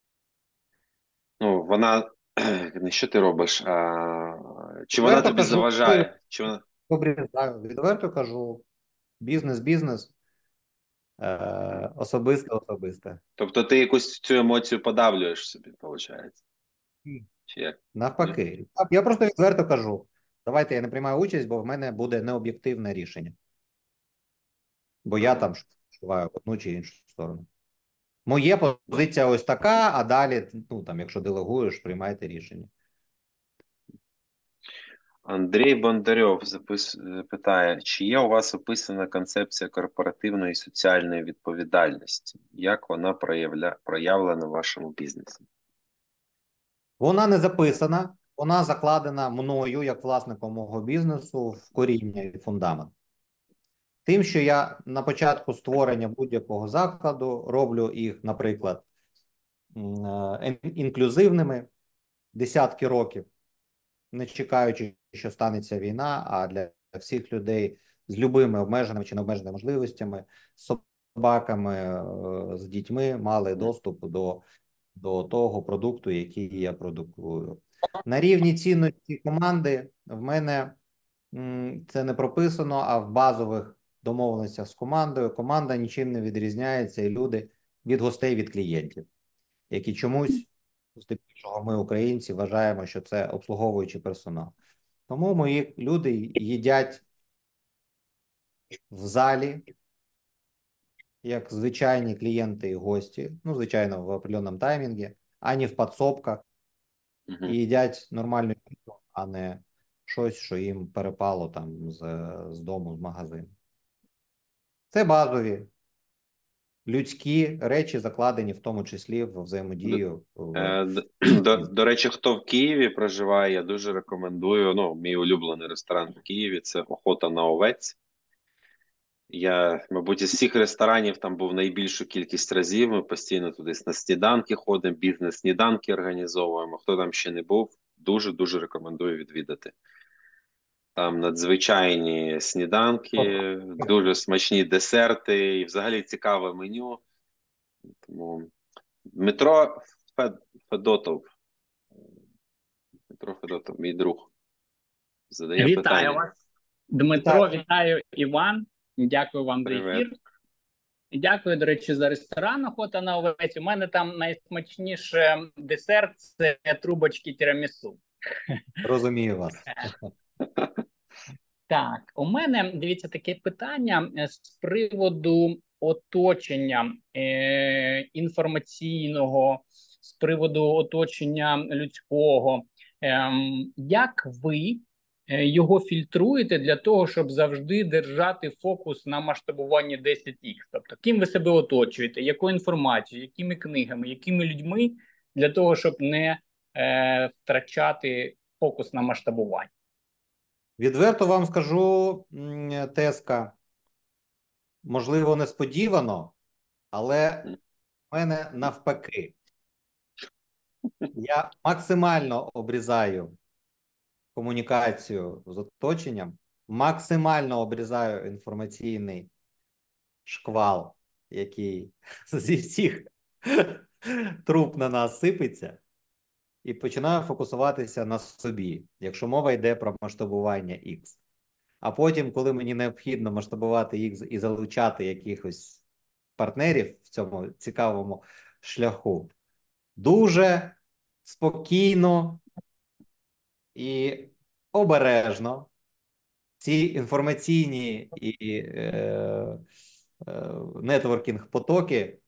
вона, не що ти робиш, чи вона тобі заважає? Відверто кажу, бізнес, особисте. Тобто ти якусь цю емоцію подавлюєш собі, виходить? Чи як? Навпаки. Я просто відверто кажу, давайте я не приймаю участь, бо в мене буде необ'єктивне рішення. Бо я там відчуваю в одну чи іншу сторону. Моя позиція ось така, а далі, якщо делегуєш, приймайте рішення. Андрій Бондарьов питає, чи є у вас описана концепція корпоративної і соціальної відповідальності? Як вона проявлена в вашому бізнесі? Вона не записана, вона закладена мною, як власником мого бізнесу, в коріння і фундамент. Тим, що я на початку створення будь-якого закладу роблю їх, наприклад, інклюзивними десятки років, не чекаючи, що станеться війна, а для всіх людей з любими обмеженими чи необмеженими можливостями, з собаками, з дітьми мали доступ до того продукту, який я продукую. На рівні цінності команди в мене це не прописано, а в базових домовленостях з командою. Команда нічим не відрізняється, і люди від гостей, від клієнтів, які чомусь, здебільшого ми, українці, вважаємо, що це обслуговуючий персонал. Тому мої люди їдять в залі, як звичайні клієнти і гості, ну, звичайно, в определеному таймінгі, а не в підсобках, і їдять нормальну їжу, а не щось, що їм перепало там з дому, з магазину. Це базові людські речі, закладені в тому числі в взаємодію. До речі, хто в Києві проживає, я дуже рекомендую. Ну, мій улюблений ресторан в Києві – це «Охота на овець». Я, мабуть, із всіх ресторанів там був найбільшу кількість разів. Ми постійно туди на сніданки ходимо, бізнес-сніданки організовуємо. Хто там ще не був, дуже-дуже рекомендую відвідати. Там надзвичайні сніданки, дуже смачні десерти і взагалі цікаве меню. Тому Дмитро Федотов, мій друг, задає Вітаю питання. вас, Дмитро, вітаю, Іван. Дякую вам за ефір. І дякую, до речі, за ресторан «Охота на овець». У мене там найсмачніше десерт – це трубочки тірамісу. Розумію вас. Так, у мене, дивіться, таке питання з приводу оточення інформаційного, з приводу оточення людського. Як ви його фільтруєте для того, щоб завжди держати фокус на масштабуванні 10Х? Тобто, ким ви себе оточуєте, якою інформацією, якими книгами, якими людьми, для того, щоб не втрачати фокус на масштабуванні? Відверто вам скажу, Теска, можливо, несподівано, але в мене навпаки. Я максимально обрізаю комунікацію з оточенням, максимально обрізаю інформаційний шквал, який зі всіх труб на нас сипеться, і починаю фокусуватися на собі, якщо мова йде про масштабування X. А потім, коли мені необхідно масштабувати X і залучати якихось партнерів в цьому цікавому шляху, дуже спокійно і обережно ці інформаційні і нетворкінг-потоки,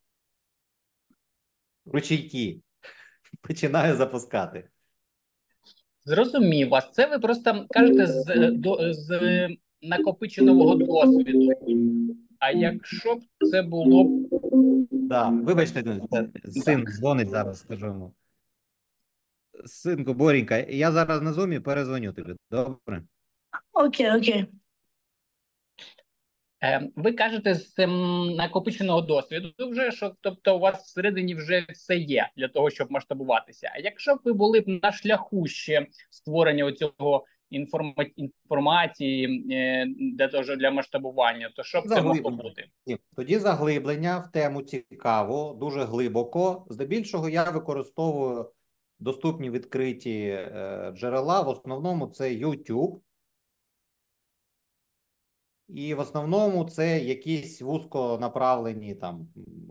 ручейки починаю запускати. Зрозумів вас. Це ви просто кажете з накопиченого досвіду. А якщо б це було б... Да, вибачте, син дзвонить зараз, скажу йому. Синку, Боренька, я зараз на зумі, перезвоню тобі, добре? Окей. Ви кажете з накопиченого досвіду вже, що тобто у вас всередині вже все є для того, щоб масштабуватися. А якщо б ви були б на шляху ще створення цього інформації для масштабування, то що б це могло бути? Тоді заглиблення в тему цікаво, дуже глибоко. Здебільшого я використовую доступні відкриті джерела. В основному це YouTube. І в основному це якісь вузьконаправлені там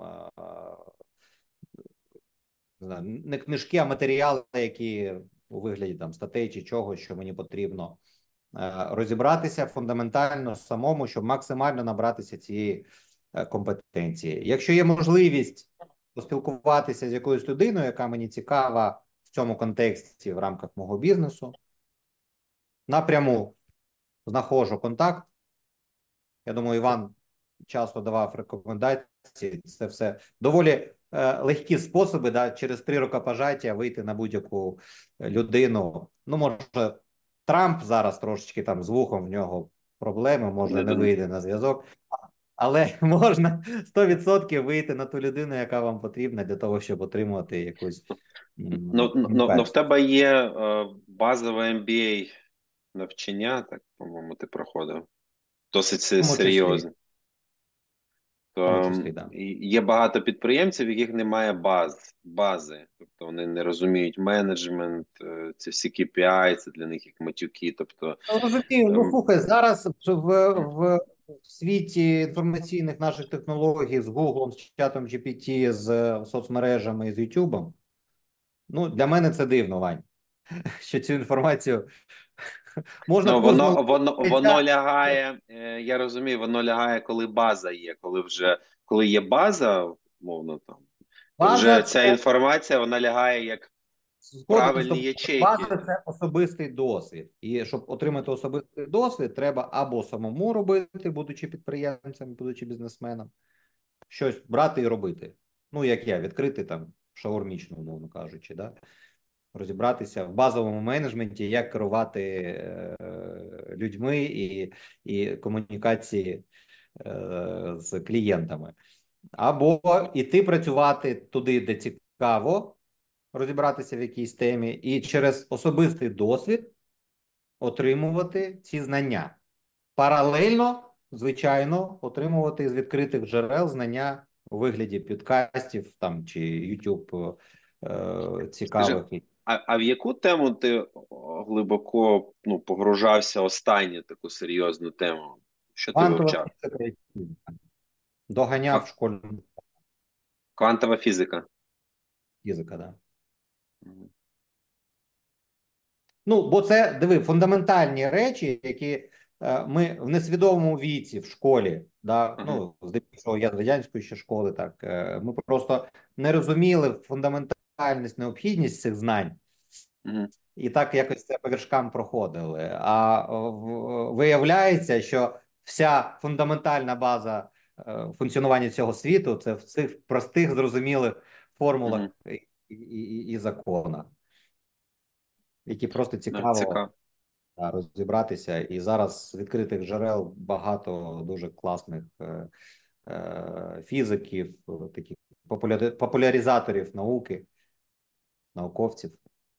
не книжки, а матеріали, які у вигляді там статей чи чогось, що мені потрібно розібратися фундаментально самому, щоб максимально набратися цієї компетенції. Якщо є можливість поспілкуватися з якоюсь людиною, яка мені цікава в цьому контексті в рамках мого бізнесу, напряму знаходжу контакт. Я думаю, Іван часто давав рекомендації. Це все доволі легкі способи, да, через 3 рукопожаття вийти на будь-яку людину. Ну, може, Трамп зараз трошечки там з вухом, в нього проблеми, може не вийде на зв'язок. Але можна 100% вийти на ту людину, яка вам потрібна для того, щоб отримувати якусь... Ну, в тебе є базове MBA навчання, так, по-моєму, ти проходив. Досить серйозно. То є багато підприємців, в яких немає бази. Тобто вони не розуміють менеджмент, ці всі KPI, це для них як матюки. Тобто, розумію, ну слухай, зараз в в світі інформаційних наших технологій з Google, з чатом GPT, з соцмережами, з YouTube, ну, для мене це дивно, Вань, що цю інформацію можна Ну, кожного воно лягає, я розумію, воно лягає, коли база є, коли є база, мовно там, то база вже ця це інформація, вона лягає як згоден з правильні тобою. ячейки. База це особистий досвід. І щоб отримати особистий досвід, треба або самому робити, будучи підприємцем, будучи бізнесменом, щось брати і робити. Ну, як я, відкрити там шаурмічну, умовно кажучи, да? Розібратися в базовому менеджменті, як керувати людьми і комунікації з клієнтами. Або іти працювати туди, де цікаво, розібратися в якійсь темі, і через особистий досвід отримувати ці знання. Паралельно, звичайно, отримувати з відкритих джерел знання у вигляді підкастів там, чи YouTube цікавих. Скажи, а в яку тему ти глибоко погружався останню таку серйозну тему? Що ти Квантова вивчав? фізика і фізика. Доганяв школьну Квантова фізика. фізика, да. Ну, бо це, диви, фундаментальні речі, які ми в несвідомому віці в школі, да, ну, здебільшого я з радянської ще школи, так, ми просто не розуміли фундаментальність, необхідність цих знань. І так якось це по віршкам проходили. А виявляється, що вся фундаментальна база функціонування цього світу це в цих простих, зрозумілих формулах і законах, які просто цікаво розібратися. І зараз з відкритих джерел багато дуже класних фізиків, таких популяризаторів науки, науковців.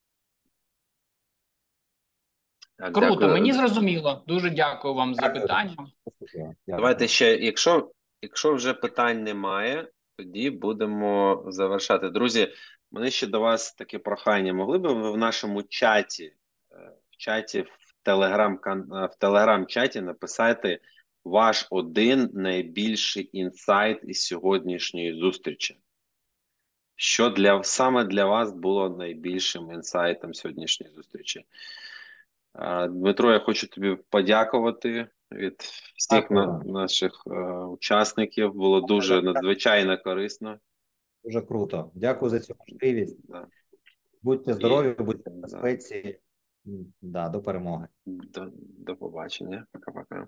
Так, Круто, дякую. мені зрозуміло. Дуже дякую вам за питання. Давайте ще, якщо вже питань немає, тоді будемо завершати. Друзі, в мене ще до вас таке прохання. Могли б ви в нашому чаті, в телеграм-чаті написати ваш один найбільший інсайт із сьогоднішньої зустрічі? Що саме для вас було найбільшим інсайтом сьогоднішньої зустрічі? Дмитро, я хочу тобі подякувати від всіх наших учасників. Було дуже надзвичайно корисно. Дуже круто. Дякую за цю можливість. Да. Будьте здорові, будьте в безпеці. Да, до перемоги. До побачення. Пока-пока.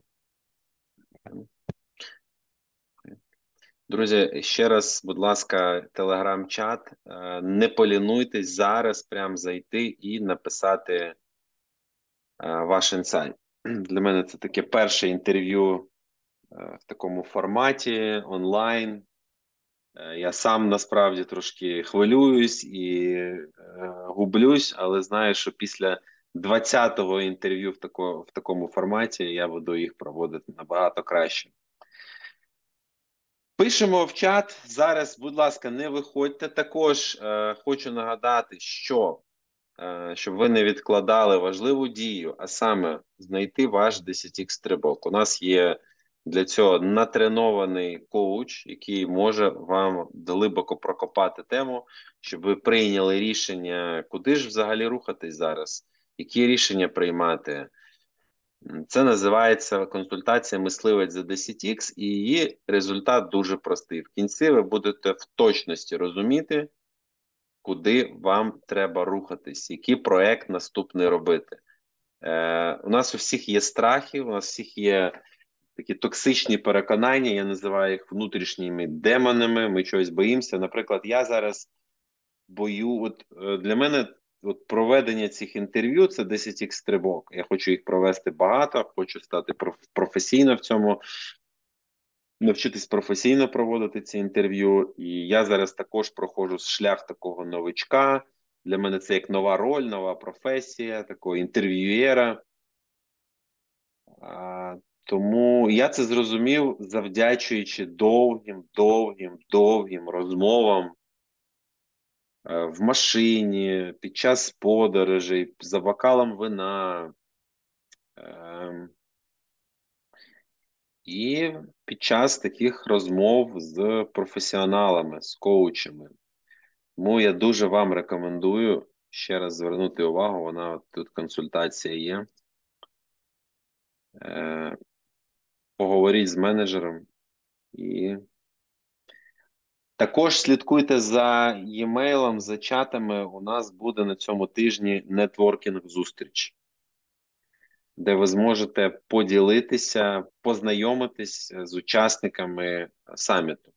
Друзі, ще раз, будь ласка, телеграм-чат. Не полінуйтесь зараз прям зайти і написати ваш інсайт. Для мене це таке перше інтерв'ю в такому форматі, онлайн. Я сам насправді трошки хвилююсь і гублюсь, але знаю, що після 20-го інтерв'ю в такому форматі я буду їх проводити набагато краще. Пишемо в чат. Зараз, будь ласка, не виходьте. Також хочу нагадати, щоб ви не відкладали важливу дію, а саме знайти ваш 10X стрибок. У нас є для цього натренований коуч, який може вам глибоко прокопати тему, щоб ви прийняли рішення, куди ж взагалі рухатись зараз, які рішення приймати. Це називається консультація «Мисливець за 10X», і її результат дуже простий. В кінці ви будете в точності розуміти, куди вам треба рухатись, який проект наступний робити. У нас у всіх є страхи, у нас у всіх є такі токсичні переконання, я називаю їх внутрішніми демонами, ми чогось боїмося. Наприклад, я зараз для мене проведення цих інтерв'ю – це 10X стрибок. Я хочу їх провести багато, хочу стати професійно в цьому, навчитись професійно проводити ці інтерв'ю. І я зараз також проходжу шлях такого новичка. Для мене це як нова роль, нова професія, такого інтерв'юєра. Тому я це зрозумів, завдячуючи довгим розмовам в машині, під час подорожей, за бокалом вина. І під час таких розмов з професіоналами, з коучами. Тому я дуже вам рекомендую ще раз звернути увагу, вона тут консультація є. Поговоріть з менеджером і також слідкуйте за e-mailом, за чатами. У нас буде на цьому тижні нетворкінг-зустріч, де ви зможете поділитися, познайомитись з учасниками саміту.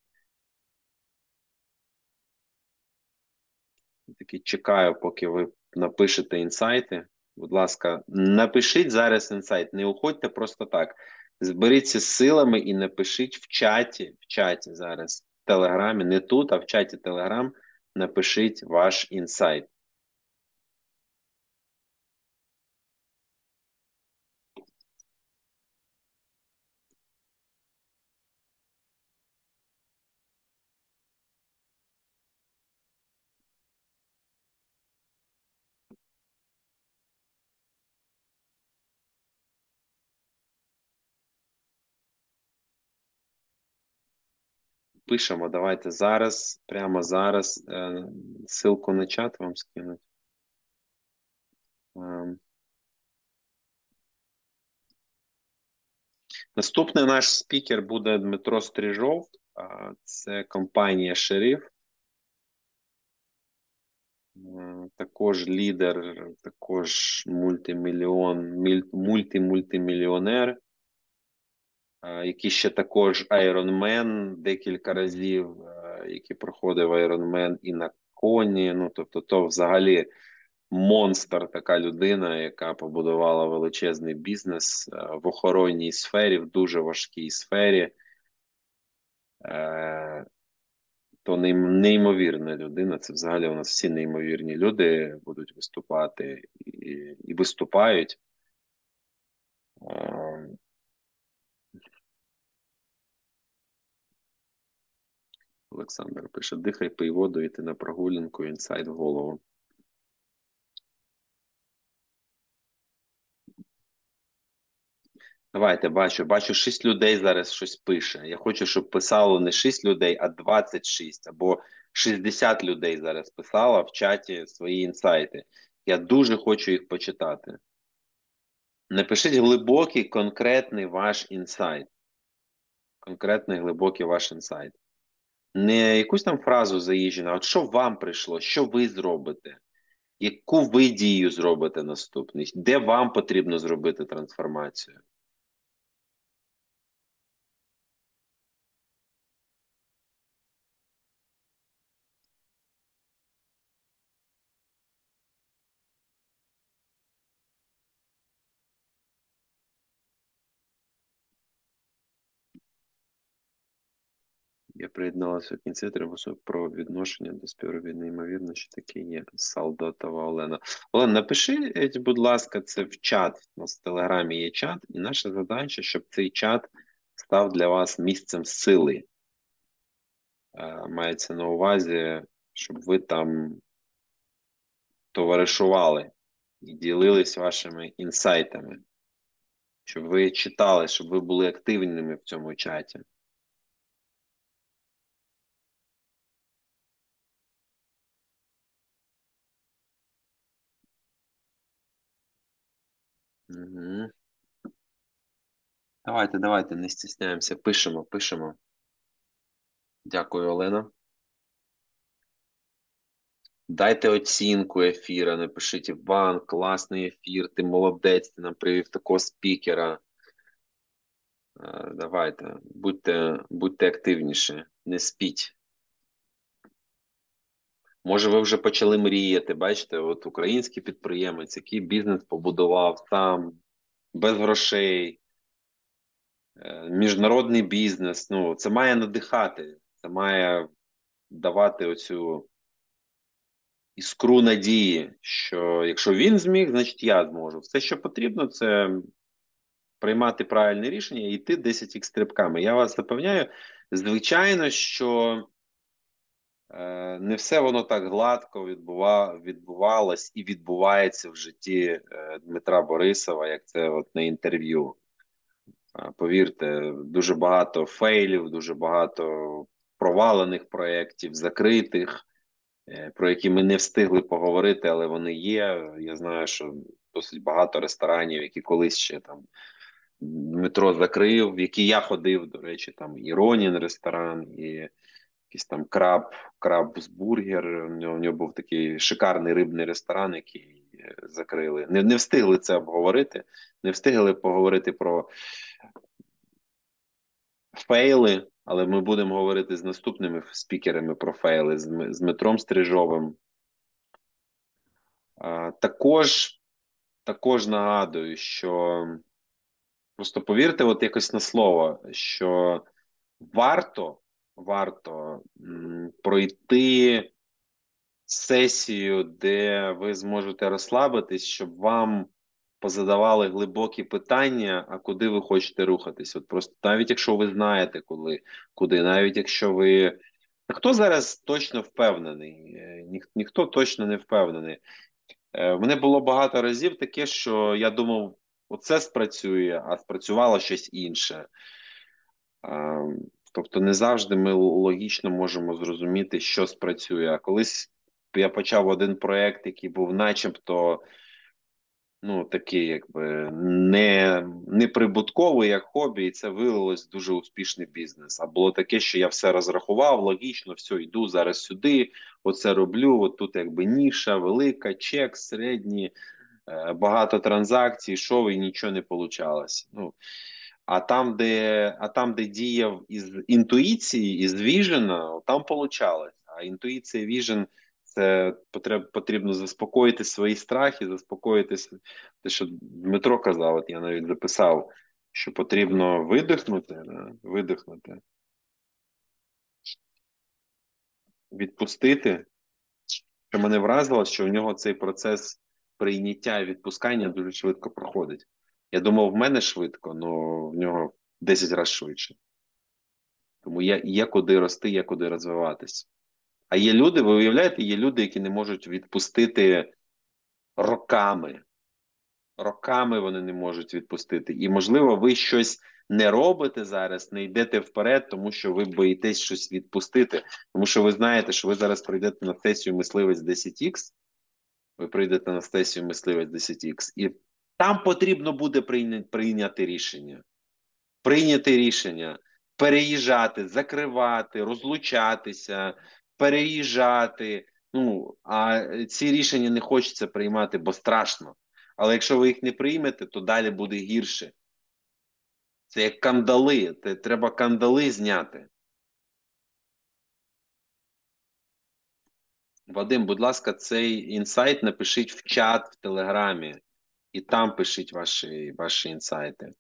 Таки чекаю, поки ви напишете інсайти. Будь ласка, напишіть зараз інсайт, не уходьте просто так. Зберіться з силами і напишіть в чаті зараз, в Телеграмі, не тут, а в чаті Телеграм, напишіть ваш інсайт. Пишемо, давайте зараз, прямо зараз, ссылку на чат вам скинуть. Наступний наш спікер буде Дмитро Стрижов, це компанія Шериф. Також лідер, також мультимільйонер, який ще також Ironman декілька разів, який проходив Ironman і на коні. Ну, тобто, то взагалі монстр, така людина, яка побудувала величезний бізнес в охоронній сфері, в дуже важкій сфері. То неймовірна людина. Це взагалі у нас всі неймовірні люди будуть виступати і виступають. Олександр пише: дихай, пий воду, йти на прогулянку, інсайт в голову. Давайте, бачу 6 людей зараз щось пише. Я хочу, щоб писало не 6 людей, а 26 або 60 людей зараз писало в чаті свої інсайти. Я дуже хочу їх почитати. Напишіть глибокий, конкретний ваш інсайт. Конкретний, глибокий ваш інсайт. Не якусь там фразу заїжджену, а от що вам прийшло, що ви зробите, яку ви дію зробите наступний, де вам потрібно зробити трансформацію. Я приєдналася в кінці, треба про відношення до співробітної, ймовірно, що таке є. Солдатова Олена. Олена, напишіть, будь ласка, це в чат. У нас в Телеграмі є чат, і наша задача, щоб цей чат став для вас місцем сили. Мається на увазі, щоб ви там товаришували і ділились вашими інсайтами. Щоб ви читали, щоб ви були активними в цьому чаті. Угу. Давайте, не стісняємося. Пишемо. Дякую, Олена. Дайте оцінку ефіра, напишіть: Іван, класний ефір, ти молодець, ти нам привів такого спікера. Давайте, будьте активніші, не спіть. Може, ви вже почали мріяти, бачите, от український підприємець, який бізнес побудував сам, без грошей, міжнародний бізнес, ну, це має надихати, це має давати оцю іскру надії, що якщо він зміг, значить я зможу. Все, що потрібно, це приймати правильне рішення і йти 10х стрибками. Я вас запевняю, звичайно, що не все воно так гладко відбувалось і відбувається в житті Дмитра Борисова, як це от на інтерв'ю. Повірте, дуже багато фейлів, дуже багато провалених проєктів, закритих, про які ми не встигли поговорити, але вони є. Я знаю, що досить багато ресторанів, які колись ще там метро закрив, в які я ходив, до речі, там і Ронін ресторан, і якийсь там крабсбургер. У нього був такий шикарний рибний ресторан, який закрили. Не встигли це обговорити, не встигли поговорити про фейли, але ми будемо говорити з наступними спікерами про фейли, з Дмитром Стрижовим. Також нагадую, що просто повірте от якось на слово, що варто пройти сесію, де ви зможете розслабитись, щоб вам позадавали глибокі питання, а куди ви хочете рухатись. От просто навіть якщо ви знаєте, куди, навіть якщо ви... Хто зараз точно впевнений? Ніхто точно не впевнений. В мене було багато разів таке, що я думав, оце спрацює, а спрацювало щось інше. Тобто не завжди ми логічно можемо зрозуміти, що спрацює. А колись я почав один проєкт, який був начебто такий, якби не прибутковий, як хобі, і це виявилось дуже успішний бізнес. А було таке, що я все розрахував, логічно, все, йду зараз сюди, оце роблю, от тут якби ніша, велика, чек, середній, багато транзакцій, йшов і нічого не получалось. А там, де діяв із інтуїції, із віжена, там получалось. А інтуїція, віжен – це потрібно заспокоїти свої страхи, заспокоїти те, що Дмитро казав, от я навіть записав, що потрібно видихнути, відпустити. Що мене вразило, що в нього цей процес прийняття і відпускання дуже швидко проходить. Я думав, в мене швидко, але в нього в 10 разів швидше. Тому є куди рости, є куди розвиватись. А є люди, ви уявляєте, є люди, які не можуть відпустити роками. Роками вони не можуть відпустити. І, можливо, ви щось не робите зараз, не йдете вперед, тому що ви боїтесь щось відпустити. Тому що ви знаєте, що ви зараз прийдете на сесію мисливець 10Х, ви прийдете на сесію мисливець 10Х, і там потрібно буде прийняти рішення. Прийняти рішення, переїжджати, закривати, розлучатися, переїжджати. А ці рішення не хочеться приймати, бо страшно. Але якщо ви їх не приймете, то далі буде гірше. Це як кандали, треба кандали зняти. Вадим, будь ласка, цей інсайт напишіть в чат в Телеграмі. І там пишіть ваші інсайти.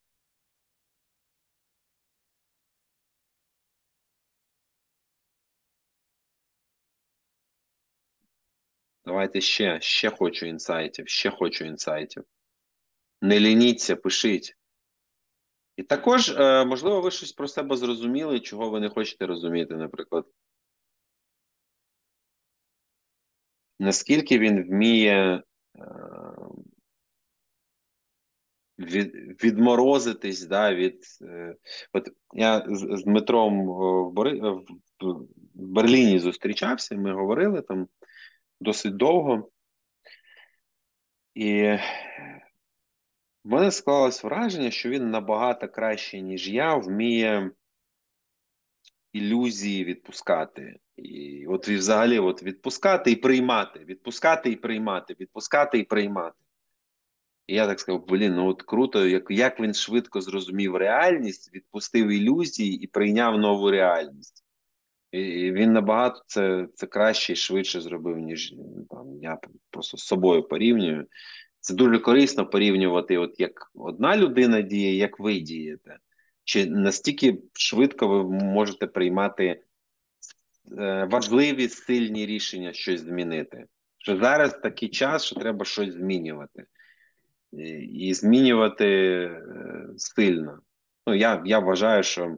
Давайте ще хочу інсайтів. Не лініться, пишіть. І також, можливо, ви щось про себе зрозуміли, чого ви не хочете розуміти, наприклад. Наскільки він вміє відморозитись, от я з Дмитром в Берліні зустрічався, ми говорили там досить довго. І в мене склалось враження, що він набагато краще, ніж я, вміє ілюзії відпускати. І от взагалі відпускати і приймати, відпускати і приймати, відпускати і приймати. І я так сказав, от круто, як він швидко зрозумів реальність, відпустив ілюзії і прийняв нову реальність. І він набагато це краще і швидше зробив, ніж я просто з собою порівнюю. Це дуже корисно порівнювати, от як одна людина діє, як ви дієте. Чи настільки швидко ви можете приймати важливі, сильні рішення щось змінити. Що зараз такий час, що треба щось змінювати. І змінювати сильно. Я вважаю, що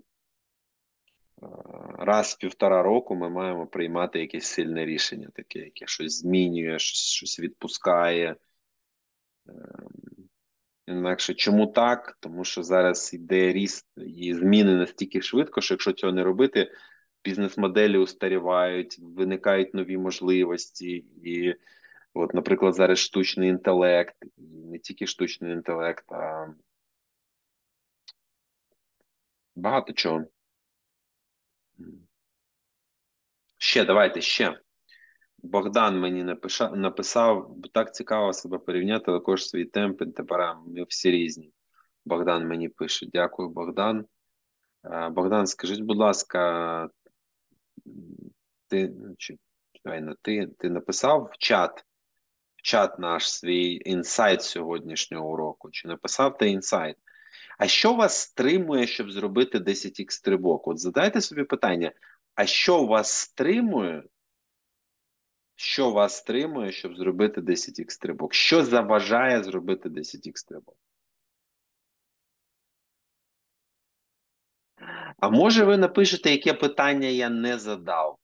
раз в 1,5 року ми маємо приймати якесь сильне рішення, таке, яке щось змінює, щось відпускає. Інакше чому так? Тому що зараз йде ріст і зміни настільки швидко, що якщо цього не робити, бізнес-моделі устарівають, виникають нові можливості. І от, наприклад, зараз штучний інтелект, і не тільки штучний інтелект, а багато чого. Давайте ще. Богдан мені написав, бо так цікаво себе порівняти, також свій темп і темперамент. Ми всі різні. Богдан мені пише. Дякую, Богдан. Богдан, скажіть, будь ласка, ти давай на ти написав в чат наш свій інсайт сьогоднішнього уроку? Чи написав ти інсайт? А що вас стримує, щоб зробити 10х стрибок? От задайте собі питання, а що вас стримує? Що вас стримує, щоб зробити 10х стрибок? Що заважає зробити 10х стрибок? А може ви напишете, яке питання я не задав?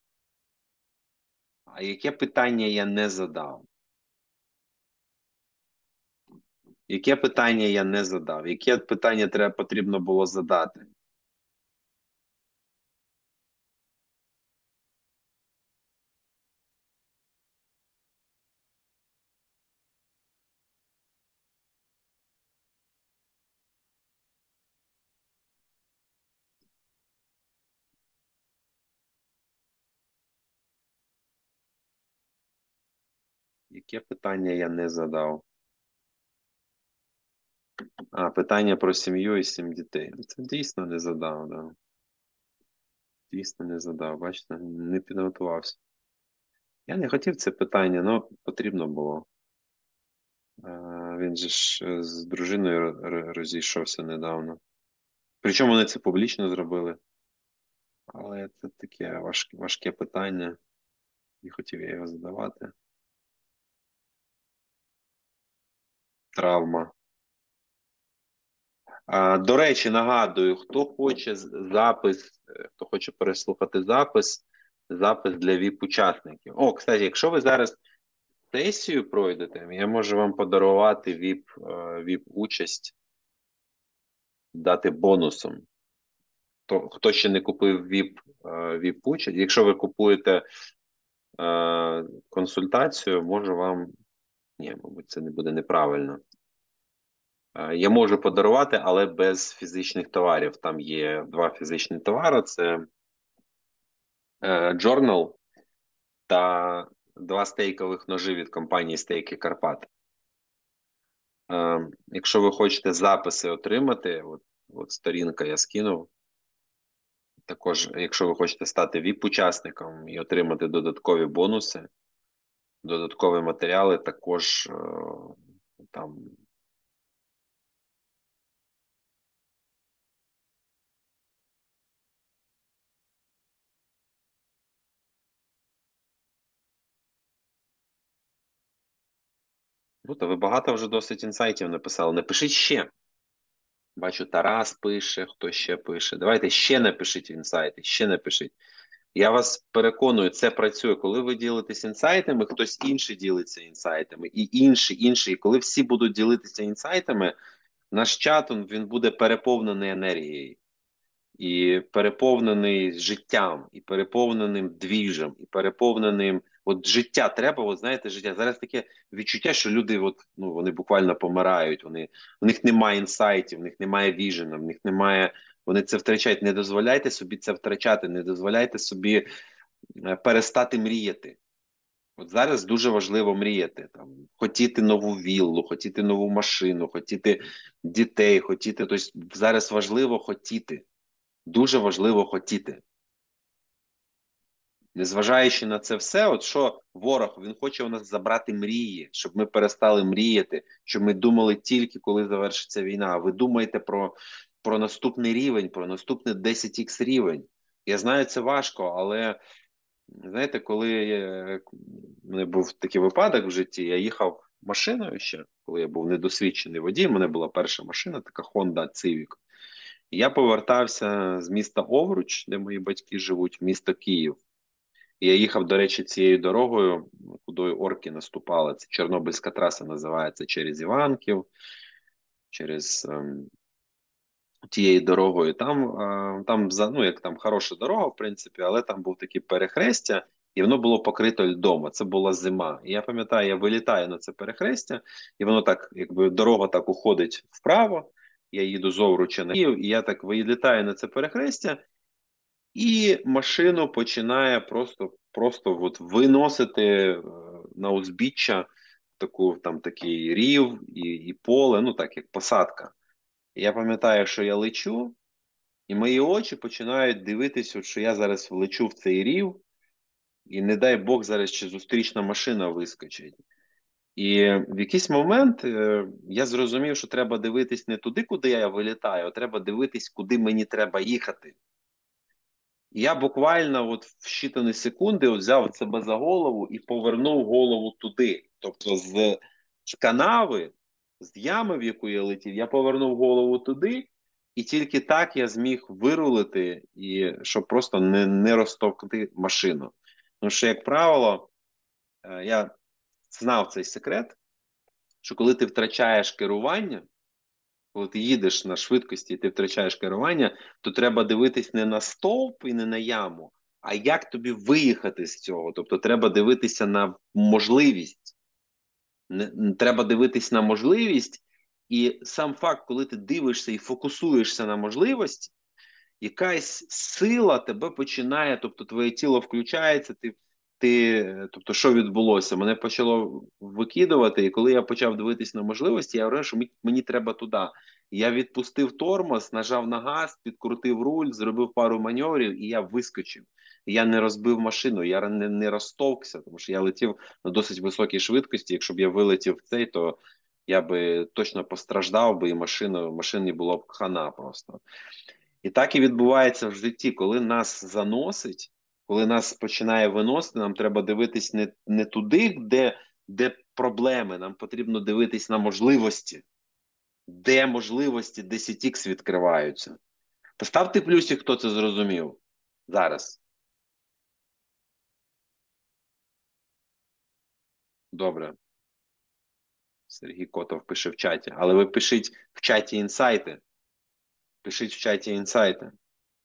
А яке питання я не задав? Яке питання я не задав? Яке питання потрібно було задати? Яке питання я не задав? Питання про сім'ю і 7 дітей. Це дійсно не задав, да. Дійсно не задав. Бачите, не підготувався. Я не хотів це питання, але потрібно було. Він же ж з дружиною розійшовся недавно. Причому вони це публічно зробили. Але це таке важке питання. Не хотів я його задавати. Травма. До речі, нагадую, хто хоче хто хоче переслухати запис для ВІП-учасників. Кстати, якщо ви зараз сесію пройдете, я можу вам подарувати ВІП-участь, дати бонусом. Хто ще не купив ВІП-участь, якщо ви купуєте консультацію, можу вам... Ні, мабуть, це не буде неправильно. Я можу подарувати, але без фізичних товарів. Там є 2 фізичні товари. Це Journal та 2 стейкових ножі від компанії Стейки Карпат. Якщо ви хочете записи отримати, от сторінка я скинув. Також, якщо ви хочете стати VIP-учасником і отримати додаткові бонуси, додаткові матеріали, також там... Ви багато вже досить інсайтів написали. Напишіть ще. Бачу, Тарас пише, хто ще пише. Давайте ще напишіть інсайти, ще напишіть. Я вас переконую, це працює. Коли ви ділитесь інсайтами, хтось інший ділиться інсайтами, і інший. І коли всі будуть ділитися інсайтами, наш чат, він буде переповнений енергією. І переповнений життям, і переповненим двіжем, і переповненим... От життя треба, знаєте, життя. Зараз таке відчуття, що люди, вони буквально помирають, у них немає інсайтів, у них немає віжена, в них немає... Вони це втрачають. Не дозволяйте собі це втрачати, не дозволяйте собі перестати мріяти. От зараз дуже важливо мріяти. Хотіти нову віллу, хотіти нову машину, хотіти дітей, Тобто зараз важливо хотіти. Дуже важливо хотіти. Незважаючи на це все, що ворог, він хоче у нас забрати мрії, щоб ми перестали мріяти, щоб ми думали тільки, коли завершиться війна. Ви думаєте про наступний рівень, про наступний 10х рівень. Я знаю, це важко, але, знаєте, коли в мене був такий випадок в житті, я їхав машиною ще, коли я був недосвідчений водій, в мене була перша машина, така Honda Civic. Я повертався з міста Овруч, де мої батьки живуть, в місто Київ. І я їхав, до речі, цією дорогою, куди орки наступали. Це Чорнобильська траса називається, через Іванків. через тією дорогою. Ну, як там хороша дорога, в принципі, але там був таке перехрестя, і воно було покрито льдом. Це була зима. І я пам'ятаю, я вилітаю на це перехрестя, і воно так, якби дорога так уходить вправо. Я їду з Овруча на Київ, і я так вилітаю на це перехрестя, і машину починає просто от виносити на узбіччя такий рів і поле, ну так, як посадка. І я пам'ятаю, що я лечу, і мої очі починають дивитися, що я зараз влечу в цей рів, і не дай Бог зараз ще зустрічна машина вискочить. І в якийсь момент я зрозумів, що треба дивитись не туди, куди я вилітаю, а треба дивитись, куди мені треба їхати. І я буквально от в щитані секунди взяв себе за голову і повернув голову туди. Тобто з канави, з ями, в яку я летів, я повернув голову туди, і тільки так я зміг вирулити, і щоб просто не розтовкти машину. Тому що, як правило, я знав цей секрет, що коли ти втрачаєш керування, коли ти їдеш на швидкості і ти втрачаєш керування, то треба дивитись не на стовп і не на яму, а як тобі виїхати з цього. Тобто треба дивитися на можливість. Треба дивитись на можливість, і сам факт, коли ти дивишся і фокусуєшся на можливості, якась сила тебе починає, тобто твоє тіло включається, тобто, що відбулося? Мене почало викидувати, і коли я почав дивитись на можливості, я говорю, що мені треба туди. Я відпустив тормоз, нажав на газ, підкрутив руль, зробив пару маневрів, і я вискочив. Я не розбив машину, я не розтовкся, тому що я летів на досить високій швидкості. Якщо б я вилетів в цей, то я би точно постраждав би, і машині було б хана просто. І так і відбувається в житті, коли нас заносить, коли нас починає виносити, нам треба дивитись не туди, де проблеми, нам потрібно дивитись на можливості, де можливості 10х відкриваються. Поставте плюсик, хто це зрозумів зараз. Добре. Сергій Котов пише в чаті. Але ви пишіть в чаті інсайти. Пишіть в чаті інсайти.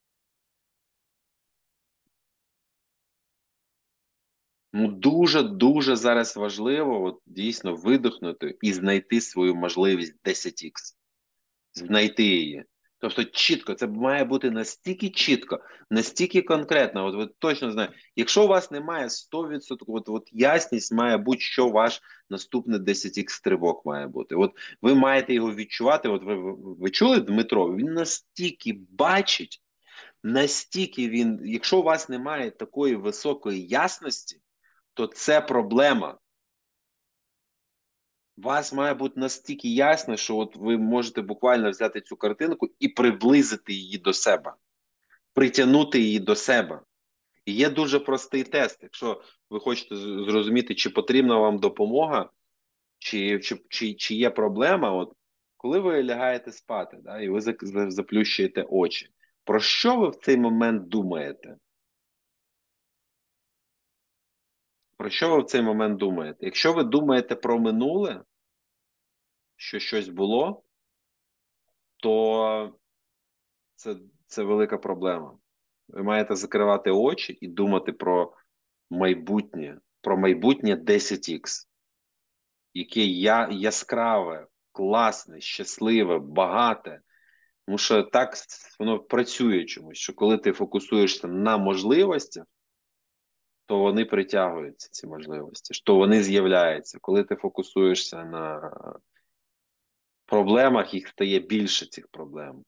Ну, дуже-дуже зараз важливо от, дійсно видихнути і знайти свою можливість 10х. Знайти її. Тобто чітко, це має бути настільки чітко, настільки конкретно. От ви точно знаєте, якщо у вас немає 100%, от ясність має бути, що ваш наступний 10х стрибок має бути. От ви маєте його відчувати. От ви чули Дмитро? Він настільки бачить, настільки він, якщо у вас немає такої високої ясності, то це проблема. У вас має бути настільки ясно, що от ви можете буквально взяти цю картинку і приблизити її до себе, притягнути її до себе. І є дуже простий тест. Якщо ви хочете зрозуміти, чи потрібна вам допомога, чи є проблема, от коли ви лягаєте спати, да, і ви заплющуєте очі, про що ви в цей момент думаєте? Про що ви в цей момент думаєте? Якщо ви думаєте про минуле, що щось було, то це велика проблема. Ви маєте закривати очі і думати про майбутнє 10х, яке яскраве, класне, щасливе, багате. Тому що так воно працює чомусь, що коли ти фокусуєшся на можливостях, то вони притягуються, ці можливості, що вони з'являються. Коли ти фокусуєшся на проблемах, їх стає більше цих проблем.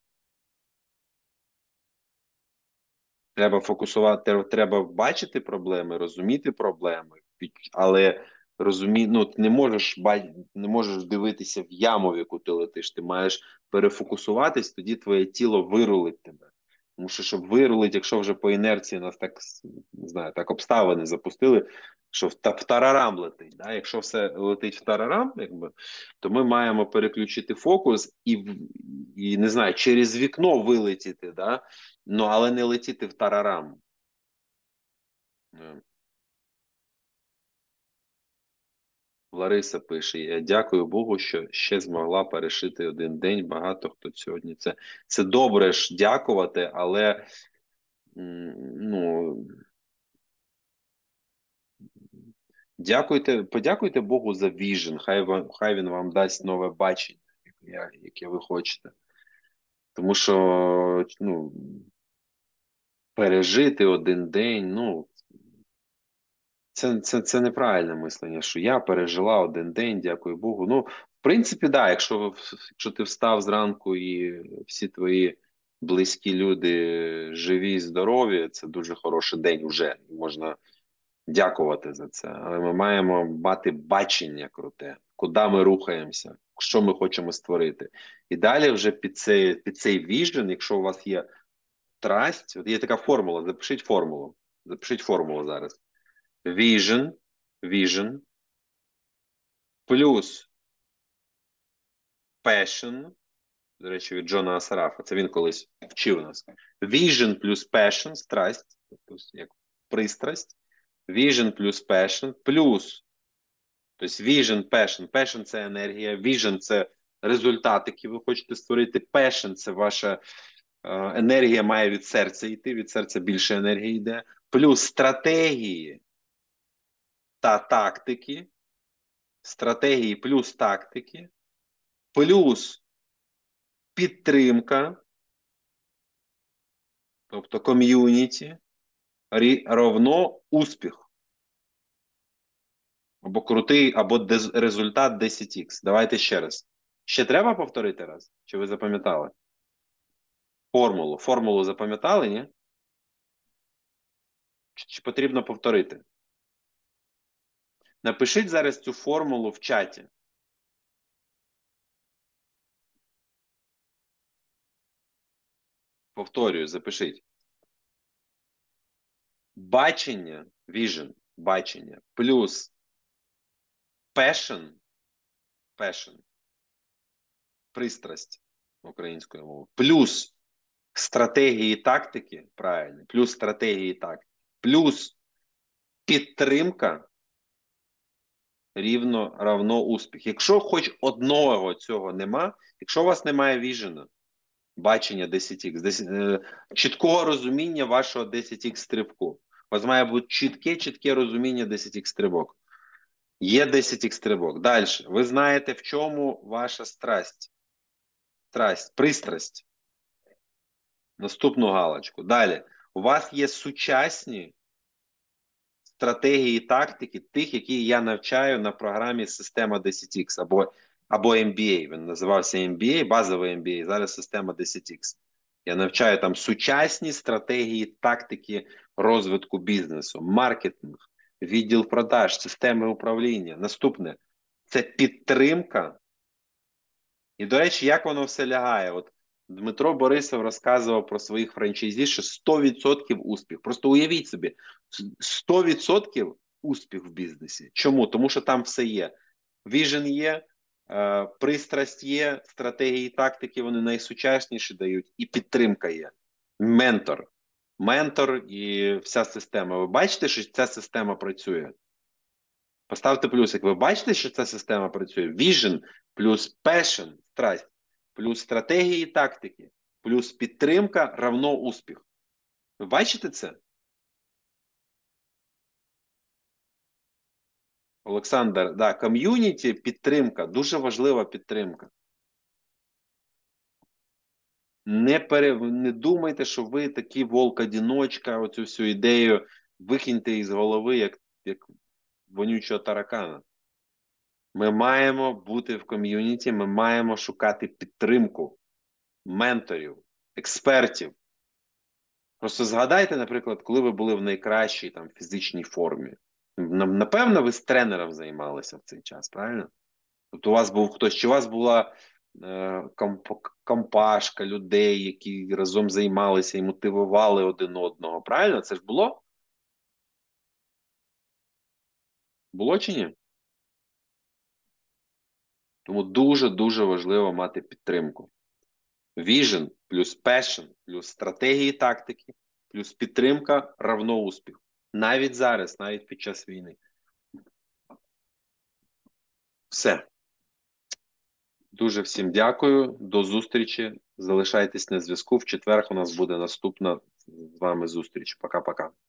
Треба фокусувати, треба бачити проблеми, розуміти проблеми, але ну, не можеш дивитися в яму, в яку ти летиш. Ти маєш перефокусуватись, тоді твоє тіло вирулить тебе. Тому що, щоб вирулити, якщо вже по інерції нас так, не знаю, так обставини запустили, що в тарарам летить. Да? Якщо все летить в тарарам, якби, то ми маємо переключити фокус і не знаю, через вікно вилетіти, да? Ну, але не летіти в тарарам. Лариса пише: я дякую Богу, що ще змогла перешити один день. Багато хто сьогодні це добре ж дякувати, але ну подякуйте Богу за віжен. Хай він вам дасть нове бачення, яке ви хочете. Тому що пережити один день, це неправильне мислення, що я пережила один день, дякую Богу. В принципі, да, якщо ти встав зранку і всі твої близькі люди живі, здорові, це дуже хороший день вже. Можна дякувати за це. Але ми маємо мати бачення круте, куди ми рухаємося, що ми хочемо створити. І далі вже під цей віжен, якщо у вас є страсть, от є така формула, запишіть формулу зараз. Vision плюс passion, до речі, від Джона Асарафа, це він колись вчив нас. Vision плюс passion, страсть, тобто як пристрасть. Vision плюс passion, плюс, тобто vision, passion це енергія, vision це результат, який ви хочете створити, passion це ваша енергія має від серця йти, від серця більше енергії йде, плюс стратегії та тактики, стратегії плюс тактики, плюс підтримка, тобто ком'юніті, равно успіх. Або крутий, або результат 10х. Давайте ще раз. Ще треба повторити раз? Чи ви запам'ятали? Формулу запам'ятали, ні? Чи потрібно повторити? Напишіть зараз цю формулу в чаті. Повторюю, запишіть. Бачення, vision, бачення, плюс passion, пристрасть українською мовою, плюс стратегії і тактики, правильно, плюс стратегії і тактики, плюс підтримка равно успіх. Якщо хоч одного цього нема, якщо у вас немає віжена, бачення 10х, чіткого розуміння вашого 10х стрибку, у вас має бути чітке розуміння 10х стрибок. Є 10х стрибок. Далі. Ви знаєте, в чому ваша страсть, пристрасть. Наступну галочку. Далі. У вас є сучасні стратегії і тактики тих, які я навчаю на програмі Система 10X або MBA. Він називався MBA, базовий MBA, зараз Система 10X. Я навчаю там сучасні стратегії, тактики розвитку бізнесу, маркетинг, відділ продаж, системи управління. Наступне – це підтримка. І, до речі, як воно все лягає? От Дмитро Борисов розказував про своїх франчайзі, що 100% успіх. Просто уявіть собі, 100% успіх в бізнесі. Чому? Тому що там все є. Віжен є, пристрасть є, стратегії і тактики, вони найсучасніші дають, і підтримка є. Ментор і вся система. Ви бачите, що ця система працює? Поставте плюсик. Ви бачите, що ця система працює? Vision плюс passion, страсть, плюс стратегії і тактики, плюс підтримка равно успіх. Ви бачите це? Олександр, да, ком'юніті, підтримка, дуже важлива підтримка. Не думайте, що ви такі волк-одіночка, оцю всю ідею викиньте із голови, як вонючого таракана. Ми маємо бути в ком'юніті, ми маємо шукати підтримку менторів, експертів. Просто згадайте, наприклад, коли ви були в найкращій там фізичній формі. Напевно, ви з тренером займалися в цей час, правильно? Тобто у вас був хтось, чи у вас була компашка людей, які разом займалися і мотивували один одного, правильно? Це ж було? Було чи ні? Тому дуже-дуже важливо мати підтримку. Vision плюс passion, плюс стратегії, тактики, плюс підтримка равно успіх. Навіть зараз, навіть під час війни. Все. Дуже всім дякую. До зустрічі. Залишайтесь на зв'язку. В четвер у нас буде наступна з вами зустріч. Пока-пока.